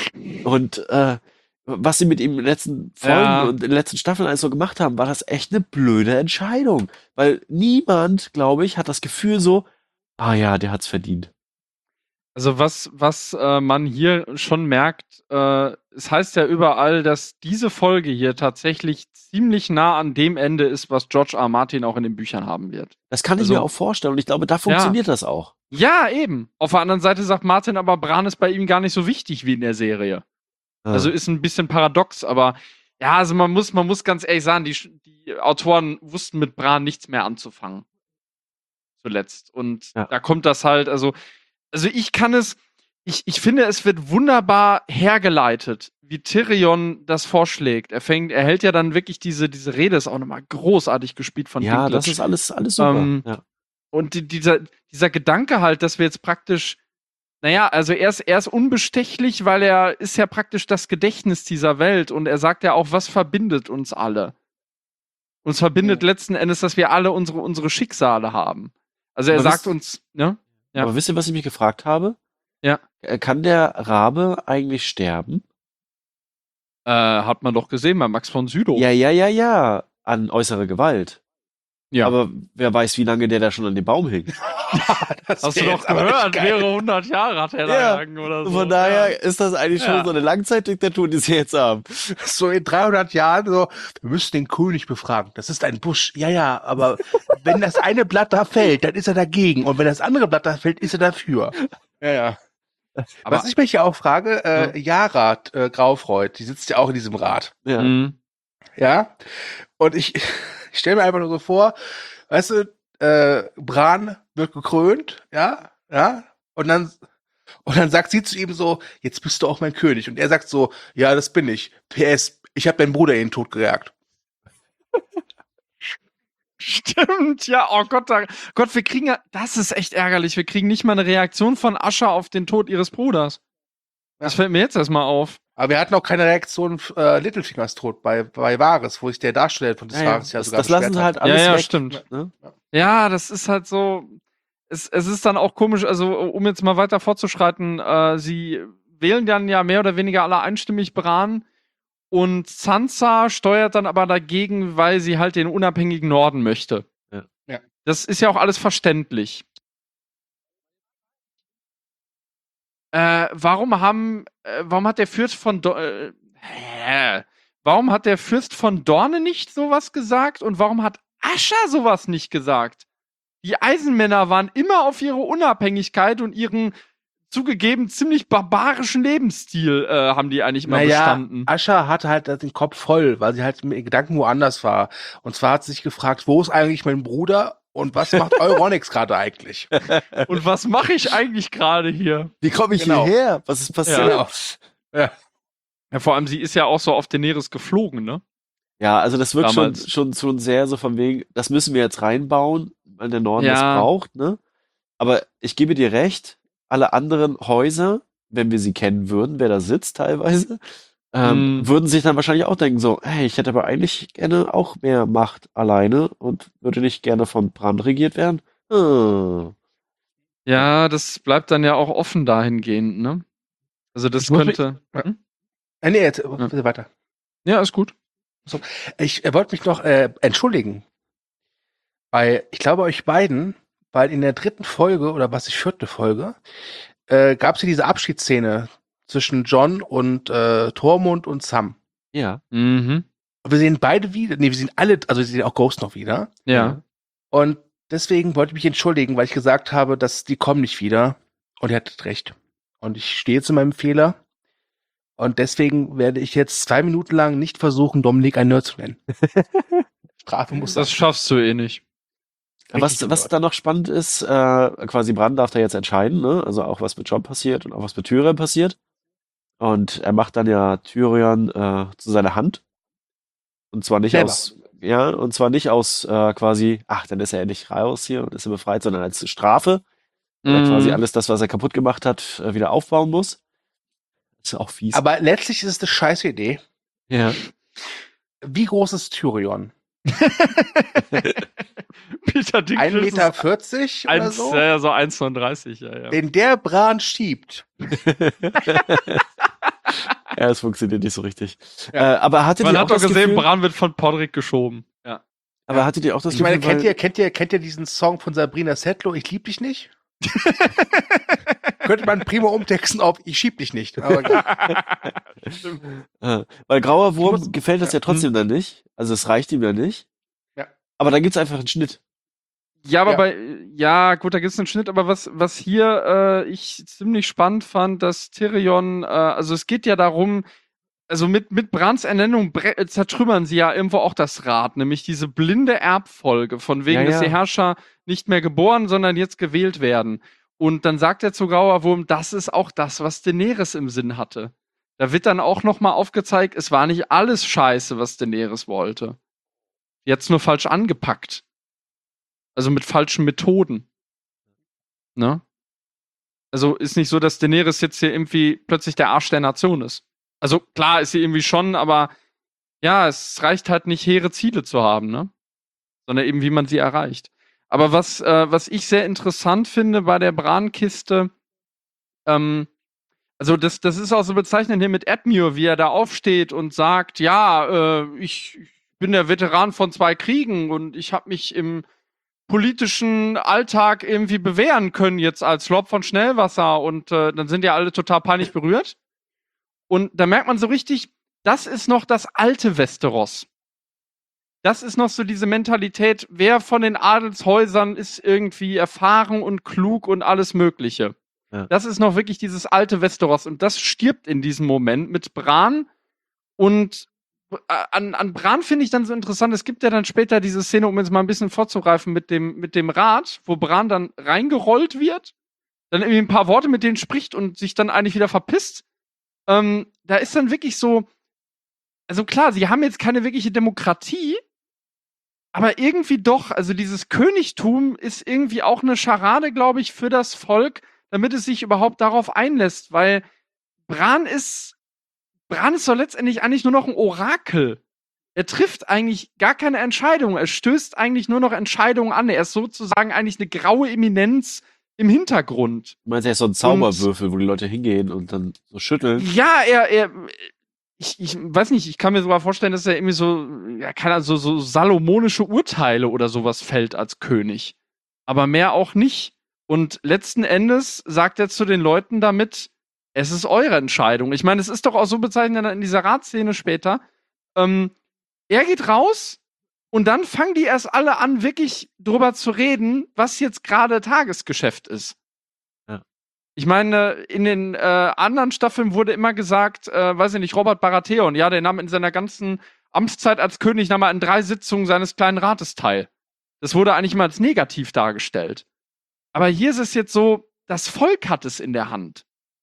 und äh, was sie mit ihm in den letzten Folgen Ja. und in den letzten Staffeln alles so gemacht haben, war das echt eine blöde Entscheidung. Weil niemand, glaube ich, hat das Gefühl so, ah ja, der hat's verdient. Also was, was äh, man hier schon merkt, äh, es heißt ja überall, dass diese Folge hier tatsächlich ziemlich nah an dem Ende ist, was George R. R. Martin auch in den Büchern haben wird. Das kann ich Also- mir auch vorstellen und ich glaube, da funktioniert das auch. Ja, eben. Auf der anderen Seite sagt Martin aber, Bran ist bei ihm gar nicht so wichtig wie in der Serie. Ja. Also ist ein bisschen paradox, aber ja, also man muss, man muss ganz ehrlich sagen, die, die Autoren wussten mit Bran nichts mehr anzufangen. Zuletzt. Und Ja. da kommt das halt, also, also ich kann es, ich, ich finde, es wird wunderbar hergeleitet, wie Tyrion das vorschlägt. Er fängt, er hält ja dann wirklich diese, diese Rede, ist auch nochmal großartig gespielt von ja, das Dinklage. ist alles, alles super. Ähm, ja. Und die, dieser, dieser Gedanke halt, dass wir jetzt praktisch, naja, also er ist, er ist unbestechlich, weil er ist ja praktisch das Gedächtnis dieser Welt und er sagt ja auch, was verbindet uns alle? Uns verbindet Ja. letzten Endes, dass wir alle unsere, unsere Schicksale haben. Also er Aber sagt wisst- uns, ne? Ja. Aber wisst ihr, was ich mich gefragt habe? Ja. Äh, Kann der Rabe eigentlich sterben? Äh, hat man doch gesehen bei Max von Sydow. Ja, ja, ja, ja. An äußere Gewalt. Ja. Aber wer weiß, wie lange der da schon an dem Baum hing. Das Hast du wär doch jetzt aber nicht gehört, geil. mehrere hundert Jahre hat er Ja. da gehangen oder so. Von daher Ja. ist das eigentlich schon Ja. so eine Langzeitdiktatur, die sie jetzt haben. So in dreihundert Jahren so, wir müssen den König befragen. Das ist ein Busch. Ja, ja, aber wenn das eine Blatt da fällt, dann ist er dagegen. Und wenn das andere Blatt da fällt, ist er dafür. Ja, ja. Aber, Was ich mich ja auch frage, äh, Yara äh, Graufreud, die sitzt ja auch in diesem Rat. Ja. Mhm. Ja. Und ich, ich stelle mir einfach nur so vor, weißt du, äh, Bran wird gekrönt, ja, ja, und dann, und dann sagt sie zu ihm so, jetzt bist du auch mein König. Und er sagt so, ja, das bin ich. P S, ich habe deinen Bruder in den Tod gejagt. Stimmt, ja, oh Gott, da, Gott, wir kriegen ja, das ist echt ärgerlich, wir kriegen nicht mal eine Reaktion von Ascha auf den Tod ihres Bruders. Das Ja. fällt mir jetzt erstmal auf. Aber wir hatten auch keine Reaktion äh, Littlefingers Tod bei, bei Varys, wo sich der Darsteller von des Ja, ja. Varys ja Das, sogar das lassen sie beschwert halt alles ja, ja, weg. stimmt. Ne? Ja, das ist halt so, es, es ist dann auch komisch, also um jetzt mal weiter fortzuschreiten, äh, sie wählen dann ja mehr oder weniger alle einstimmig Bran und Sansa steuert dann aber dagegen, weil sie halt den unabhängigen Norden möchte. Ja. Ja. Das ist ja auch alles verständlich. Äh, warum haben, äh, warum hat der Fürst von Do äh, hä? Warum hat der Fürst von Dorne nicht sowas gesagt und warum hat Ascha sowas nicht gesagt? Die Eisenmänner waren immer auf ihre Unabhängigkeit und ihren zugegeben ziemlich barbarischen Lebensstil äh, haben die eigentlich immer Naja, bestanden. Ascha hatte halt den Kopf voll, weil sie halt mit ihren Gedanken woanders war. Und zwar hat sie sich gefragt, wo ist eigentlich mein Bruder und was macht Euronix gerade eigentlich? Und was mache ich eigentlich gerade hier? Wie komme ich Genau. hierher? Was ist passiert? Genau. Ja. Ja, vor allem, sie ist ja auch so auf Daenerys geflogen, ne? Ja, also das wirkt schon, Damals. schon, schon sehr so von wegen, das müssen wir jetzt reinbauen, weil der Norden Ja. das braucht, ne? Aber ich gebe dir recht, alle anderen Häuser, wenn wir sie kennen würden, wer da sitzt teilweise, ähm, Mm. würden sich dann wahrscheinlich auch denken so, hey, ich hätte aber eigentlich gerne auch mehr Macht alleine und würde nicht gerne von Bran regiert werden. Hm. Ja, das bleibt dann ja auch offen dahingehend, ne? Also das Ich muss mich- könnte. Ja. Hm? Äh, nee, jetzt bitte weiter. Ja, ist gut. Ich äh, wollte mich noch äh, entschuldigen. Weil ich glaube euch beiden, weil in der dritten Folge oder was ich vierte Folge, äh, gab es ja diese Abschiedsszene zwischen John und äh, Tormund und Sam. Ja. Mhm. Und wir sehen beide wieder, nee, wir sehen alle, also wir sehen auch Ghost noch wieder. Ja. Und deswegen wollte ich mich entschuldigen, weil ich gesagt habe, dass die kommen nicht wieder. Und ihr hattet recht. Und ich stehe zu meinem Fehler. Und deswegen werde ich jetzt zwei Minuten lang nicht versuchen, Dominik ein Nerd zu nennen. Strafe muss Das sein. schaffst du eh nicht. Was, Richtig was Nerd. da noch spannend ist, äh, quasi Bran darf da jetzt entscheiden, ne? Also auch was mit Jon passiert und auch was mit Tyrion passiert. Und er macht dann ja Tyrion äh, zu seiner Hand. Und zwar nicht Selber. aus, ja, und zwar nicht aus äh, quasi, ach, dann ist er endlich raus hier und ist er befreit, sondern als Strafe, weil er Mhm. quasi alles das, was er kaputt gemacht hat, äh, wieder aufbauen muss. Ist auch fies. Aber letztlich ist es eine scheiße Idee. ja. Wie groß ist Tyrion? Peter ein Dinklage Meter ist vierzig oder eins, so? ja, so eins Komma dreißig, ja, ja. Den der Bran schiebt. ja, es funktioniert nicht so richtig. Ja. Äh, aber hattet Man ihr auch hat doch das gesehen, Gefühl, Bran wird von Podrick geschoben. Ja. aber hattet ihr auch das Ich meine, Gefühl, kennt weil- ihr, kennt ihr, kennt ihr diesen Song von Sabrina Settler, Ich lieb dich nicht? Könnte man prima umtexten auf Ich schieb dich nicht. Aber egal. Stimmt. Äh, weil Grauer Wurm Ich muss- gefällt das ja trotzdem dann nicht. Also es reicht ihm dann nicht. Ja. Aber dann gibt's einfach einen Schnitt. Ja, aber Ja. bei, ja, gut, da gibt's einen Schnitt, aber was, was hier äh, ich ziemlich spannend fand, dass Tyrion, äh, also es geht ja darum, also mit, mit Brans Ernennung bre- äh, zertrümmern sie ja irgendwo auch das Rad, nämlich diese blinde Erbfolge, von wegen, Ja, dass ja. die Herrscher nicht mehr geboren, sondern jetzt gewählt werden. Und dann sagt er zu Grauer Wurm, das ist auch das, was Daenerys im Sinn hatte. Da wird dann auch nochmal aufgezeigt, es war nicht alles scheiße, was Daenerys wollte. Jetzt nur falsch angepackt. Also mit falschen Methoden. Ne? Also ist nicht so, dass Daenerys jetzt hier irgendwie plötzlich der Arsch der Nation ist. Also klar ist sie irgendwie schon, aber ja, es reicht halt nicht, hehre Ziele zu haben, ne? Sondern eben, wie man sie erreicht. Aber was, äh, was ich sehr interessant finde bei der Bran-Kiste, ähm, also das, das ist auch so bezeichnend hier mit Edmure, wie er da aufsteht und sagt, ja, äh, ich bin der Veteran von zwei Kriegen und ich habe mich im politischen Alltag irgendwie bewähren können jetzt als Lord von Schnellwasser und äh, dann sind ja alle total peinlich berührt. Und da merkt man so richtig, das ist noch das alte Westeros. Das ist noch so diese Mentalität, wer von den Adelshäusern ist irgendwie erfahren und klug und alles Mögliche. Ja. Das ist noch wirklich dieses alte Westeros und das stirbt in diesem Moment mit Bran und an, an Bran finde ich dann so interessant, es gibt ja dann später diese Szene, um jetzt mal ein bisschen vorzugreifen, mit dem, mit dem Rad, wo Bran dann reingerollt wird, dann irgendwie ein paar Worte mit denen spricht und sich dann eigentlich wieder verpisst. Ähm, da ist dann wirklich so, also klar, sie haben jetzt keine wirkliche Demokratie, aber irgendwie doch, also dieses Königtum ist irgendwie auch eine Scharade, glaube ich, für das Volk, damit es sich überhaupt darauf einlässt, weil Bran ist Bran ist doch letztendlich eigentlich nur noch ein Orakel. Er trifft eigentlich gar keine Entscheidung. Er stößt eigentlich nur noch Entscheidungen an. Er ist sozusagen eigentlich eine graue Eminenz im Hintergrund. Du meinst, er ist so ein Zauberwürfel, wo die Leute hingehen und dann so schütteln. Ja, er, er, ich, ich weiß nicht, ich kann mir sogar vorstellen, dass er irgendwie so, ja, keine Ahnung, so, so salomonische Urteile oder sowas fällt als König. Aber mehr auch nicht. Und letzten Endes sagt er zu den Leuten damit, es ist eure Entscheidung. Ich meine, es ist doch auch so bezeichnend in dieser Ratsszene später. Ähm, er geht raus und dann fangen die erst alle an, wirklich drüber zu reden, was jetzt gerade Tagesgeschäft ist. Ja. Ich meine, in den äh, anderen Staffeln wurde immer gesagt, äh, weiß ich nicht, Robert Baratheon, ja, der nahm in seiner ganzen Amtszeit als König nahm er an drei Sitzungen seines kleinen Rates teil. Das wurde eigentlich immer als negativ dargestellt. Aber hier ist es jetzt so, das Volk hat es in der Hand.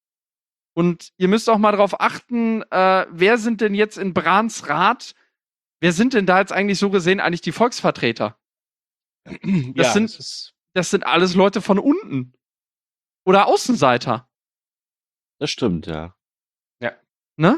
Und ihr müsst auch mal darauf achten, äh, wer sind denn jetzt in Brans Rat, wer sind denn da jetzt eigentlich so gesehen eigentlich die Volksvertreter? Das, ja, sind, das ist, das sind alles Leute von unten. Oder Außenseiter. Das stimmt, ja. Ne?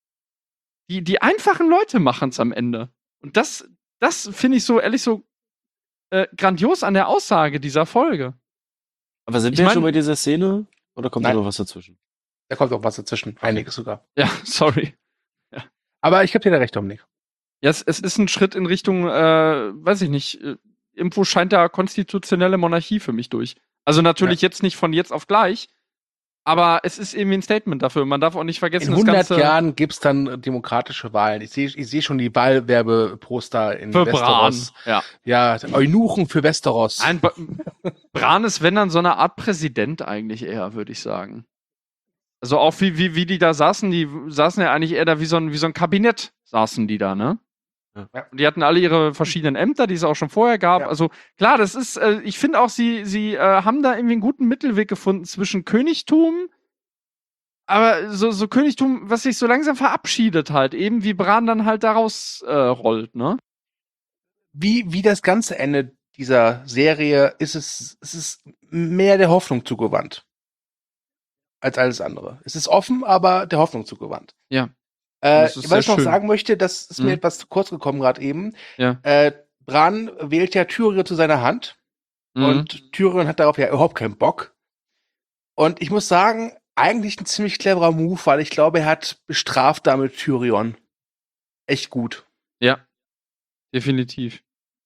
Die, die einfachen Leute machen es am Ende. Und das, das finde ich so, ehrlich, so äh, grandios an der Aussage dieser Folge. Aber sind Ich wir mein- schon bei dieser Szene? Oder kommt da Nein. noch was dazwischen? Da kommt auch was dazwischen. Einiges sogar. Ja, sorry. Aber ich gebe dir da recht, Dominik. Ja, es, es ist ein Schritt in Richtung, äh, weiß ich nicht, äh, irgendwo scheint da konstitutionelle Monarchie für mich durch. Also natürlich jetzt nicht von jetzt auf gleich, aber es ist irgendwie ein Statement dafür. Man darf auch nicht vergessen, In das hundert Ganze Jahren gibt's dann demokratische Wahlen. Ich sehe ich seh schon die Wahlwerbeposter in für Bran. Westeros. Ja. Ja, Eunuchen für Westeros. Ein Ba- Bran ist, wenn dann, so eine Art Präsident eigentlich eher, würde ich sagen. Also auch wie, wie, wie die da saßen, die saßen ja eigentlich eher da wie so ein, wie so ein Kabinett, saßen die da, ne? Ja. Und die hatten alle ihre verschiedenen Ämter, die es auch schon vorher gab. Ja. Also klar, das ist, äh, ich finde auch, sie, sie äh, haben da irgendwie einen guten Mittelweg gefunden zwischen Königtum, aber so, so Königtum, was sich so langsam verabschiedet halt, eben wie Bran dann halt daraus äh, rollt, ne? Wie, wie das ganze Ende dieser Serie ist es, es ist mehr der Hoffnung zugewandt. Als alles andere. Es ist offen, aber der Hoffnung zugewandt. Ja. Äh, Das ist was ich sehr noch schön. sagen möchte, das ist mir Mhm. etwas zu kurz gekommen gerade eben. Ja. Äh, Bran wählt ja Tyrion zu seiner Hand. Mhm. Und Tyrion hat darauf ja überhaupt keinen Bock. Und ich muss sagen, eigentlich ein ziemlich cleverer Move, weil ich glaube, er hat bestraft damit Tyrion. Echt gut. Ja. Definitiv.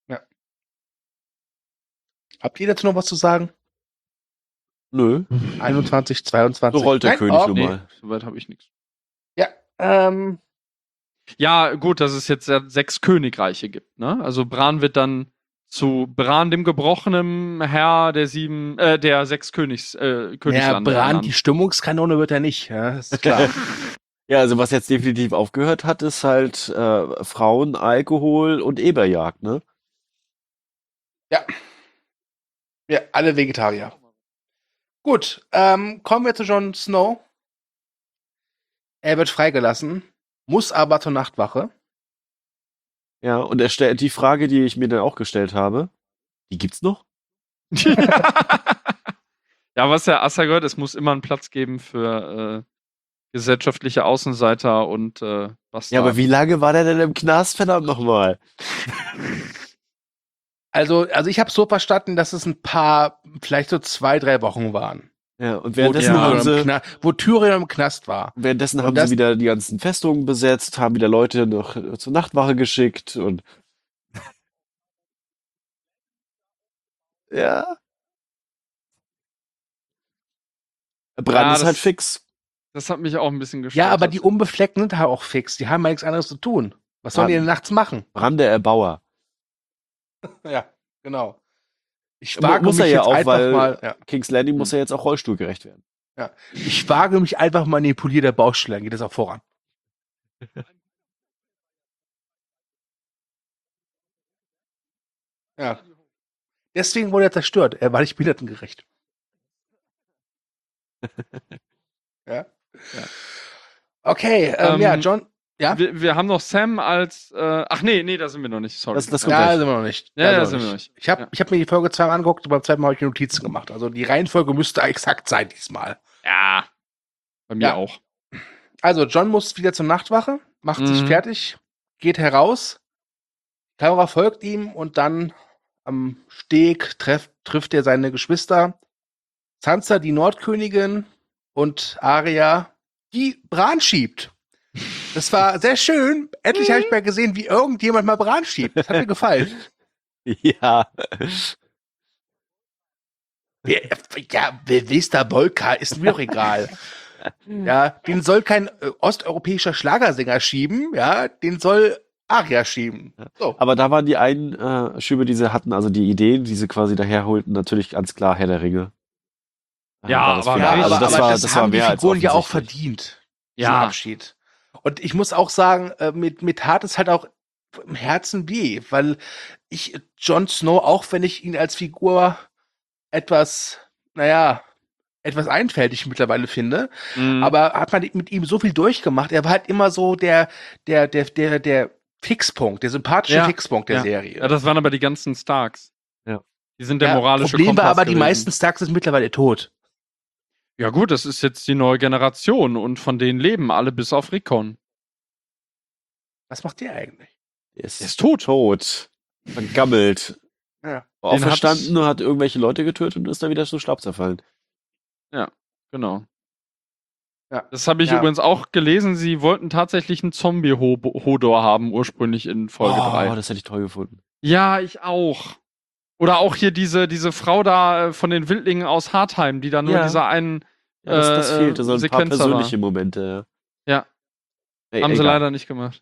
Habt ihr dazu noch was zu sagen? Nö, einundzwanzig, zweiundzwanzig. so rollt der Nein? König Oh, nun Nee, mal. soweit habe ich nichts. Ja, ähm, Ja, gut, dass es jetzt ja sechs Königreiche gibt, ne? Also Bran wird dann zu Bran dem gebrochenen Herr der sieben, äh, der sechs Königs, äh, ja, Königslande Bran, ernannt. die Stimmungskanone wird er nicht, ja, das ist klar. Ja, also was jetzt definitiv aufgehört hat, ist halt äh, Frauen, Alkohol und Eberjagd, ne? Ja. Ja, alle Vegetarier. Gut, ähm, kommen wir zu Jon Snow. Er wird freigelassen, muss aber zur Nachtwache. Ja, und er stellt die Frage, die ich mir dann auch gestellt habe, die gibt's noch? Ja, was der Assa gehört, es muss immer einen Platz geben für äh, gesellschaftliche Außenseiter und äh, Bastarde. Ja, aber wie lange war der denn im Knast, verdammt nochmal? Also, also ich habe so verstanden, dass es ein paar, vielleicht so zwei, drei Wochen waren. Ja, und Wo währenddessen Ja. haben Tyrion, im sie, Kna- wo Tyrion im Knast war. währenddessen Und haben das- sie wieder die ganzen Festungen besetzt, haben wieder Leute noch äh, zur Nachtwache geschickt und ja. Bran Ja, ist halt das- fix. Das hat mich auch ein bisschen gestört. Ja, aber die Unbefleckten sind halt auch fix. Die haben ja nichts anderes zu tun. Was sollen die denn nachts machen? Bran der Erbauer. Ja, genau. Ich Mu- wage muss mich er ja jetzt auch, einfach weil- mal. Ja, King's Landing muss Hm. ja jetzt auch rollstuhlgerecht werden. ich wage mich einfach mal in die Polier der Baustelle. Dann geht das auch voran. Ja. Deswegen wurde er zerstört. Er war nicht behindertengerecht. ja. Ja. Okay, ähm, Ähm, ja, John. Ja, Wir, wir haben noch Sam als. Äh, ach nee, nee, da sind wir noch nicht. Sorry. Das- das kommt ja, gleich. sind wir noch nicht. Ja, ja, Da sind wir noch nicht. Ich habe Ja. ich hab mir die Folge zweimal angeguckt und beim zweiten Mal habe ich Notizen gemacht. Also die Reihenfolge müsste exakt sein diesmal. Ja. Bei mir Ja. auch. Also John muss wieder zur Nachtwache, macht sich Mhm. fertig, geht heraus, Kamera folgt ihm und dann am Steg treff, trifft er seine Geschwister Sansa, die Nordkönigin, und Arya, die Bran schiebt. Das war sehr schön. Endlich habe ich mal gesehen, wie irgendjemand mal Bran schiebt. Das hat mir gefallen. Ja. Wer, ja, wer Vesta Volka ist mir doch egal. Ja, den soll kein äh, osteuropäischer Schlagersänger schieben, ja, den soll Arya schieben. So. Aber da waren die einen äh, Schübe, die sie hatten, also die Ideen, die sie quasi daherholten, natürlich ganz klar Herr der Ringe. Äh, Ja, war das aber für- Ja, richtig. aber, also das aber war, das, das war haben die mehr als Figuren ja auch offensichtlich. verdient. Ja. Diesen Abschied. Und ich muss auch sagen, äh, mit, mit tat es halt auch im Herzen weh, weil ich Jon Snow, auch wenn ich ihn als Figur etwas, naja, etwas einfältig mittlerweile finde, Mhm. aber hat man mit ihm so viel durchgemacht. Er war halt immer so der, der, der, der, der Fixpunkt, der sympathische Ja. Fixpunkt der Ja. Serie. Ja, das waren aber die ganzen Starks. Ja. Die sind der Ja, moralische Problem war Kompass aber, die gewesen. meisten Starks sind mittlerweile tot. Ja gut, das ist jetzt die neue Generation und von denen leben alle bis auf Rickon. Was macht der eigentlich? Der ist, Der ist tot. tot. Vergammelt. Ja. War Den auferstanden hat's- und hat irgendwelche Leute getötet und ist dann wieder zu Staub zerfallen. Genau. Ja. Das habe ich Ja. übrigens auch gelesen. Sie wollten tatsächlich einen Zombie-Hodor haben, ursprünglich in Folge Oh, drei. das hätte ich toll gefunden. Ja, ich auch. Oder auch hier diese, diese Frau da äh, von den Wildlingen aus Hartheim, die da nur Ja. in dieser einen Ja, das, das äh, fehlte, so ein Sequenz paar da war. persönliche Momente. Ja. Ey, Haben sie egal. leider nicht gemacht.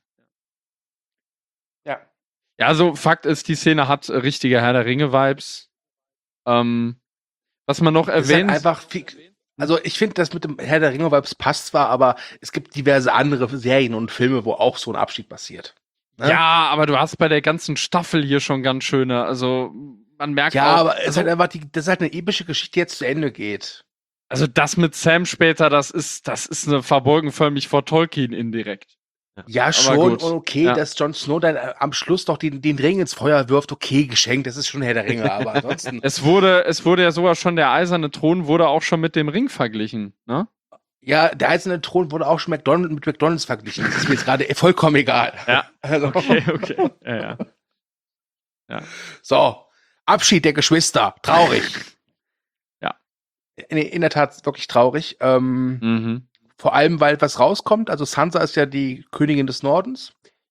Ja. Ja, also Fakt ist, die Szene hat äh, richtige Herr der Ringe-Vibes. Ähm, was man noch Es ist halt erwähnt. einfach viel, also ich finde, das mit dem Herr der Ringe-Vibes passt zwar, aber es gibt diverse andere Serien und Filme, wo auch so ein Abschied passiert. Ne? Ja, aber du hast bei der ganzen Staffel hier schon ganz schöne. Also man merkt Ja, auch. aber es ist also, halt einfach die, das ist halt eine epische Geschichte, die jetzt zu Ende geht. also das mit Sam später, das ist, das ist eine Verbeugung für mich vor Tolkien indirekt. Ja, schon, gut. und okay, Ja. dass Jon Snow dann äh, am Schluss doch den, den Ring ins Feuer wirft, okay, geschenkt, das ist schon Herr der Ringe, aber ansonsten. Es wurde, es wurde ja sogar schon, der eiserne Thron wurde auch schon mit dem Ring verglichen, ne? Ja, der eiserne Thron wurde auch schon McDonald, mit McDonalds verglichen. Das ist mir jetzt gerade vollkommen egal. Ja. Also, Okay, okay. Ja, ja. so, Abschied der Geschwister, traurig. Ja. In, in der Tat wirklich traurig. Ähm, Mhm. Vor allem, weil was rauskommt, also Sansa ist ja die Königin des Nordens.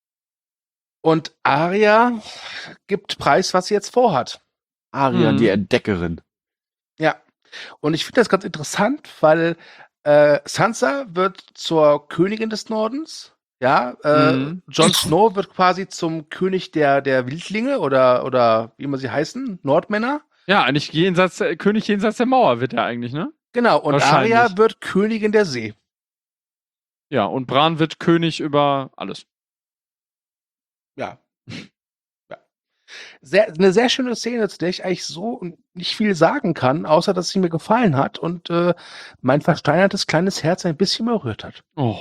Und Arya gibt preis, was sie jetzt vorhat. Arya, Mhm. die Entdeckerin. Ja. Und ich finde das ganz interessant, weil äh, Sansa wird zur Königin des Nordens. Ja, äh, Mhm. Jon Snow wird quasi zum König der, der Wildlinge oder, oder wie immer sie heißen, Nordmänner. Ja, eigentlich jenseits, äh, König jenseits der Mauer wird er eigentlich, ne? Genau, und Wahrscheinlich. Arya wird Königin der See. Ja, und Bran wird König über alles. Ja. ja. Sehr, eine sehr schöne Szene, zu der ich eigentlich so nicht viel sagen kann, außer dass sie mir gefallen hat und äh, mein versteinertes kleines Herz ein bisschen berührt hat. Oh.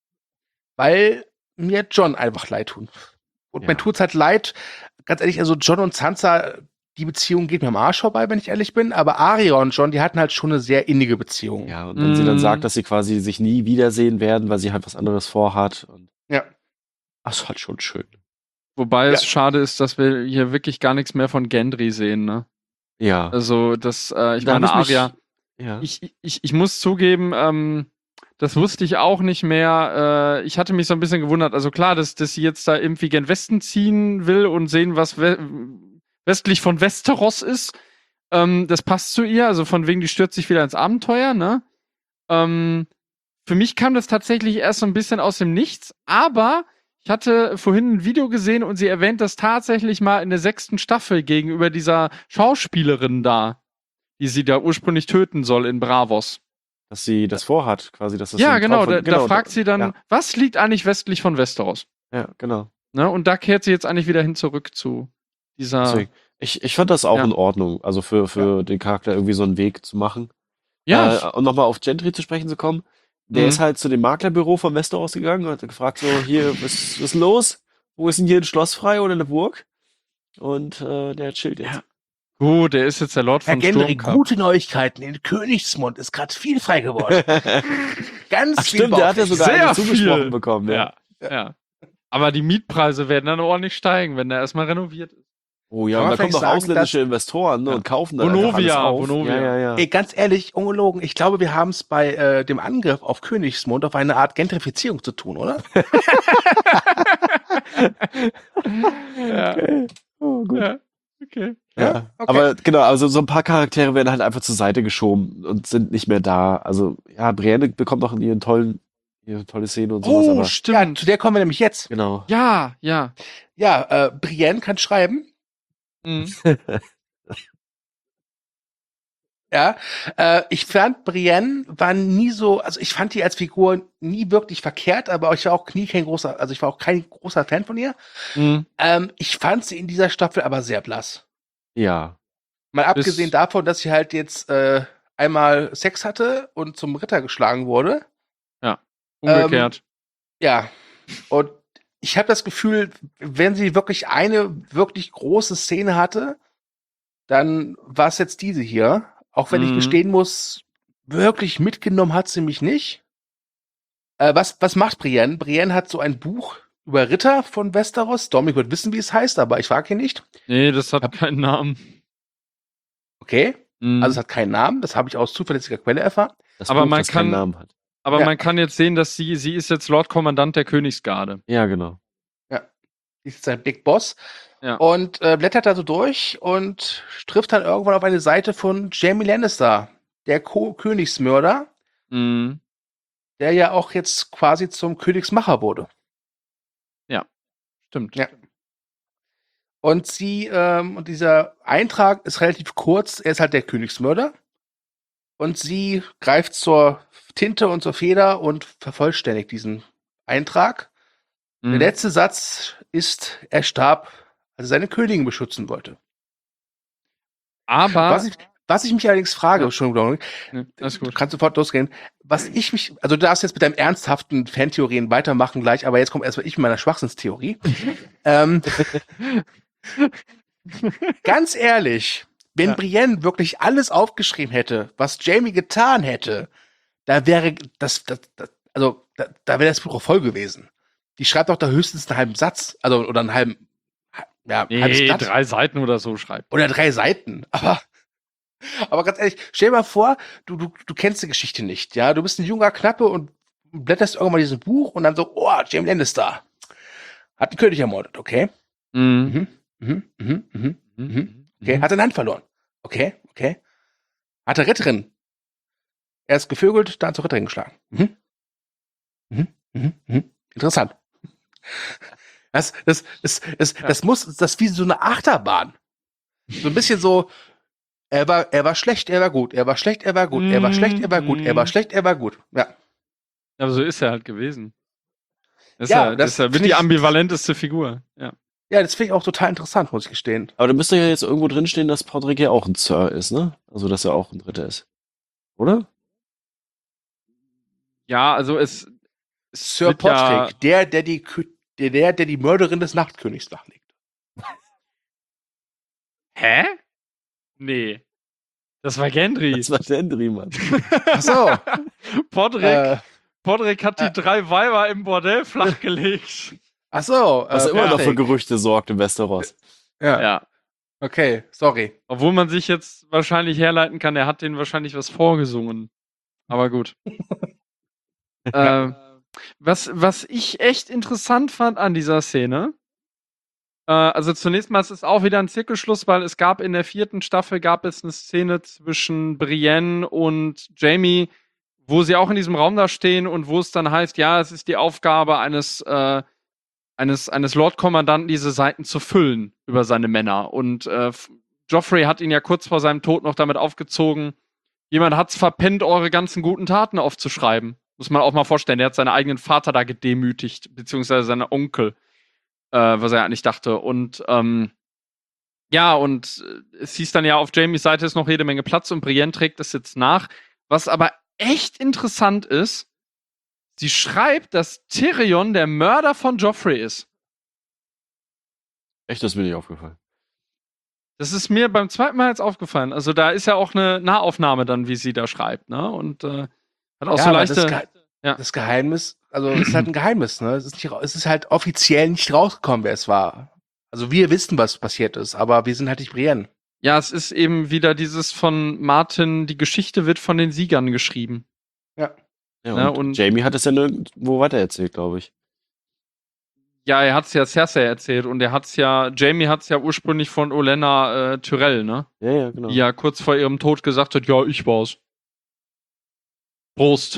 Weil mir Jon einfach leid tut. Und Ja. mir tut's halt leid, ganz ehrlich, also Jon und Sansa, die Beziehung geht mir am Arsch vorbei, wenn ich ehrlich bin, aber Arya und Jon, die hatten halt schon eine sehr innige Beziehung. Ja, und wenn sie dann Mm. sagt, dass sie quasi sich nie wiedersehen werden, weil sie halt was anderes vorhat. Und Ja. das ist halt schon schön. Wobei es Ja. schade ist, dass wir hier wirklich gar nichts mehr von Gendry sehen, ne? Ja. Also, das, äh, ich Da meine, hab ich mich- Arya, ja. ich, ich, ich muss zugeben, ähm, das wusste ich auch nicht mehr. Äh, ich hatte mich so ein bisschen gewundert. Also klar, dass, dass sie jetzt da irgendwie gen Westen ziehen will und sehen, was we westlich von Westeros ist. Ähm, das passt zu ihr. Also von wegen, die stürzt sich wieder ins Abenteuer, ne? Ähm, für mich kam das tatsächlich erst so ein bisschen aus dem Nichts. Aber ich hatte vorhin ein Video gesehen und sie erwähnt das tatsächlich mal in der sechsten Staffel gegenüber dieser Schauspielerin da, die sie da ursprünglich töten soll in Bravos. Dass sie das vorhat, quasi. Dass das Ja, ein genau, Traum von- da, da fragt sie dann, Ja, was liegt eigentlich westlich von Westeros? ja genau. Ne? Und da kehrt sie jetzt eigentlich wieder hin zurück zu dieser. Deswegen. Ich, ich fand das auch Ja. in Ordnung, also für, für den Charakter irgendwie so einen Weg zu machen. Ja, Äh, und nochmal auf Gendry zu sprechen zu kommen. Der Mhm. ist halt zu dem Maklerbüro von Westeros gegangen und hat gefragt so, hier, was, was ist denn los? Wo ist denn hier ein Schloss frei oder eine Burg? Und äh, der chillt jetzt. Ja. gut, der ist jetzt der Lord Herr von Gendry, Sturmcup. gute Neuigkeiten. In Königsmund ist gerade viel frei geworden. Ganz Ach viel stimmt, der hat ja Baufläche. sogar Sehr eine zugesprochen viel. bekommen. Ja. Ja, ja. Aber die Mietpreise werden dann ordentlich steigen, wenn der erstmal renoviert ist. Oh ja, Kann und man da kommen vielleicht noch sagen, ausländische Investoren ne, Ja. und kaufen dann einfach alles Vonovia, auf. Vonovia. Ja, ja, ja. Ey, ganz ehrlich, ungelogen, ich glaube, wir haben es bei äh, dem Angriff auf Königsmund auf eine Art Gentrifizierung zu tun, oder? Ja, Oh, gut. ja, okay. Ja, Ja, okay. aber genau, also so ein paar Charaktere werden halt einfach zur Seite geschoben und sind nicht mehr da. Also, ja, Brienne bekommt noch ihren tollen, ihre tolle Szene und sowas, Oh, aber Ja, stimmt. zu der kommen wir nämlich jetzt. genau. Ja, ja. Ja, äh, Brienne kann schreiben. Mhm. Ja, äh, ich fand Brienne war nie so, also ich fand die als Figur nie wirklich verkehrt, aber ich war auch nie kein großer, also ich war auch kein großer Fan von ihr. Mhm. Ähm, ich fand sie in dieser Staffel aber sehr blass. Ja. Mal abgesehen Bis- davon, dass sie halt jetzt äh, einmal Sex hatte und zum Ritter geschlagen wurde. Umgekehrt. Ja, und ich habe das Gefühl, wenn sie wirklich eine wirklich große Szene hatte, dann war es jetzt diese hier. Auch wenn ich Mhm. gestehen muss, wirklich mitgenommen hat sie mich nicht. Äh, was, was macht Brienne? Brienne hat so ein Buch über Ritter von Westeros. Dominik wird wissen, wie es heißt, aber ich frage ihn nicht. Nee, das hat keinen Namen. Okay, Mhm. also es hat keinen Namen. Das habe ich aus zuverlässiger Quelle erfahren. Das Aber Buch, man das keinen kann- Namen hat. Aber Ja. man kann jetzt sehen, dass sie, sie ist jetzt Lord Kommandant der Königsgarde. Ja, genau. Die ist sein Big Boss. Ja. Und äh, blättert da so durch und trifft dann irgendwann auf eine Seite von Jaime Lannister, der Ko Königsmörder, Mhm. der ja auch jetzt quasi zum Königsmacher wurde. Stimmt. Ja. Und sie, ähm, und dieser Eintrag ist relativ kurz, er ist halt der Königsmörder. Und sie greift zur Tinte und zur Feder und vervollständigt diesen Eintrag. Mhm. Der letzte Satz ist, er starb, als er seine Königin beschützen wollte. Aber. Was ich, was ich mich allerdings frage, Ja. Entschuldigung, Ja, alles du gut. kannst sofort losgehen, was ich mich, also du darfst jetzt mit deinem ernsthaften Fantheorien weitermachen gleich, aber jetzt kommt erstmal ich mit meiner Schwachsinnstheorie. ähm, ganz ehrlich, wenn Ja. Brienne wirklich alles aufgeschrieben hätte, was Jaime getan hätte, da wäre das, das, das also da, da wäre das Buch auch voll gewesen. Die schreibt doch da höchstens einen halben Satz, also oder einen halben, ja, Nee, halbes Blatt drei Seiten oder so schreibt. oder drei Seiten. Aber, aber ganz ehrlich, stell dir mal vor, du, du, du kennst die Geschichte nicht, ja, du bist ein junger Knappe und blätterst irgendwann dieses Buch und dann so, oh, Jaime Lannister hat den König ermordet, okay? Mhm. Mhm, mhm, mhm, mhm. Mhm. Okay, hat seine Hand verloren. Okay, okay. Hat eine Ritterin. Er ist gevögelt, dann zur Ritterin geschlagen. Mhm. Mhm, mhm, mhm. Interessant. Das, das, das, das, Ja. das muss, das ist wie so eine Achterbahn. So ein bisschen so, er war, er war schlecht, er war gut, er war schlecht, er war gut, er war schlecht, er war gut, er war Mhm. schlecht, er war gut. Ja. Aber so ist er halt gewesen. Das Ja, ist ja, das das ist ja find die ich- ambivalenteste Figur. Ja. Ja, das finde ich auch total interessant, muss ich gestehen. Aber da müsste ja jetzt irgendwo drinstehen, dass Podrick ja auch ein Sir ist, ne? Also, dass er auch ein Dritter ist. Oder? Ja, also es. es Sir wird ja- Podrick, der, der die, Kö- der, der, der die Mörderin des Nachtkönigs nachlegt. Hä? Nee. Das war Gendry. Das war Gendry, Mann. Ach so. Podrick, äh, Podrick hat die äh. drei Weiber im Bordell flachgelegt. ach so. Was äh, immer noch für Podrick. Gerüchte sorgt im Westeros. Ja. Ja. Okay, sorry. Obwohl man sich jetzt wahrscheinlich herleiten kann, er hat denen wahrscheinlich was vorgesungen. Aber gut. äh, was, was ich echt interessant fand an dieser Szene, äh, also zunächst mal ist es auch wieder ein Zirkelschluss, weil es gab in der vierten Staffel gab es eine Szene zwischen Brienne und Jaime, wo sie auch in diesem Raum da stehen und wo es dann heißt, ja, es ist die Aufgabe eines, äh, eines, eines Lord-Kommandanten, diese Seiten zu füllen über seine Männer. Und äh, Joffrey hat ihn ja kurz vor seinem Tod noch damit aufgezogen, jemand hat's verpennt, eure ganzen guten Taten aufzuschreiben. Muss man auch mal vorstellen, der hat seinen eigenen Vater da gedemütigt, beziehungsweise seinen Onkel, äh, was er eigentlich dachte. Und ähm, ja, und äh, es hieß dann ja, auf Jaimes Seite ist noch jede Menge Platz und Brienne trägt das jetzt nach. Was aber echt interessant ist, sie schreibt, dass Tyrion der Mörder von Joffrey ist. Echt, das ist mir nicht aufgefallen. Das ist mir beim zweiten Mal jetzt aufgefallen. Also da ist ja auch eine Nahaufnahme dann, wie sie da schreibt, ne? Und äh, hat auch Ja, so aber leichte. das, Ge ja. das Geheimnis, also es ist halt ein Geheimnis, ne? Es ist, nicht, ra- es ist halt offiziell nicht rausgekommen, wer es war. Also wir wissen, was passiert ist, aber wir sind halt nicht Brienne. Ja, es ist eben wieder dieses von Martin, die Geschichte wird von den Siegern geschrieben. Ja, Ja, und, und- Jamie hat es ja nirgendwo weitererzählt, glaube ich. Ja, er hat's ja Cersei erzählt und er hat's ja, Jamie hat's ja ursprünglich von Olenna äh, Tyrell, ne? Ja, ja, genau. Die ja kurz vor ihrem Tod gesagt hat, ja, ich war's. Prost.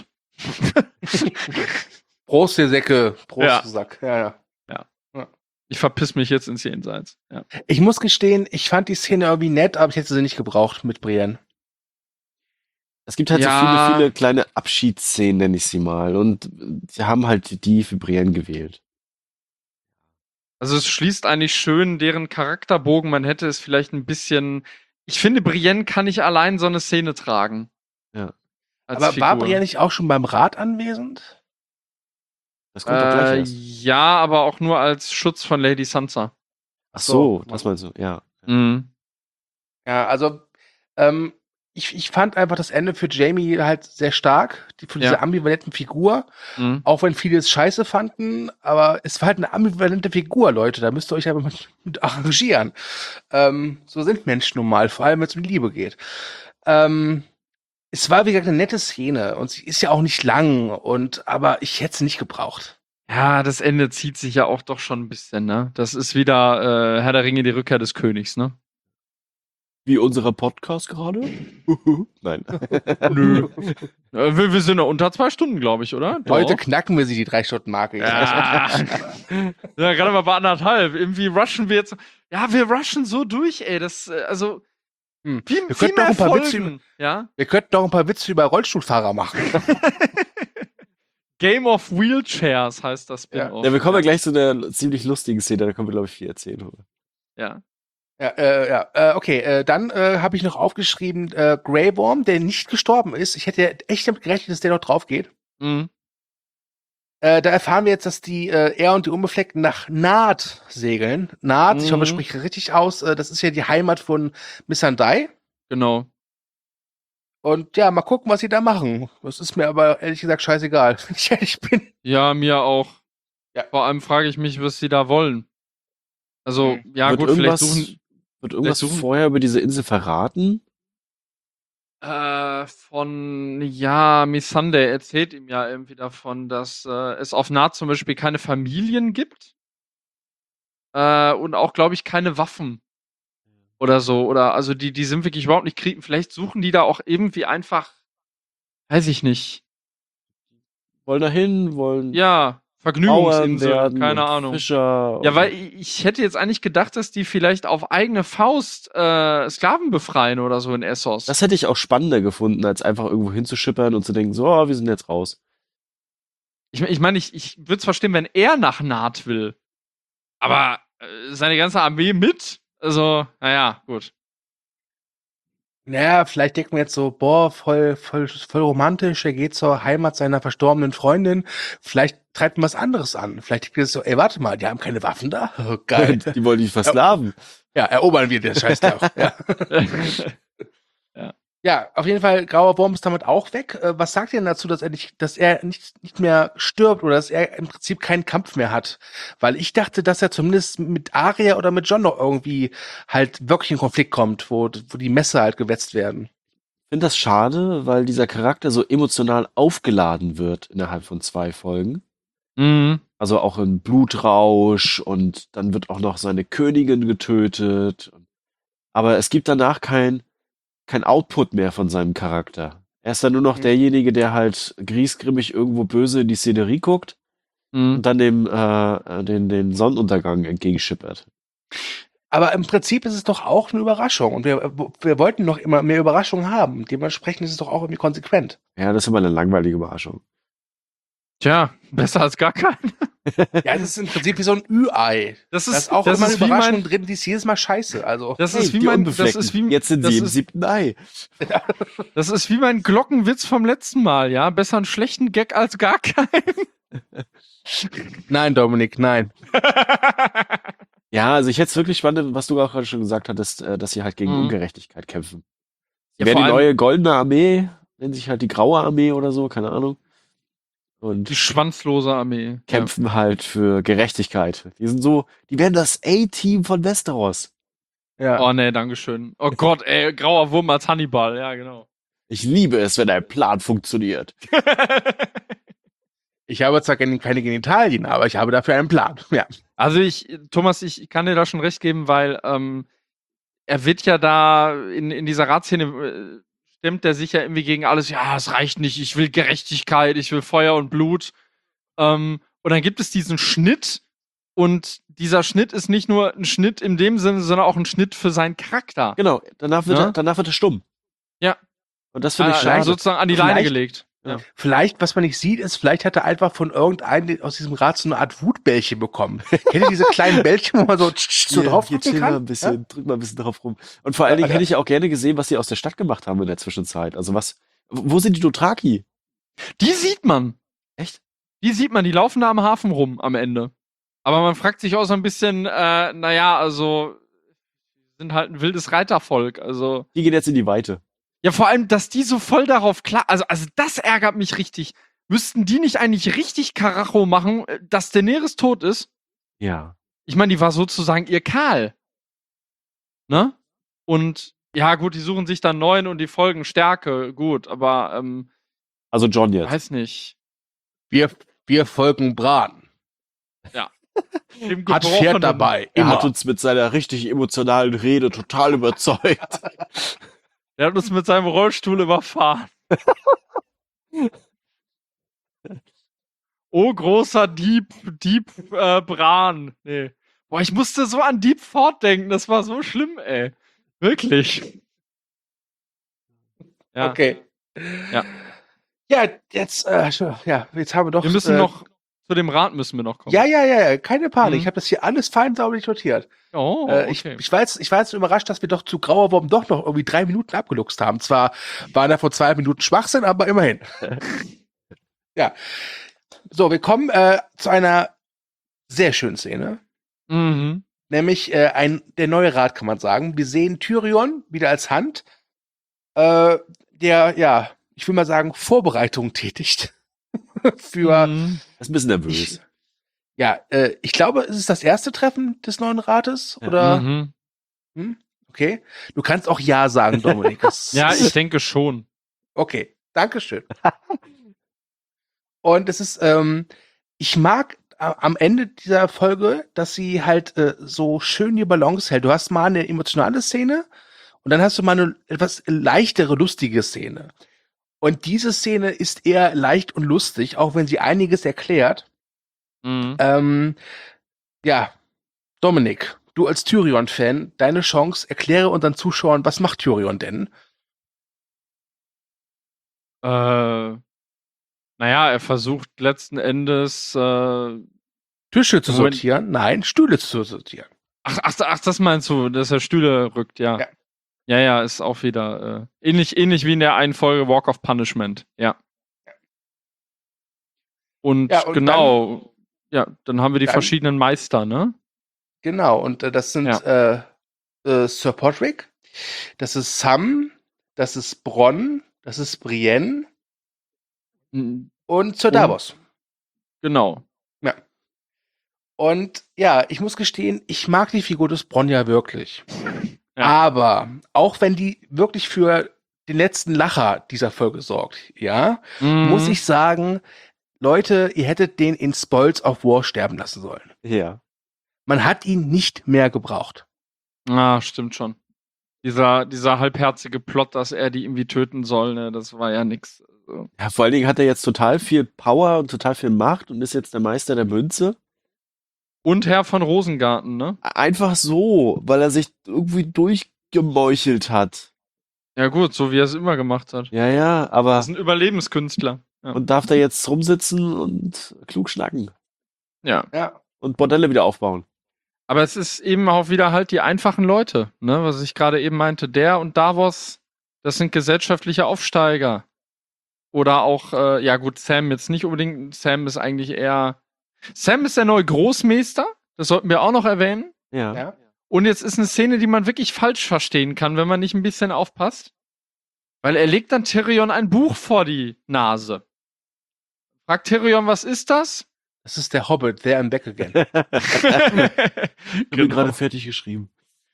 Prost, ihr Säcke. Prost, Ja. du Sack. Ja, ja. Ich verpiss mich jetzt ins Jenseits. Ja. Ich muss gestehen, ich fand die Szene irgendwie nett, aber ich hätte sie nicht gebraucht mit Brienne. Es gibt halt Ja. so viele, viele kleine Abschiedsszenen, nenne ich sie mal. Und sie haben halt die für Brienne gewählt. Also es schließt eigentlich schön deren Charakterbogen. Man hätte es vielleicht ein bisschen. Ich finde, Brienne kann nicht allein so eine Szene tragen. Ja. Als aber war Figur. Brienne nicht auch schon beim Rat anwesend? Das kommt doch gleich Äh, erst. ja, aber auch nur als Schutz von Lady Sansa. Ach so, so. das meinst du, ja. Mhm. Ja, also ähm, ich, ich fand einfach das Ende für Jamie halt sehr stark, die, für diese Ja. ambivalenten Figur, Mhm. auch wenn viele es scheiße fanden, aber es war halt eine ambivalente Figur, Leute, da müsst ihr euch aber mit, mit arrangieren. Ähm, so sind Menschen nun mal, vor allem wenn es um die Liebe geht. Ähm, es war, wie gesagt, eine nette Szene und sie ist ja auch nicht lang, und aber ich hätte sie nicht gebraucht. Ja, das Ende zieht sich ja auch doch schon ein bisschen, ne? Das ist wieder äh, Herr der Ringe, die Rückkehr des Königs, ne? Wie unser Podcast gerade? Nein. Nö. Äh, wir, wir sind ja unter zwei Stunden, glaube ich, oder? Heute Doch. knacken wir sie die Drei-Stunden-Marke. Ja. Ja, gerade mal bei anderthalb. Irgendwie rushen wir jetzt. Ja, wir rushen so durch, ey. Das, äh, also. Hm. Viel, Wir viel könnten noch mehr ein paar Witze Folgen, über, ja? wir könnten noch ein paar Witze über Rollstuhlfahrer machen. Game of Wheelchairs heißt das Spin-off. Ja, wir kommen ja gleich zu einer ziemlich lustigen Szene, da können wir, glaube ich, viel erzählen. Oder? Ja. Ja, äh, ja, äh, okay, äh, dann äh, habe ich noch aufgeschrieben, äh, Grey Worm, der nicht gestorben ist. Ich hätte echt damit gerechnet, dass der noch drauf geht. Mhm. Äh, da erfahren wir jetzt, dass die äh, er und die Unbefleckten nach Naht segeln. Naht, ich hoffe, ich Mhm. spreche richtig aus. Äh, das ist ja die Heimat von Missandei. Genau. Und ja, mal gucken, was sie da machen. Das ist mir aber ehrlich gesagt scheißegal, wenn ich ehrlich bin. Ja, mir auch. Ja. Vor allem frage ich mich, was sie da wollen. Also, Mhm. ja wird gut, irgendwas, vielleicht suchen wird irgendwas suchen- vorher über diese Insel verraten? äh, von, ja, Missandei erzählt ihm ja irgendwie davon, dass äh, es auf Naht zum Beispiel keine Familien gibt. Äh, und auch, glaube ich, keine Waffen. Oder so. Oder, also die, die sind wirklich überhaupt nicht kriegen. Vielleicht suchen die da auch irgendwie einfach, weiß ich nicht. Wollen dahin, wollen Ja, Bauern Vergnügungsinsel, werden, keine und Ahnung. Fischer. Ja, und- weil ich ich hätte jetzt eigentlich gedacht, dass die vielleicht auf eigene Faust äh, Sklaven befreien oder so in Essos. Das hätte ich auch spannender gefunden, als einfach irgendwo hinzuschippern und zu denken, so, oh, wir sind jetzt raus. ich ich meine, ich, ich würde es verstehen, wenn er nach Naht will. Aber äh, seine ganze Armee mit? Also, naja, gut. Naja, vielleicht denkt man jetzt so, boah, voll, voll, voll romantisch, er geht zur Heimat seiner verstorbenen Freundin. Vielleicht treibt man was anderes an. Vielleicht denkt man so, ey, warte mal, die haben keine Waffen da? Oh, geil. Die wollen dich versklaven. Ja, erobern wir den Scheiß da. Ja. Ja, auf jeden Fall, Grauer Wurm ist damit auch weg. Äh, Was sagt ihr denn dazu, dass er nicht, dass er nicht, nicht mehr stirbt oder dass er im Prinzip keinen Kampf mehr hat? Weil ich dachte, dass er zumindest mit Arya oder mit Jon noch irgendwie halt wirklich in Konflikt kommt, wo, wo die Messer halt gewetzt werden. Ich finde das schade, weil dieser Charakter so emotional aufgeladen wird innerhalb von zwei Folgen. Mhm. Also auch in Blutrausch, und dann wird auch noch seine Königin getötet. Aber es gibt danach kein, kein Output mehr von seinem Charakter. Er ist dann nur noch Mhm. derjenige, der halt griesgrimmig irgendwo böse in die Szenerie guckt Mhm. und dann dem äh, den, den Sonnenuntergang entgegenschippert. Aber im Prinzip ist es doch auch eine Überraschung. Und wir, wir wollten noch immer mehr Überraschungen haben. Dementsprechend ist es doch auch irgendwie konsequent. Ja, das ist immer eine langweilige Überraschung. Tja, besser als gar keinen. Ja, es ist im Prinzip wie so ein Ü-Ei. Das Da ist, ist auch das immer eine ist wie Überraschung mein, drin, die ist jedes Mal scheiße. Also, das Hey, ist wie die mein, das Unbefleckten. ist wie, Jetzt sind das sie im ist, siebten Ei. das ist wie mein Glockenwitz vom letzten Mal, ja. Besser einen schlechten Gag als gar keinen. nein, Dominik, nein. Ja, also ich hätte es wirklich spannend, was du auch gerade schon gesagt hattest, äh, dass sie halt gegen Mhm. Ungerechtigkeit kämpfen. Sie Ja, wären vor die allem- neue goldene Armee, nennen sich halt die graue Armee oder so, keine Ahnung. Und Die schwanzlose Armee. kämpfen halt für Gerechtigkeit. Die sind so, die werden das A-Team von Westeros. Ja. Ja. Oh nee, dankeschön. Oh Gott, ey, grauer Wurm als Hannibal, ja, genau. Ich liebe es, wenn ein Plan funktioniert. Ich habe zwar keine keine Genitalien, aber ich habe dafür einen Plan. Ja. Also ich, Thomas, ich kann dir da schon recht geben, weil ähm, er wird ja da in, in dieser Ratsszene äh, stemmt er sich ja irgendwie gegen alles. Ja, es reicht nicht. Ich will Gerechtigkeit, ich will Feuer und Blut. Ähm, und dann gibt es diesen Schnitt, und dieser Schnitt ist nicht nur ein Schnitt in dem Sinne, sondern auch ein Schnitt für seinen Charakter. Genau, danach wird, Ja? er, danach wird er stumm. Ja. Und das finde ich Ah, schade. sozusagen an die Vielleicht- Leine gelegt. Ja. Vielleicht, was man nicht sieht, ist, vielleicht hat er einfach von irgendeinem aus diesem Rad so eine Art Wutbällchen bekommen. Kennt ihr diese kleinen Bällchen, wo man so, tsch, tsch, so Hier, drauf hier drücken chill mal kann? ein bisschen, drück mal ein bisschen drauf rum. Und vor allen Dingen hätte ich auch gerne gesehen, was sie aus der Stadt gemacht haben in der Zwischenzeit. Also was, wo sind die Dothraki? Die sieht man. Echt? Die sieht man, die laufen da am Hafen rum am Ende. Aber man fragt sich auch so ein bisschen, äh, naja, also sind halt ein wildes Reitervolk. Also. Die gehen jetzt in die Weite. Ja, vor allem, dass die so voll darauf klar. Also, also das ärgert mich richtig. Müssten die nicht eigentlich richtig Karacho machen, dass Daenerys tot ist? Ja. Ich meine, die war sozusagen ihr Karl. Ne? Und Ja, gut, die suchen sich dann neun und die folgen Stärke, gut, aber ähm, Also John jetzt. weiß nicht. Wir, wir folgen Bran. Dem Hat Gebrochenen. Pferd dabei. Er Immer. hat uns mit seiner richtig emotionalen Rede total überzeugt. Der hat uns mit seinem Rollstuhl überfahren. Oh, großer Dieb, Dieb äh, Bran. Nee. Boah, ich musste so an Deep Thought denken, das war so schlimm, ey. Wirklich. Ja. Okay. Ja. Ja, jetzt, äh, ja, jetzt haben wir doch. Wir müssen äh, noch, zu dem Rat müssen wir noch kommen. Ja, ja, ja, ja, keine Panik. Mhm. Ich habe das hier alles fein sauberlich notiert. Oh, Äh, ich, okay. ich, war jetzt, ich war jetzt überrascht, dass wir doch zu Grauer Wurm doch noch irgendwie drei Minuten abgeluchst haben. Zwar waren da vor zwei Minuten Schwachsinn, aber immerhin. Ja. So, wir kommen äh, zu einer sehr schönen Szene. Mhm. Nämlich äh, ein, der neue Rat, kann man sagen. Wir sehen Tyrion wieder als Hand, äh, der, ja, ich will mal sagen, Vorbereitungen tätigt. Für, Mhm. Er ist ein bisschen nervös. ich, ja, äh, ich glaube, es ist das erste Treffen des neuen Rates, oder? Mhm. Hm? Okay. Du kannst auch Ja sagen, Dominik. Das Ja, ist- ich denke schon. Okay, Dankeschön. Und es ist, ähm, ich mag a- am Ende dieser Folge, dass sie halt äh, so schön die Balance hält. Du hast mal eine emotionale Szene und dann hast du mal eine etwas leichtere, lustige Szene. Und diese Szene ist eher leicht und lustig, auch wenn sie einiges erklärt. Mhm. Ähm, ja, Dominik, du als Tyrion-Fan, deine Chance, erkläre unseren Zuschauern, was macht Tyrion denn? Äh, naja, er versucht letzten Endes. Äh, Tische zu Moment. sortieren? Nein, Stühle zu sortieren. ach, ach, ach, das meinst du, dass er Stühle rückt, ja. Ja. Ja, ja, ist auch wieder äh, ähnlich, ähnlich wie in der einen Folge Walk of Punishment, ja. Und, Ja, und genau, ja, dann haben wir die dann- verschiedenen Meister, ne? Genau, und äh, das sind äh, äh, Sir Podrick, das ist Sam, das ist Bronn, das ist Brienne Mhm. und Sir Und- Davos. Genau. Und ja, ich muss gestehen, ich mag die Figur des Bronn ja wirklich. Ja. Aber auch wenn die wirklich für den letzten Lacher dieser Folge sorgt, ja, Mhm. muss ich sagen, Leute, ihr hättet den in Spoils of War sterben lassen sollen. Ja. Man hat ihn nicht mehr gebraucht. Ah, stimmt schon. Dieser, dieser halbherzige Plot, dass er die irgendwie töten soll, ne, das war ja nix. Also, Ja, vor allen Dingen hat er jetzt total viel Power und total viel Macht und ist jetzt der Meister der Münze. Und Herr von Rosengarten, ne? Einfach so, weil er sich irgendwie durchgemeuchelt hat. Ja gut, so wie er es immer gemacht hat. Ja, ja, aber Das ist ein Überlebenskünstler. Ja. und darf da jetzt rumsitzen und klug schnacken ja. Ja. und Bordelle wieder aufbauen. Aber es ist eben auch wieder halt die einfachen Leute, ne? Was ich gerade eben meinte. Der und Davos, das sind gesellschaftliche Aufsteiger. Oder auch, äh, ja gut, Sam jetzt nicht unbedingt. Sam ist eigentlich eher. Sam ist der neue Großmeister. Das sollten wir auch noch erwähnen. Ja. Ja. Und jetzt ist eine Szene, die man wirklich falsch verstehen kann, wenn man nicht ein bisschen aufpasst. Weil er legt dann Tyrion ein Buch vor die Nase. Fragt Tyrion, was ist das? Das ist der Hobbit, there and back again. Ich habe Genau. gerade fertig geschrieben.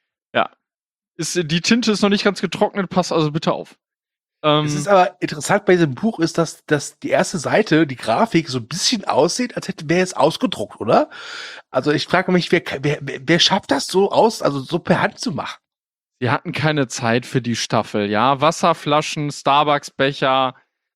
Ist, die Tinte ist noch nicht ganz getrocknet, passt also bitte auf. Ähm, Es ist aber interessant bei diesem Buch ist, dass, dass die erste Seite, die Grafik so ein bisschen aussieht, als hätte wäre es ausgedruckt, oder? Also ich frage mich, wer, wer, wer schafft das so aus, also so per Hand zu machen? Sie hatten keine Zeit für die Staffel, ja. Wasserflaschen, Starbucks-Becher,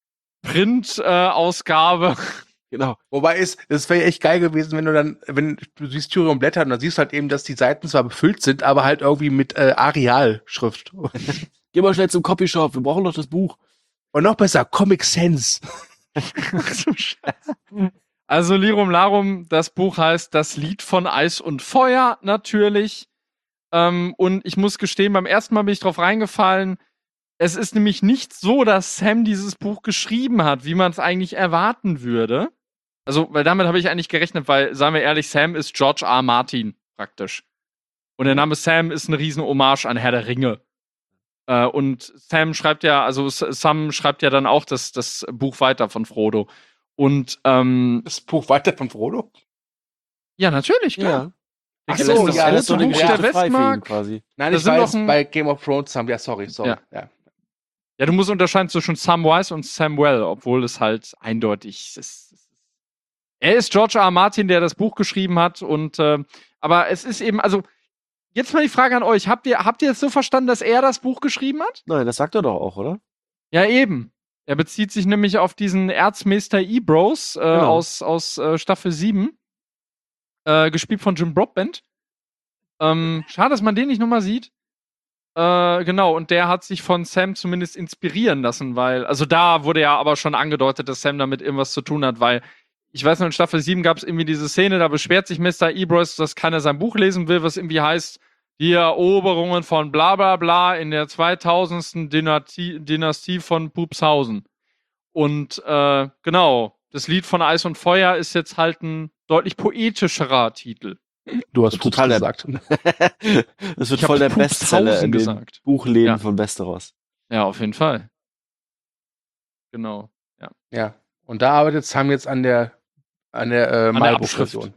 Print-Ausgabe. Genau. Wobei es, es wäre echt geil gewesen, wenn du dann, wenn du siehst Tyrion blättern, und dann siehst du halt eben, dass die Seiten zwar befüllt sind, aber halt irgendwie mit äh, Arial-Schrift. Geh mal schnell zum Copyshop, wir brauchen doch das Buch. Und noch besser, Comic Sans. Ach so, Scheiße. Also Lirum Larum, das Buch heißt Das Lied von Eis und Feuer, natürlich. Ähm, und ich muss gestehen, beim ersten Mal bin ich drauf reingefallen. Es ist nämlich nicht so, dass Sam dieses Buch geschrieben hat, wie man es eigentlich erwarten würde. Also, weil damit habe ich eigentlich gerechnet, weil, sagen wir ehrlich, Sam ist George R. R. Martin praktisch. Und der Name Sam ist eine riesen Hommage an Herr der Ringe. Äh, und Sam schreibt ja, also Sam schreibt ja dann auch das, das Buch weiter von Frodo. Und ähm, Das Buch weiter von Frodo? ja, natürlich, klar. Ja. Da Ach gibt so, es ja, das das rote ist so eine Buch ja, der Freifee Westmark. quasi. Nein, Da ich sind weiß, noch ein- bei Game of Thrones haben, ja, sorry, sorry. Ja. Ja. Ja, du musst unterscheiden zwischen Samwise und Samuel, obwohl es halt eindeutig ist. Er ist George R. R. Martin, der das Buch geschrieben hat. Und äh, aber es ist eben, also jetzt mal die Frage an euch: Habt ihr habt ihr es so verstanden, dass er das Buch geschrieben hat? Nein, das sagt er doch auch, oder? Ja, eben. Er bezieht sich nämlich auf diesen Erzmeister Ebros äh, Genau. aus, aus äh, Staffel sieben, äh, gespielt von Jim Broadbent. Ähm, schade, dass man den nicht nochmal sieht. Äh, genau, und der hat sich von Sam zumindest inspirieren lassen, weil, also da wurde ja aber schon angedeutet, dass Sam damit irgendwas zu tun hat, weil ich weiß noch, in Staffel sieben gab es irgendwie diese Szene, da beschwert sich Mister Ebros, dass keiner sein Buch lesen will, was irgendwie heißt, die Eroberungen von bla bla bla in der zweitausendsten Dynastie, Dynastie von Pupshausen. Und äh, genau, das Lied von Eis und Feuer ist jetzt halt ein deutlich poetischerer Titel. Du hast Total total der- gesagt. Das wird Ich hab voll der Pupshausen Bestseller in den gesagt. Buchläden Ja. von Westeros. Ja, auf jeden Fall. Genau. Ja. Und da arbeitet Sam jetzt an der an der äh, der Malbuch-Version.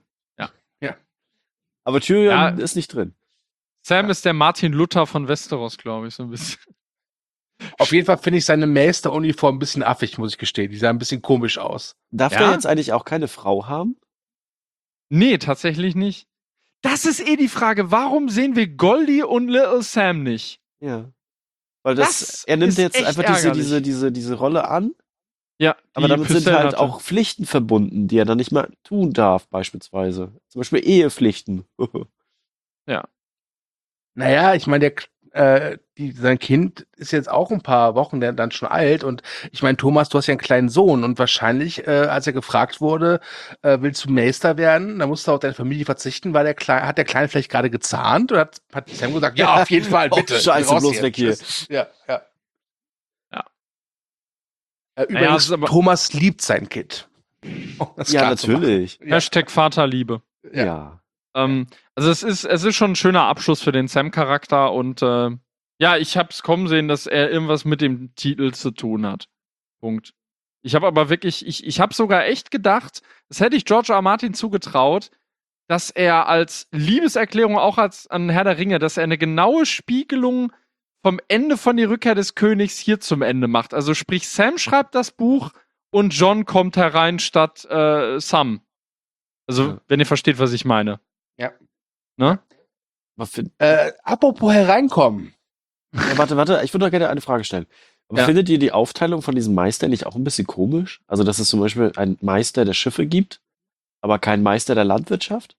Aber Tyrion Ja. ist nicht drin. Sam ist der Martin Luther von Westeros, glaube ich, so ein bisschen. Auf jeden Fall finde ich seine Meisteruniform ein bisschen affig, muss ich gestehen. Die sah ein bisschen komisch aus. Darf Ja? der jetzt eigentlich auch keine Frau haben? Nee, tatsächlich nicht. Das ist eh die Frage, warum sehen wir Goldie und Little Sam nicht? Ja. Weil das, Das er nimmt ist jetzt echt einfach diese, ärgerlich. diese, diese, diese Rolle an, Ja, aber die damit sind Pycelle halt hatte. auch Pflichten verbunden, die er dann nicht mehr tun darf, beispielsweise. Zum Beispiel Ehepflichten. Naja, ich meine, der äh, die, sein Kind ist jetzt auch ein paar Wochen der, dann schon alt und ich meine, Thomas, du hast ja einen kleinen Sohn und wahrscheinlich, äh, als er gefragt wurde, äh, willst du Meister werden, dann musst du auf deine Familie verzichten, weil der Kleine, hat der Kleine vielleicht gerade gezahnt oder hat, hat Sam gesagt, ja, auf jeden Fall, Oh, bitte. Scheiße, raus bloß weg hier. Tschüss. Ja, ja. Ja. Äh, Naja, übrigens, das ist aber- Thomas liebt sein Kind. Um das Ja, klar zu machen. natürlich. Ja. Hashtag Vaterliebe. Ja. Ja. Ähm, also es ist, es ist schon ein schöner Abschluss für den Sam-Charakter und äh, ja, ich hab's kommen sehen, dass er irgendwas mit dem Titel zu tun hat. Punkt. Ich habe aber wirklich, ich, ich habe sogar echt gedacht, das hätte ich George R. R. Martin zugetraut, dass er als Liebeserklärung auch als an Herr der Ringe, dass er eine genaue Spiegelung vom Ende von Die Rückkehr des Königs hier zum Ende macht. Also sprich, Sam schreibt das Buch und John kommt herein statt äh, Sam. Also, Ja. wenn ihr versteht, was ich meine. Ja. Ne? Aber fin- Äh, apropos hereinkommen. ja, warte, warte, ich würde noch gerne eine Frage stellen. Aber Ja. findet ihr die Aufteilung von diesem Meister nicht auch ein bisschen komisch? Also, dass es zum Beispiel einen Meister der Schiffe gibt, aber keinen Meister der Landwirtschaft?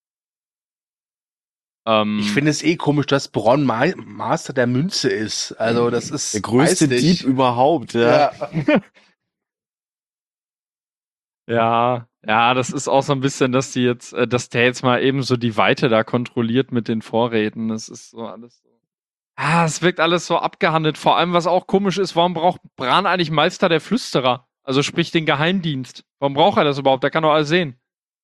Ähm, Ich finde es eh komisch, dass Bronn Ma Master der Münze ist. Also, das ist Der größte weiß nicht. Dieb überhaupt, ja. Ja. ja, ja, das ist auch so ein bisschen, dass die jetzt, äh, dass der jetzt mal eben so die Weite da kontrolliert mit den Vorräten. Das ist so alles so. Ah, es wirkt alles so abgehandelt. Vor allem, was auch komisch ist, warum braucht Bran eigentlich Meister der Flüsterer? Also sprich den Geheimdienst. Warum braucht er das überhaupt? Der kann doch alles sehen.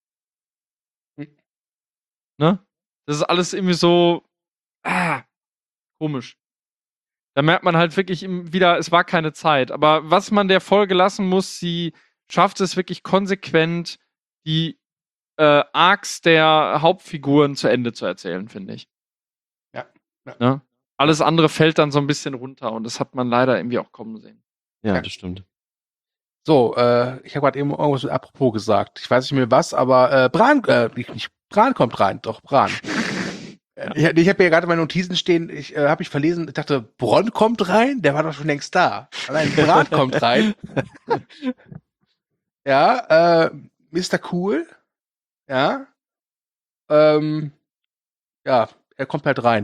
Ne? Das ist alles irgendwie so, ah, komisch. Da merkt man halt wirklich im- wieder, es war keine Zeit. Aber was man der Folge lassen muss, sie schafft es wirklich konsequent, die äh, Arcs der Hauptfiguren zu Ende zu erzählen, finde ich. Ja, ja. Ne? Alles andere fällt dann so ein bisschen runter und das hat man leider irgendwie auch kommen sehen. Ja, Ja. das stimmt. So, äh, ich habe gerade eben irgendwas mit apropos gesagt. Ich weiß nicht mehr was, aber äh, Bran, äh, nicht, nicht Bran kommt rein, doch Bran. Ja. Ich, ich habe ja gerade meine Notizen stehen, ich äh, habe ich verlesen, ich dachte, Bronn kommt rein, der war doch schon längst da. Allein Bran kommt rein. Ja, äh, Mister Cool. Ja. Ähm, ja, er kommt halt rein.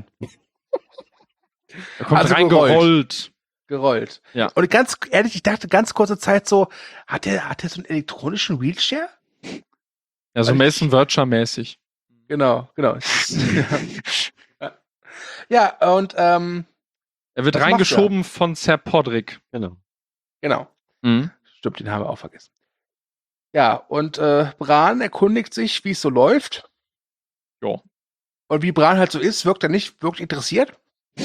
Er kommt Also reingerollt. Gerollt. Ja. Und ganz ehrlich, ich dachte ganz kurze Zeit so, hat er hat er so einen elektronischen Wheelchair? Ja, so Also ich- Mason Verger-mäßig. Genau, genau. ja. ja, und ähm, Er wird Was macht reingeschoben von Ser Podrick. Genau. genau. Mhm. Stimmt, den haben wir auch vergessen. Ja, und äh, Bran erkundigt sich, wie es so läuft. Ja. Und wie Bran halt so ist, wirkt er nicht wirklich interessiert.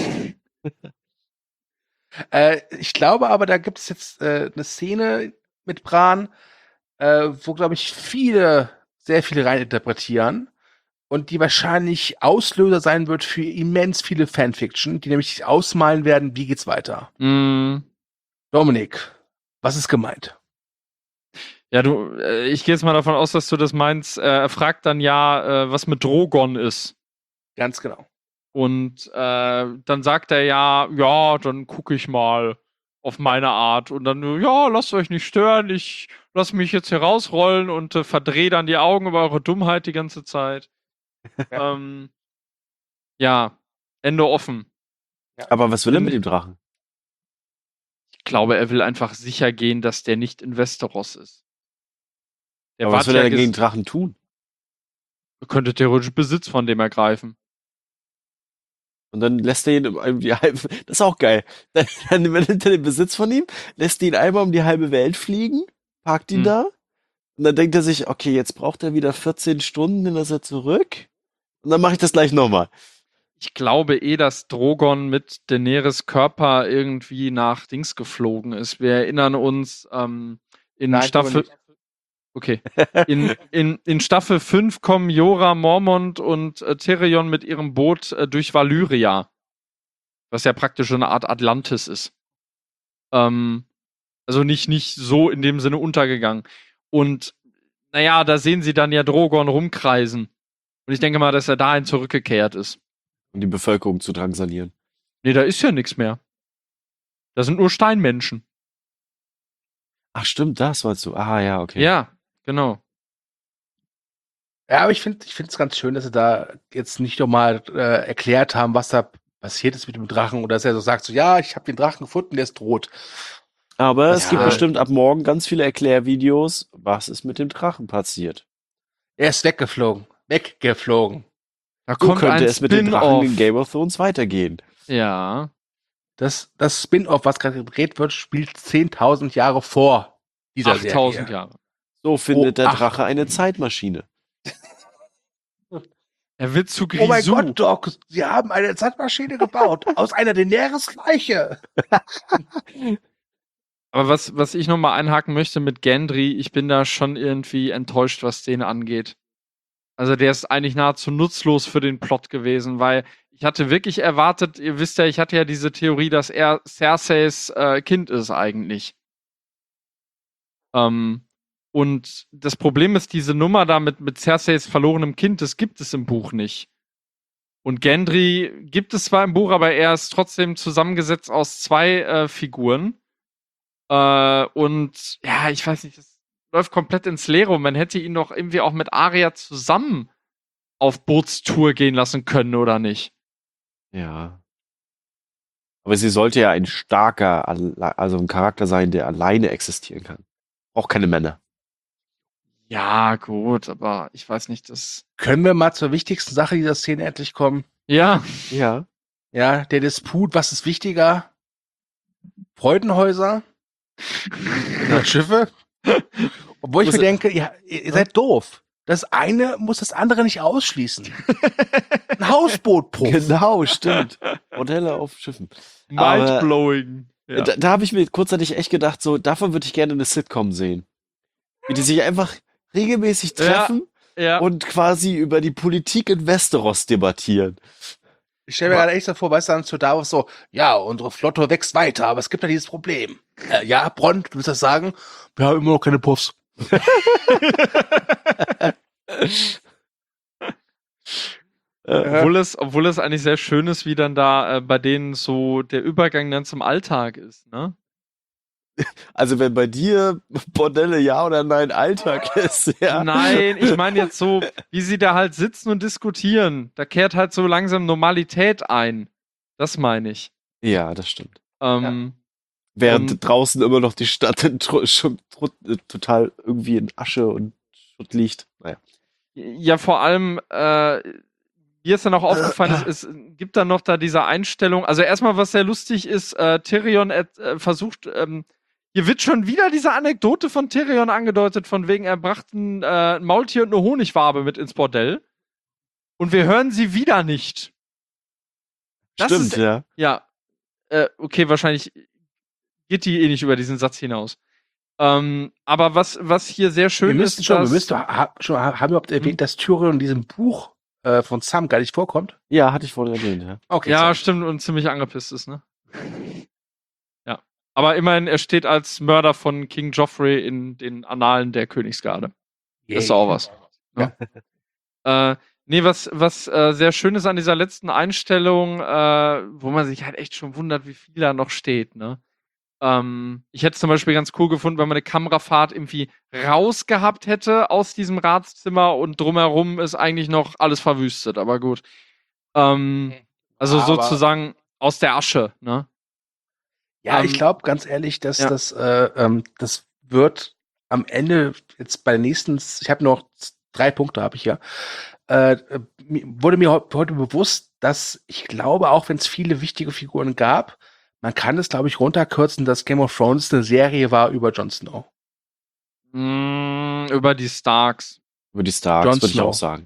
äh, ich glaube aber, da gibt es jetzt äh, eine Szene mit Bran, äh, wo, glaube ich, viele, sehr viele reininterpretieren. und die wahrscheinlich Auslöser sein wird für immens viele Fanfiction, die nämlich sich ausmalen werden, wie geht's weiter. Mm. Dominik, was ist gemeint? Ja, du, äh, ich gehe jetzt mal davon aus, dass du das meinst. Äh, er fragt dann ja, äh, was mit Drogon ist. Ganz genau. Und äh, dann sagt er ja, ja, dann gucke ich mal auf meine Art. Und dann, ja, lasst euch nicht stören, ich lass mich jetzt hier rausrollen und äh, verdrehe dann die Augen über eure Dummheit die ganze Zeit. Ja. ähm, ja, Ende offen. Aber was will er mit dem Drachen? Ich glaube, er will einfach sicher gehen, dass der nicht in Westeros ist. Der Aber was will wart er ja denn gegen ges- Drachen tun? könnte theoretisch Besitz von dem ergreifen. Und dann lässt er ihn um die halbe, das ist auch geil. Dann, dann nimmt er den Besitz von ihm, lässt ihn einmal um die halbe Welt fliegen, parkt ihn Hm. da. Und dann denkt er sich, okay, jetzt braucht er wieder vierzehn Stunden, dann ist er zurück. Und dann mache ich das gleich nochmal. Ich glaube eh, dass Drogon mit Daenerys Körper irgendwie nach Dings geflogen ist. Wir erinnern uns ähm, in Nein, Staffel. tun Okay. In, in, in Staffel fünf kommen Jorah Mormont und äh, Tyrion mit ihrem Boot äh, durch Valyria. Was ja praktisch so eine Art Atlantis ist. Ähm, also nicht, nicht so in dem Sinne untergegangen. Und naja, da sehen sie dann ja Drogon rumkreisen. Und ich denke mal, dass er dahin zurückgekehrt ist. Um die Bevölkerung zu drangsalieren. Nee, da ist ja nichts mehr. Da sind nur Steinmenschen. Ach stimmt, das meinst du. Ah ja, okay. Ja, genau. Ja, aber ich finde ich finde es ganz schön, dass sie da jetzt nicht nochmal äh, erklärt haben, was da passiert ist mit dem Drachen oder dass er so sagt, so ja, ich habe den Drachen gefunden, der ist tot. Aber Das, es gibt äh, bestimmt ab morgen ganz viele Erklärvideos, was ist mit dem Drachen passiert. Er ist weggeflogen. Weggeflogen. Da So kommt könnte ein es mit dem Drachen in Spin-off. Game of Thrones weitergehen. Ja. Das, das Spin-off, was gerade gedreht wird, spielt zehntausend Jahre vor dieser achttausend Serie. Jahre. So findet Oh, der ach. Drache eine Zeitmaschine. Er wird zu Grisou. Oh mein Gott, Doc, sie haben eine Zeitmaschine gebaut aus einer Daenerys-Leiche. Aber was, was ich nochmal einhaken möchte mit Gendry, ich bin da schon irgendwie enttäuscht, was den angeht. Also der ist eigentlich nahezu nutzlos für den Plot gewesen, weil ich hatte wirklich erwartet, ihr wisst ja, ich hatte ja diese Theorie, dass er Cerseis äh, Kind ist eigentlich. Ähm, und das Problem ist, diese Nummer da mit, mit Cerseis verlorenem Kind, das gibt es im Buch nicht. Und Gendry gibt es zwar im Buch, aber er ist trotzdem zusammengesetzt aus zwei äh, Figuren. Äh, und ja, ich weiß nicht, das läuft komplett ins Leere. Und man hätte ihn doch irgendwie auch mit Arya zusammen auf Bootstour gehen lassen können, oder nicht? Ja. Aber sie sollte ja ein starker, also ein Charakter sein, der alleine existieren kann. Auch keine Männer. Ja, gut, aber ich weiß nicht, das. Können wir mal zur wichtigsten Sache dieser Szene endlich kommen? Ja, Ja. Ja, der Disput, was ist wichtiger? Freudenhäuser oder Schiffe? Obwohl ich Muss- mir denke, ihr, ihr seid doof. Das eine muss das andere nicht ausschließen. Ein Hausbootpuff. Genau, stimmt. Modelle auf Schiffen. Aber- mindblowing. Ja. Da, da habe ich mir kurzzeitig echt gedacht, so, davon würde ich gerne eine Sitcom sehen. Wie die sich einfach regelmäßig Ja. treffen ja. und quasi über die Politik in Westeros debattieren. Ich stelle mir gerade echt so vor, weißt du, dann zu Davos so, ja, unsere Flotte wächst weiter, aber es gibt ja dieses Problem. Äh, ja, Bronn, du willst das sagen? Wir haben immer noch keine Puffs. Obwohl es, obwohl es eigentlich sehr schön ist, wie dann da äh, bei denen so der Übergang dann zum Alltag ist, ne? Also wenn bei dir Bordelle ja oder nein Alltag ist, ja. Nein, ich meine jetzt so, wie sie da halt sitzen und diskutieren. Da kehrt halt so langsam Normalität ein. Das meine ich. Ja, das stimmt. Ähm, Während Und- draußen immer noch die Stadt in tru- schon tru- äh, total irgendwie in Asche und Schutt liegt. Naja. Ja, vor allem, äh, mir ist dann auch aufgefallen, es, es gibt dann noch da diese Einstellung. Also erstmal, was sehr lustig ist, äh, Tyrion äh, versucht, ähm, hier wird schon wieder diese Anekdote von Tyrion angedeutet, von wegen, er brachte ein äh, Maultier und eine Honigwabe mit ins Bordell. Und wir hören sie wieder nicht. Das Stimmt, ist- ja. Ja, äh, okay, wahrscheinlich geht die eh nicht über diesen Satz hinaus. Ähm, aber was, was hier sehr schön Wir müssen ist, schon, wir dass- müssen, ha, schon, haben wir überhaupt erwähnt, dass Tyrion in diesem Buch äh, von Sam gar nicht vorkommt. Ja, hatte ich vorhin erwähnt, ja. Okay, Ja, sorry. stimmt, und ziemlich angepisst ist, ne? Ja. Aber immerhin, er steht als Mörder von King Joffrey in den Annalen der Königsgarde. Das ist Yay. auch was. Ne? äh, nee, was, was äh, sehr schön ist an dieser letzten Einstellung, äh, wo man sich halt echt schon wundert, wie viel da noch steht, ne? Ähm, ich hätte es zum Beispiel ganz cool gefunden, wenn man eine Kamerafahrt irgendwie rausgehabt hätte aus diesem Ratszimmer und drumherum ist eigentlich noch alles verwüstet, aber gut. Ähm, also Ja, aber- sozusagen aus der Asche, ne? Ja, Ähm, ich glaube ganz ehrlich, dass ja. das, äh, ähm, das wird am Ende jetzt bei der nächsten, ich habe noch z- drei Punkte, habe ich ja, äh, äh, mi- wurde mir heu- heute bewusst, dass ich glaube, auch wenn es viele wichtige Figuren gab, man kann es, glaube ich, runterkürzen, dass Game of Thrones eine Serie war über Jon Snow. mh, über die Starks. Über die Starks, Jon würde ich Snow. auch sagen.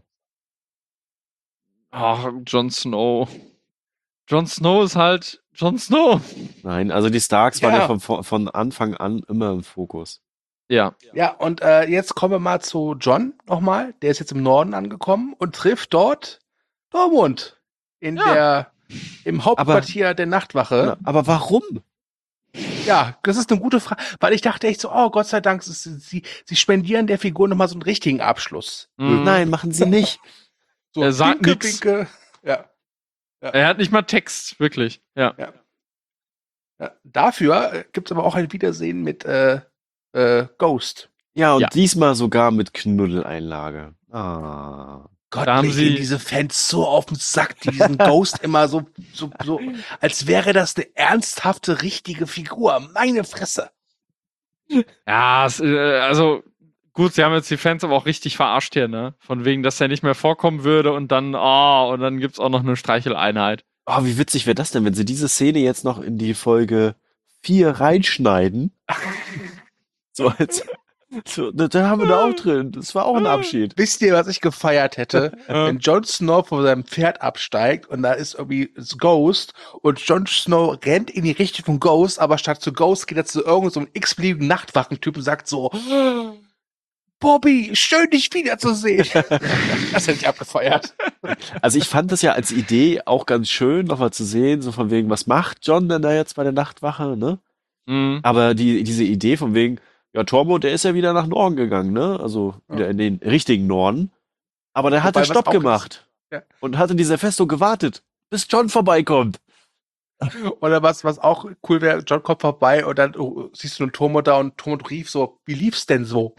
Ach, Jon Snow. Jon Snow ist halt Jon Snow. Nein, also die Starks waren Ja. ja von, von Anfang an immer im Fokus. Ja. Ja, und äh, jetzt kommen wir mal zu John nochmal. Der ist jetzt im Norden angekommen und trifft dort Tormund in Ja. der im Hauptquartier der Nachtwache. Genau. Aber warum? Ja, das ist eine gute Frage, weil ich dachte echt so, oh Gott sei Dank, es ist, sie, sie spendieren der Figur nochmal so einen richtigen Abschluss. Mhm. Nein, machen sie nicht. So, Er sagt winke, nix. winke. Ja. Er hat nicht mal Text, wirklich. Ja. Ja. Dafür äh, gibt's aber auch ein Wiedersehen mit äh, äh, Ghost. Ja, und Ja. diesmal sogar mit Knuddeleinlage. Ah. Gott, Da haben mir sie- gehen diese Fans so auf den Sack, die diesen Ghost immer so, so, so, als wäre das eine ernsthafte, richtige Figur. Meine Fresse. Ja, es, äh, also gut, sie haben jetzt die Fans aber auch richtig verarscht hier, ne? Von wegen, dass er nicht mehr vorkommen würde und dann, oh, und dann gibt's auch noch eine Streicheleinheit. Oh, wie witzig wäre das denn, wenn sie diese Szene jetzt noch in die Folge vier reinschneiden? So als, so, da, da haben wir da auch drin. Das war auch ein Abschied. Wisst ihr, was ich gefeiert hätte? Ja. Wenn Jon Snow von seinem Pferd absteigt und da ist irgendwie das Ghost und Jon Snow rennt in die Richtung von Ghost, aber statt zu Ghost geht er zu irgendeinem so einem x-beliebigen Nachtwachentyp und sagt so, Bobby, schön dich wiederzusehen. Das hätte ich abgefeiert. Also ich fand das ja als Idee auch ganz schön, nochmal zu sehen, so von wegen, was macht John denn da jetzt bei der Nachtwache, ne? Mhm. Aber die, diese Idee von wegen, ja, Tormund, der ist ja wieder nach Norden gegangen, ne? Also wieder Ja. in den richtigen Norden. Aber der hat Wobei, ja was Stopp auch gemacht. ist- ja. Und hat in dieser Festung gewartet, bis John vorbeikommt. Oder was, was auch cool wäre, John kommt vorbei und dann oh, siehst du einen Tormund da und Tormund rief so, wie lief's denn so?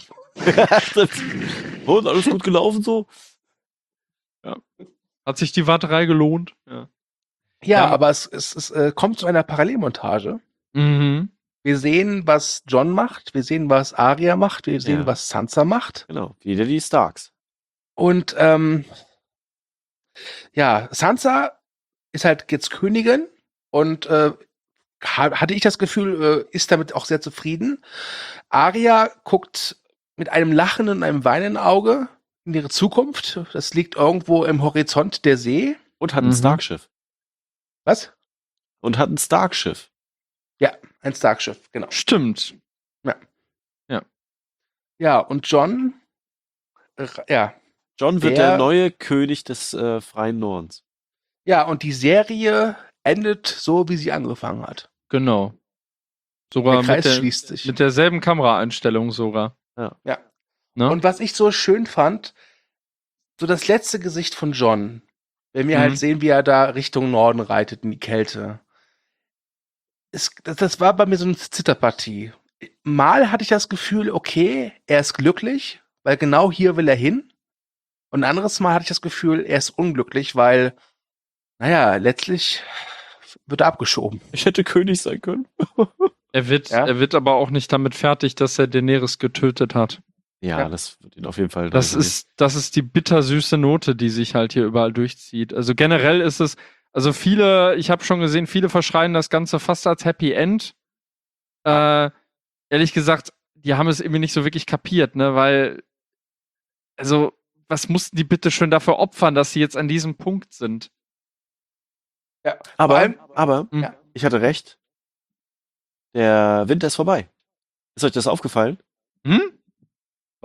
Und alles gut gelaufen so? Hat sich die Warterei gelohnt? Ja. Ja, Ja. aber es, es, es äh, kommt zu einer Parallelmontage. Mhm. Wir sehen, was John macht, wir sehen, was Arya macht, wir sehen, Ja. was Sansa macht. Genau, wieder die Starks. Und ähm, ja, Sansa ist halt jetzt Königin und äh, ha- hatte ich das Gefühl, äh, ist damit auch sehr zufrieden. Arya guckt mit einem lachenden und einem weinenden Auge in ihre Zukunft. Das liegt irgendwo im Horizont der See. Und hat ein Mhm. Starkschiff. Was? Und hat ein Starkschiff. Ja, ein Starkschiff, genau. Stimmt. Ja, und John, äh, ja, John wird Der- der neue König des äh, freien Nordens. ja, und die Serie endet so, wie sie angefangen hat. Genau. Sogar Der Kreis mit, der, schließt sich. mit derselben Kameraeinstellung sogar. Ja. Ja. Ne? Und was ich so schön fand, so das letzte Gesicht von John, wenn wir Mhm. halt sehen, wie er da Richtung Norden reitet in die Kälte. Es, das, das war bei mir so eine Zitterpartie. Mal hatte ich das Gefühl, okay, er ist glücklich, weil genau hier will er hin. Und ein anderes Mal hatte ich das Gefühl, er ist unglücklich, weil, naja, letztlich wird er abgeschoben. Ich hätte König sein können. Er wird, Ja. er wird aber auch nicht damit fertig, dass er Daenerys getötet hat. Ja, Ja. das wird ihn auf jeden Fall. Das ist, das ist die bittersüße Note, die sich halt hier überall durchzieht. Also generell ist es, also viele, ich habe schon gesehen, viele verschreien das Ganze fast als Happy End. Äh, ehrlich gesagt, die haben es irgendwie nicht so wirklich kapiert, ne, weil, also, was mussten die bitte schön dafür opfern, dass sie jetzt an diesem Punkt sind? Ja, Aber, vor allem- aber, Hm. Ja. ich hatte recht. Der Winter ist vorbei. Ist euch das aufgefallen? Hm?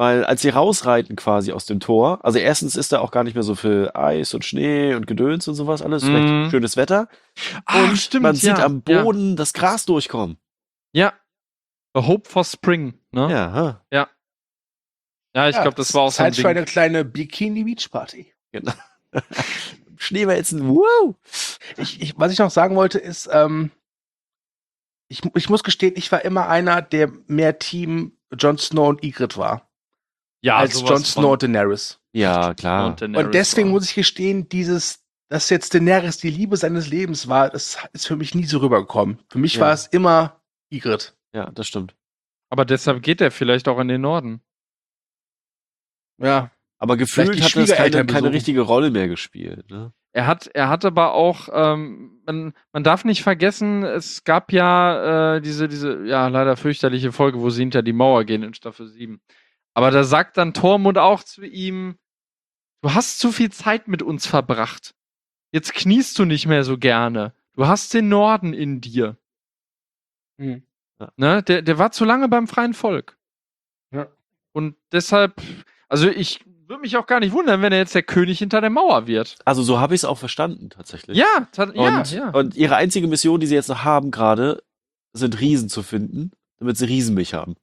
Weil als sie rausreiten quasi aus dem Tor, also erstens ist da auch gar nicht mehr so viel Eis und Schnee und Gedöns und sowas, alles Mhm. recht schönes Wetter. Ach, und stimmt, man sieht ja, am Boden das Gras durchkommen. Ja. A Hope for Spring, ne? Ja, ha. Ja, ja ich Ja, glaube, das war auch so ein Zeit für Ding. eine kleine Bikini-Beach-Party. Genau. Schneewälzen, wow! Ich, ich, was ich noch sagen wollte, ist, ähm, ich, ich muss gestehen, ich war immer einer, der mehr Team Jon Snow und Ygritte war, Ja, als sowas Jon Snow von- und Daenerys. Ja, klar. Und, Daenerys Und deswegen war- muss ich gestehen, dieses, dass jetzt Daenerys die Liebe seines Lebens war, das ist für mich nie so rübergekommen. Für mich Ja. war es immer Ygritte. Ja, das stimmt. Aber deshalb geht er vielleicht auch in den Norden. Ja. Aber gefühlt die hat das keine, Schwiegereltern keine besuchen. richtige Rolle mehr gespielt. Ne? Er hat, er hat aber auch, ähm, man, man darf nicht vergessen, es gab ja äh, diese, diese, ja, leider fürchterliche Folge, wo sie hinter die Mauer gehen in Staffel sieben. Aber da sagt dann Tormund auch zu ihm, du hast zu viel Zeit mit uns verbracht. Jetzt kniest du nicht mehr so gerne. Du hast den Norden in dir. Hm. Ne? Der, der war zu lange beim freien Volk. Ja. Und deshalb, also ich würde mich auch gar nicht wundern, wenn er jetzt der König hinter der Mauer wird. Also so habe ich es auch verstanden, tatsächlich. Ja, ta- ja, Und, ja. und ihre einzige Mission, die sie jetzt noch haben gerade, sind Riesen zu finden, damit sie Riesenmilch haben.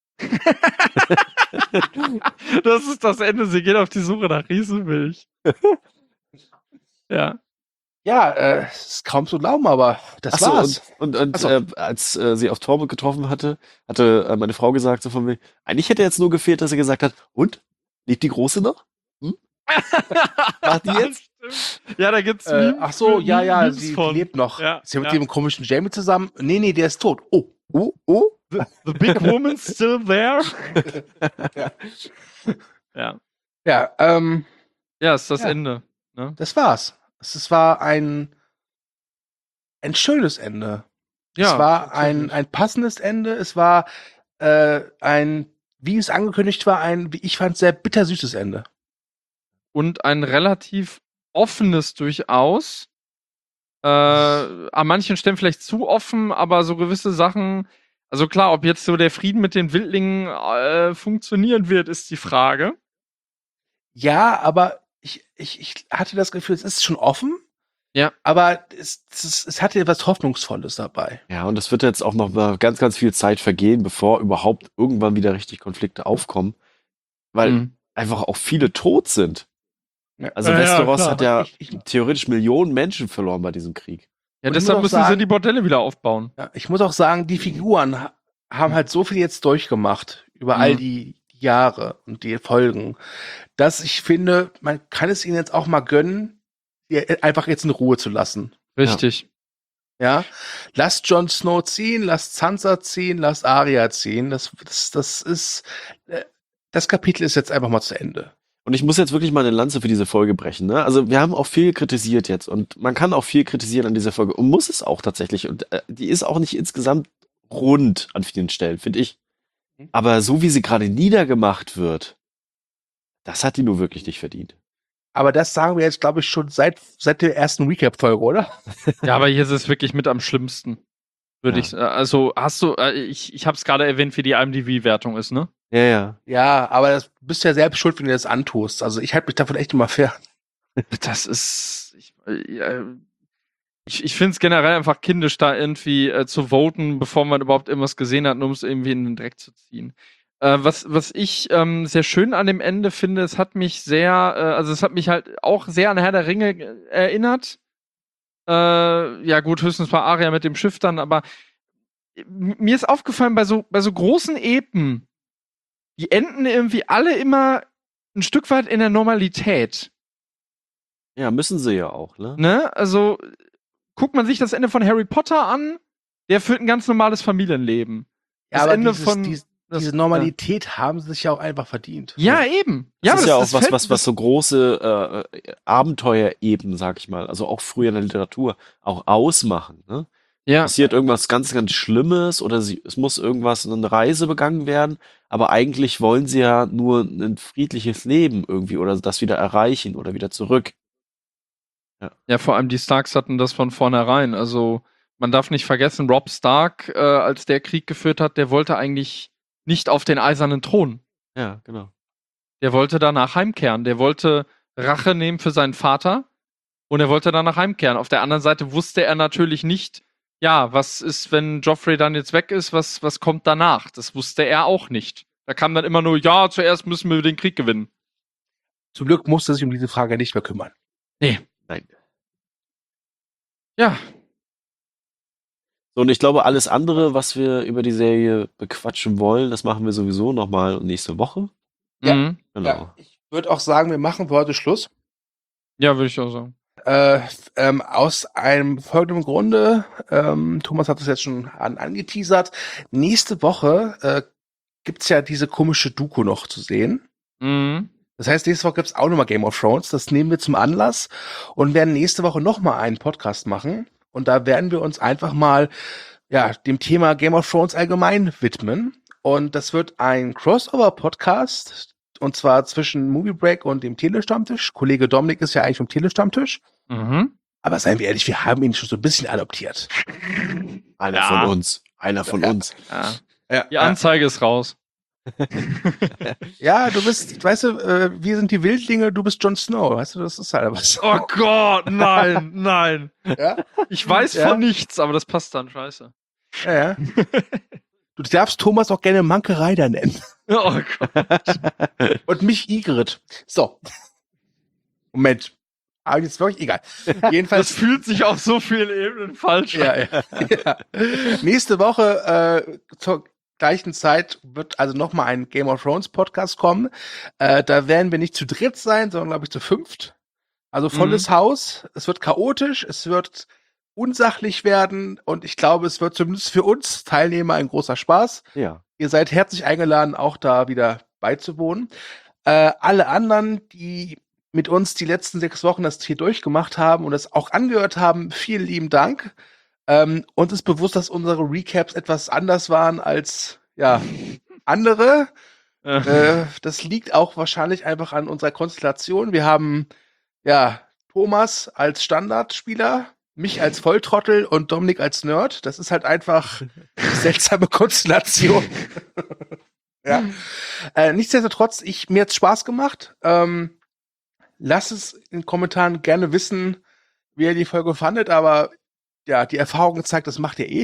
Das ist das Ende. Sie gehen auf die Suche nach Riesenmilch. Ja. Ja, äh, ist kaum zu glauben, aber das Ach so, war's. und, und, und Ach so. äh, als äh, sie auf Tormund getroffen hatte, hatte äh, meine Frau gesagt, so von mir, eigentlich hätte jetzt nur gefehlt, dass sie gesagt hat, und? Lebt die Große noch? Hm? Macht die jetzt? Ja, da gibt's Äh, Memes- ach so, ja, ja, Memes sie, die von. lebt noch. Ja, ist ja mit ja. dem komischen Jamie zusammen. Nee, nee, der ist tot. Oh, oh, oh. The, the big woman's still there. Ja. Ja. Ja, ähm, Ja, ist das Ja. Ende. Ne? das war's. Es, es war ein, ein schönes Ende. Ja, es war ein, tatsächlich. ein passendes Ende. Es war äh, ein, wie es angekündigt war, ein, wie ich fand, sehr bittersüßes Ende. Und ein relativ offenes durchaus. Äh, an manchen Stellen vielleicht zu offen, aber so gewisse Sachen. Also klar, ob jetzt so der Frieden mit den Wildlingen äh, funktionieren wird, ist die Frage. Ja, aber ich, ich, ich hatte das Gefühl, es ist schon offen. Ja. Aber es, es, es hatte etwas Hoffnungsvolles dabei. Ja, und es wird jetzt auch noch mal ganz, ganz viel Zeit vergehen, bevor überhaupt irgendwann wieder richtig Konflikte aufkommen. Weil Mhm. einfach auch viele tot sind. Also Ja, ja, Westeros klar. hat ja Ich, ich, theoretisch Millionen Menschen verloren bei diesem Krieg. Ja, Und ich deshalb muss auch müssen sie sagen- die Bordelle wieder aufbauen. ja, ich muss auch sagen, die Figuren ha- haben halt so viel jetzt durchgemacht über all Mhm. die Jahre und die Folgen, dass ich finde, man kann es ihnen jetzt auch mal gönnen, die einfach jetzt in Ruhe zu lassen. Richtig. Ja, lasst Jon Snow ziehen, lasst Sansa ziehen, lasst Arya ziehen. Das, das, das ist, äh, das Kapitel ist jetzt einfach mal zu Ende. Und ich muss jetzt wirklich mal eine Lanze für diese Folge brechen. Ne? Also wir haben auch viel kritisiert jetzt und man kann auch viel kritisieren an dieser Folge und muss es auch tatsächlich. Und äh, die ist auch nicht insgesamt rund an vielen Stellen, finde ich. Mhm. Aber so wie sie gerade niedergemacht wird, das hat die nur wirklich nicht verdient. Aber das sagen wir jetzt, glaube ich, schon seit, seit der ersten Recap-Folge, oder? Ja, aber hier ist es wirklich mit am schlimmsten. Würde Ja. ich, äh, also hast du, äh, ich, ich habe es gerade erwähnt, wie die I M D B-Wertung ist, ne? Ja, ja. Ja, aber das bist ja selbst schuld, wenn du das antust. Also ich halte mich davon echt immer fair. Das ist, ich, äh, ich, ich finde es generell einfach kindisch, da irgendwie äh, zu voten, bevor man überhaupt irgendwas gesehen hat, nur um es irgendwie in den Dreck zu ziehen. Äh, was, was ich ähm, sehr schön an dem Ende finde, es hat mich sehr, äh, also es hat mich halt auch sehr an Herr der Ringe äh, erinnert. Äh, ja gut, höchstens bei Arya mit dem Schiff dann, aber m- mir ist aufgefallen, bei so, bei so großen Epen, die enden irgendwie alle immer ein Stück weit in der Normalität. Ja, müssen sie ja auch, ne? Ne? Also, guckt man sich das Ende von Harry Potter an, der führt ein ganz normales Familienleben. Ja, Das aber Ende dieses, von. dies, das- diese Normalität haben sie sich ja auch einfach verdient. Ja, eben. Das Ja, ist aber ja auch das was, fällt- was, was so große äh, Abenteuer eben, sag ich mal, also auch früher in der Literatur, auch ausmachen. Ne? Ja, Passiert irgendwas ganz, ganz Schlimmes oder sie, es muss irgendwas, eine Reise begangen werden, aber eigentlich wollen sie ja nur ein friedliches Leben irgendwie oder das wieder erreichen oder wieder zurück. ja, vor allem die Starks hatten das von vornherein. Also, man darf nicht vergessen, Robb Stark, äh, als der Krieg geführt hat, der wollte eigentlich nicht auf den eisernen Thron. Ja, genau. Der wollte danach heimkehren. Der wollte Rache nehmen für seinen Vater und er wollte danach heimkehren. Auf der anderen Seite wusste er natürlich nicht, ja, was ist, wenn Joffrey dann jetzt weg ist, was, was kommt danach? Das wusste er auch nicht. Da kam dann immer nur, ja, zuerst müssen wir den Krieg gewinnen. Zum Glück musste er sich um diese Frage nicht mehr kümmern. Nee. Nein. Ja. So, und ich glaube, alles andere, was wir über die Serie bequatschen wollen, das machen wir sowieso nochmal nächste Woche. Ja. Mhm. Genau. Ja, ich würde auch sagen, wir machen für heute Schluss. Ja, würde ich auch sagen. Äh, ähm, aus einem folgenden Grunde, ähm, Thomas hat es jetzt schon an, angeteasert, nächste Woche äh, gibt's ja diese komische Doku noch zu sehen. Mhm. Das heißt, nächste Woche gibt's auch nochmal Game of Thrones. Das nehmen wir zum Anlass und werden nächste Woche nochmal einen Podcast machen. Und da werden wir uns einfach mal ja dem Thema Game of Thrones allgemein widmen. Und das wird ein Crossover-Podcast, und zwar zwischen Movie Break und dem Telestammtisch. Kollege Dominik ist ja eigentlich vom Telestammtisch. Mhm. Aber seien wir ehrlich, wir haben ihn schon so ein bisschen adoptiert. Einer Ja. von uns. Einer von Ja. uns. Ja. Ja, Die Anzeige ist raus. ja, du bist, weißt du, äh, wir sind die Wildlinge, du bist Jon Snow. Weißt du, das ist halt was. Oh Gott, nein, nein. Ja, Ich weiß Ja. von nichts, aber das passt dann, scheiße. ja, ja. Du darfst Thomas auch gerne Manke Reider nennen. Oh Gott. Und mich Igrit. So. Moment. Aber jetzt wirklich egal. Das Jedenfalls, fühlt sich auf so vielen Ebenen falsch an. ja, ja, ja. Nächste Woche äh, zur gleichen Zeit wird also nochmal ein Game of Thrones Podcast kommen. Äh, da werden wir nicht zu dritt sein, sondern glaube ich zu fünft. Also volles Haus. Es wird chaotisch, es wird unsachlich werden und ich glaube, es wird zumindest für uns Teilnehmer ein großer Spaß. Ja. Ihr seid herzlich eingeladen, auch da wieder beizuwohnen. Äh, alle anderen, die mit uns die letzten sechs Wochen das hier durchgemacht haben und es auch angehört haben, vielen lieben Dank. Ähm, uns ist bewusst, dass unsere Recaps etwas anders waren als ja andere. Äh, das liegt auch wahrscheinlich einfach an unserer Konstellation. Wir haben ja Thomas als Standardspieler, mich als Volltrottel und Dominik als Nerd. Das ist halt einfach eine seltsame Konstellation. Ja. Äh, nichtsdestotrotz, ich, mir hat's Spaß gemacht. Ähm, lasst es in den Kommentaren gerne wissen, wie ihr die Folge fandet, aber ja, die Erfahrung zeigt, das macht ihr eh.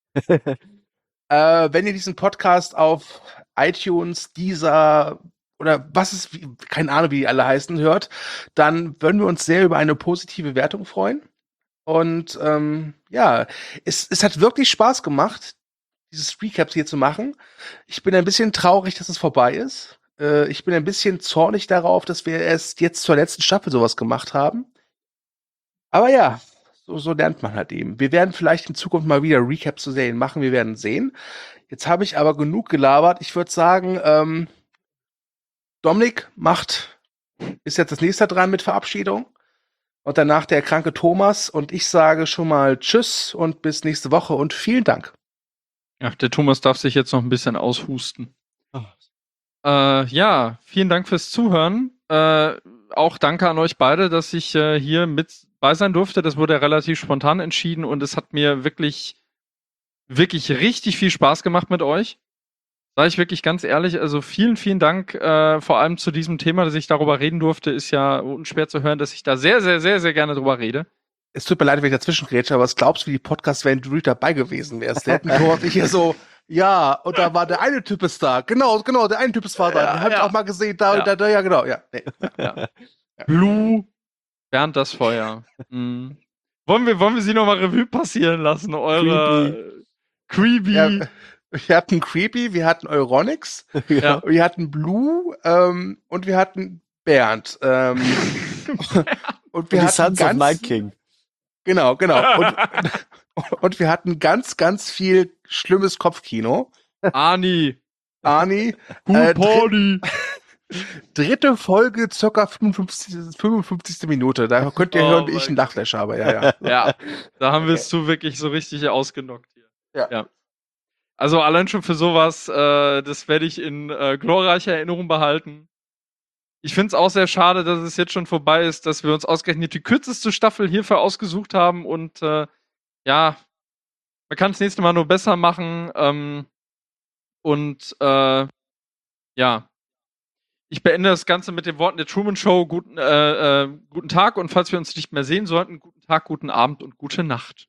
äh, wenn ihr diesen Podcast auf iTunes, Deezer oder was ist, wie, keine Ahnung, wie die alle heißen, hört, dann würden wir uns sehr über eine positive Wertung freuen. Und ähm, ja, es, es hat wirklich Spaß gemacht, dieses Recaps hier zu machen. Ich bin ein bisschen traurig, dass es vorbei ist. Äh, ich bin ein bisschen zornig darauf, dass wir erst jetzt zur letzten Staffel sowas gemacht haben. Aber ja, so, so lernt man halt eben. Wir werden vielleicht in Zukunft mal wieder Recaps zu Serien machen. Wir werden sehen. Jetzt habe ich aber genug gelabert. Ich würde sagen, ähm, Dominik macht, ist jetzt das nächste dran mit Verabschiedung. Und danach der kranke Thomas. Und ich sage schon mal Tschüss und bis nächste Woche und vielen Dank. Ja, der Thomas darf sich jetzt noch ein bisschen aushusten. Äh, ja, vielen Dank fürs Zuhören. Äh, auch danke an euch beide, dass ich äh, hier mit bei sein durfte. Das wurde ja relativ spontan entschieden und es hat mir wirklich, wirklich richtig viel Spaß gemacht mit euch. Sage ich wirklich ganz ehrlich. Also vielen, vielen Dank. Äh, vor allem zu diesem Thema, dass ich darüber reden durfte, ist ja unschwer zu hören, dass ich da sehr, sehr, sehr, sehr gerne drüber rede. Es tut mir leid, wenn ich dazwischen grätsche, aber was glaubst du, wie die Podcasts, wenn du dabei gewesen wärst? Der hätten Tor und ich hier so, ja, und da war der eine Typ ist da. Genau, genau, der eine Typ ist da. Ja, Den hab ich ja. auch mal gesehen, da, Ja. da, da, ja, genau, ja. Nee. Blue, Bernd das Feuer. Mhm. Wollen wir, wollen wir sie nochmal Revue passieren lassen? Eure Creepy. Ja, wir hatten Creepy, wir hatten Euronics, Ja. wir hatten Blue, ähm, und wir hatten Bernd. Ähm, und wir die hatten Sons of ganz, Night King. Genau, genau. Und, und wir hatten ganz, ganz viel schlimmes Kopfkino. Ani, Arni, Cool Äh, Party. dritte Folge, circa fünfundfünfzigste fünfundfünfzigste Minute. Da könnt ihr Oh hören, wie mein ich einen Lachflash habe. Ja, ja. Ja, da haben wir es Okay. zu wirklich so richtig ausgenockt hier. Ja. Also allein schon für sowas, äh, das werde ich in äh, glorreicher Erinnerung behalten. Ich finde es auch sehr schade, dass es jetzt schon vorbei ist, dass wir uns ausgerechnet die kürzeste Staffel hierfür ausgesucht haben und äh, ja, man kann das nächste Mal nur besser machen. Ähm, und äh, ja, Ich beende das Ganze mit den Worten der Truman Show. Guten, äh, äh, guten Tag und falls wir uns nicht mehr sehen sollten, guten Tag, guten Abend und gute Nacht.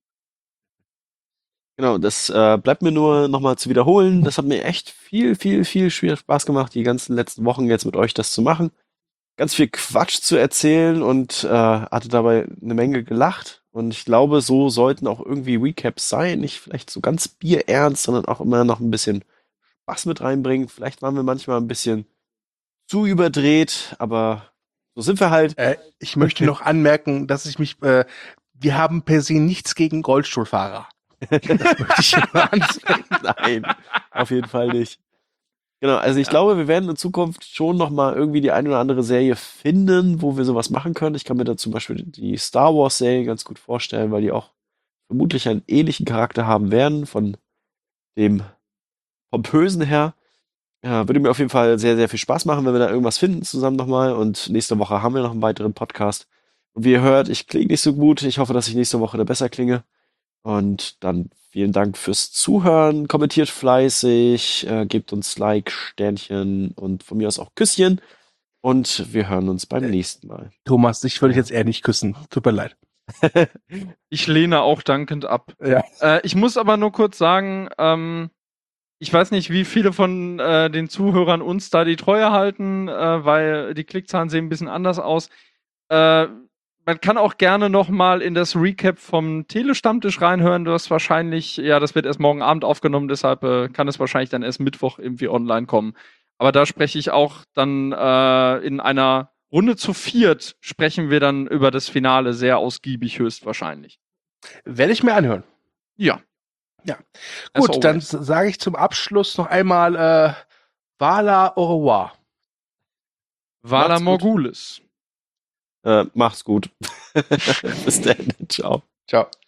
Genau, das äh, bleibt mir nur nochmal zu wiederholen. Das hat mir echt viel, viel, viel Spaß gemacht, die ganzen letzten Wochen jetzt mit euch das zu machen. Ganz viel Quatsch zu erzählen und äh, hatte dabei eine Menge gelacht. Und ich glaube, so sollten auch irgendwie Recaps sein. Nicht vielleicht so ganz bierernst, sondern auch immer noch ein bisschen Spaß mit reinbringen. Vielleicht waren wir manchmal ein bisschen zu überdreht, aber so sind wir halt. Äh, ich möchte noch anmerken, dass ich mich, äh, wir haben per se nichts gegen Rollstuhlfahrer. Das möchte ich immer ansprechen. Nein, auf jeden Fall nicht. Genau, also ich glaube, wir werden in Zukunft schon noch mal irgendwie die eine oder andere Serie finden, wo wir sowas machen können. Ich kann mir da zum Beispiel die Star Wars Serie ganz gut vorstellen, weil die auch vermutlich einen ähnlichen Charakter haben werden, von dem Pompösen her. Ja, würde mir auf jeden Fall sehr, sehr viel Spaß machen, wenn wir da irgendwas finden zusammen nochmal. Und nächste Woche haben wir noch einen weiteren Podcast. Und wie ihr hört, ich klinge nicht so gut. Ich hoffe, dass ich nächste Woche da besser klinge. Und dann vielen Dank fürs Zuhören. Kommentiert fleißig, äh, gebt uns Like, Sternchen und von mir aus auch Küsschen. Und wir hören uns beim nächsten Mal. Thomas, dich würde ich jetzt eher nicht küssen. Tut mir leid. Ich lehne auch dankend ab. Ja. Äh, ich muss aber nur kurz sagen, ähm, ich weiß nicht, wie viele von äh, den Zuhörern uns da die Treue halten, äh, weil die Klickzahlen sehen ein bisschen anders aus. Äh, man kann auch gerne noch mal in das Recap vom Telestammtisch reinhören. Du hast wahrscheinlich, ja, das wird erst morgen Abend aufgenommen, deshalb äh, kann es wahrscheinlich dann erst Mittwoch irgendwie online kommen. Aber da spreche ich auch dann äh, in einer Runde zu viert sprechen wir dann über das Finale sehr ausgiebig höchstwahrscheinlich. Werde ich mir anhören. Ja. Ja. As Gut, dann sage ich zum Abschluss noch einmal äh, Vala au revoir. Vala Macht's gut. Morgulis. Äh, macht's gut. Bis dann. Ciao. Ciao.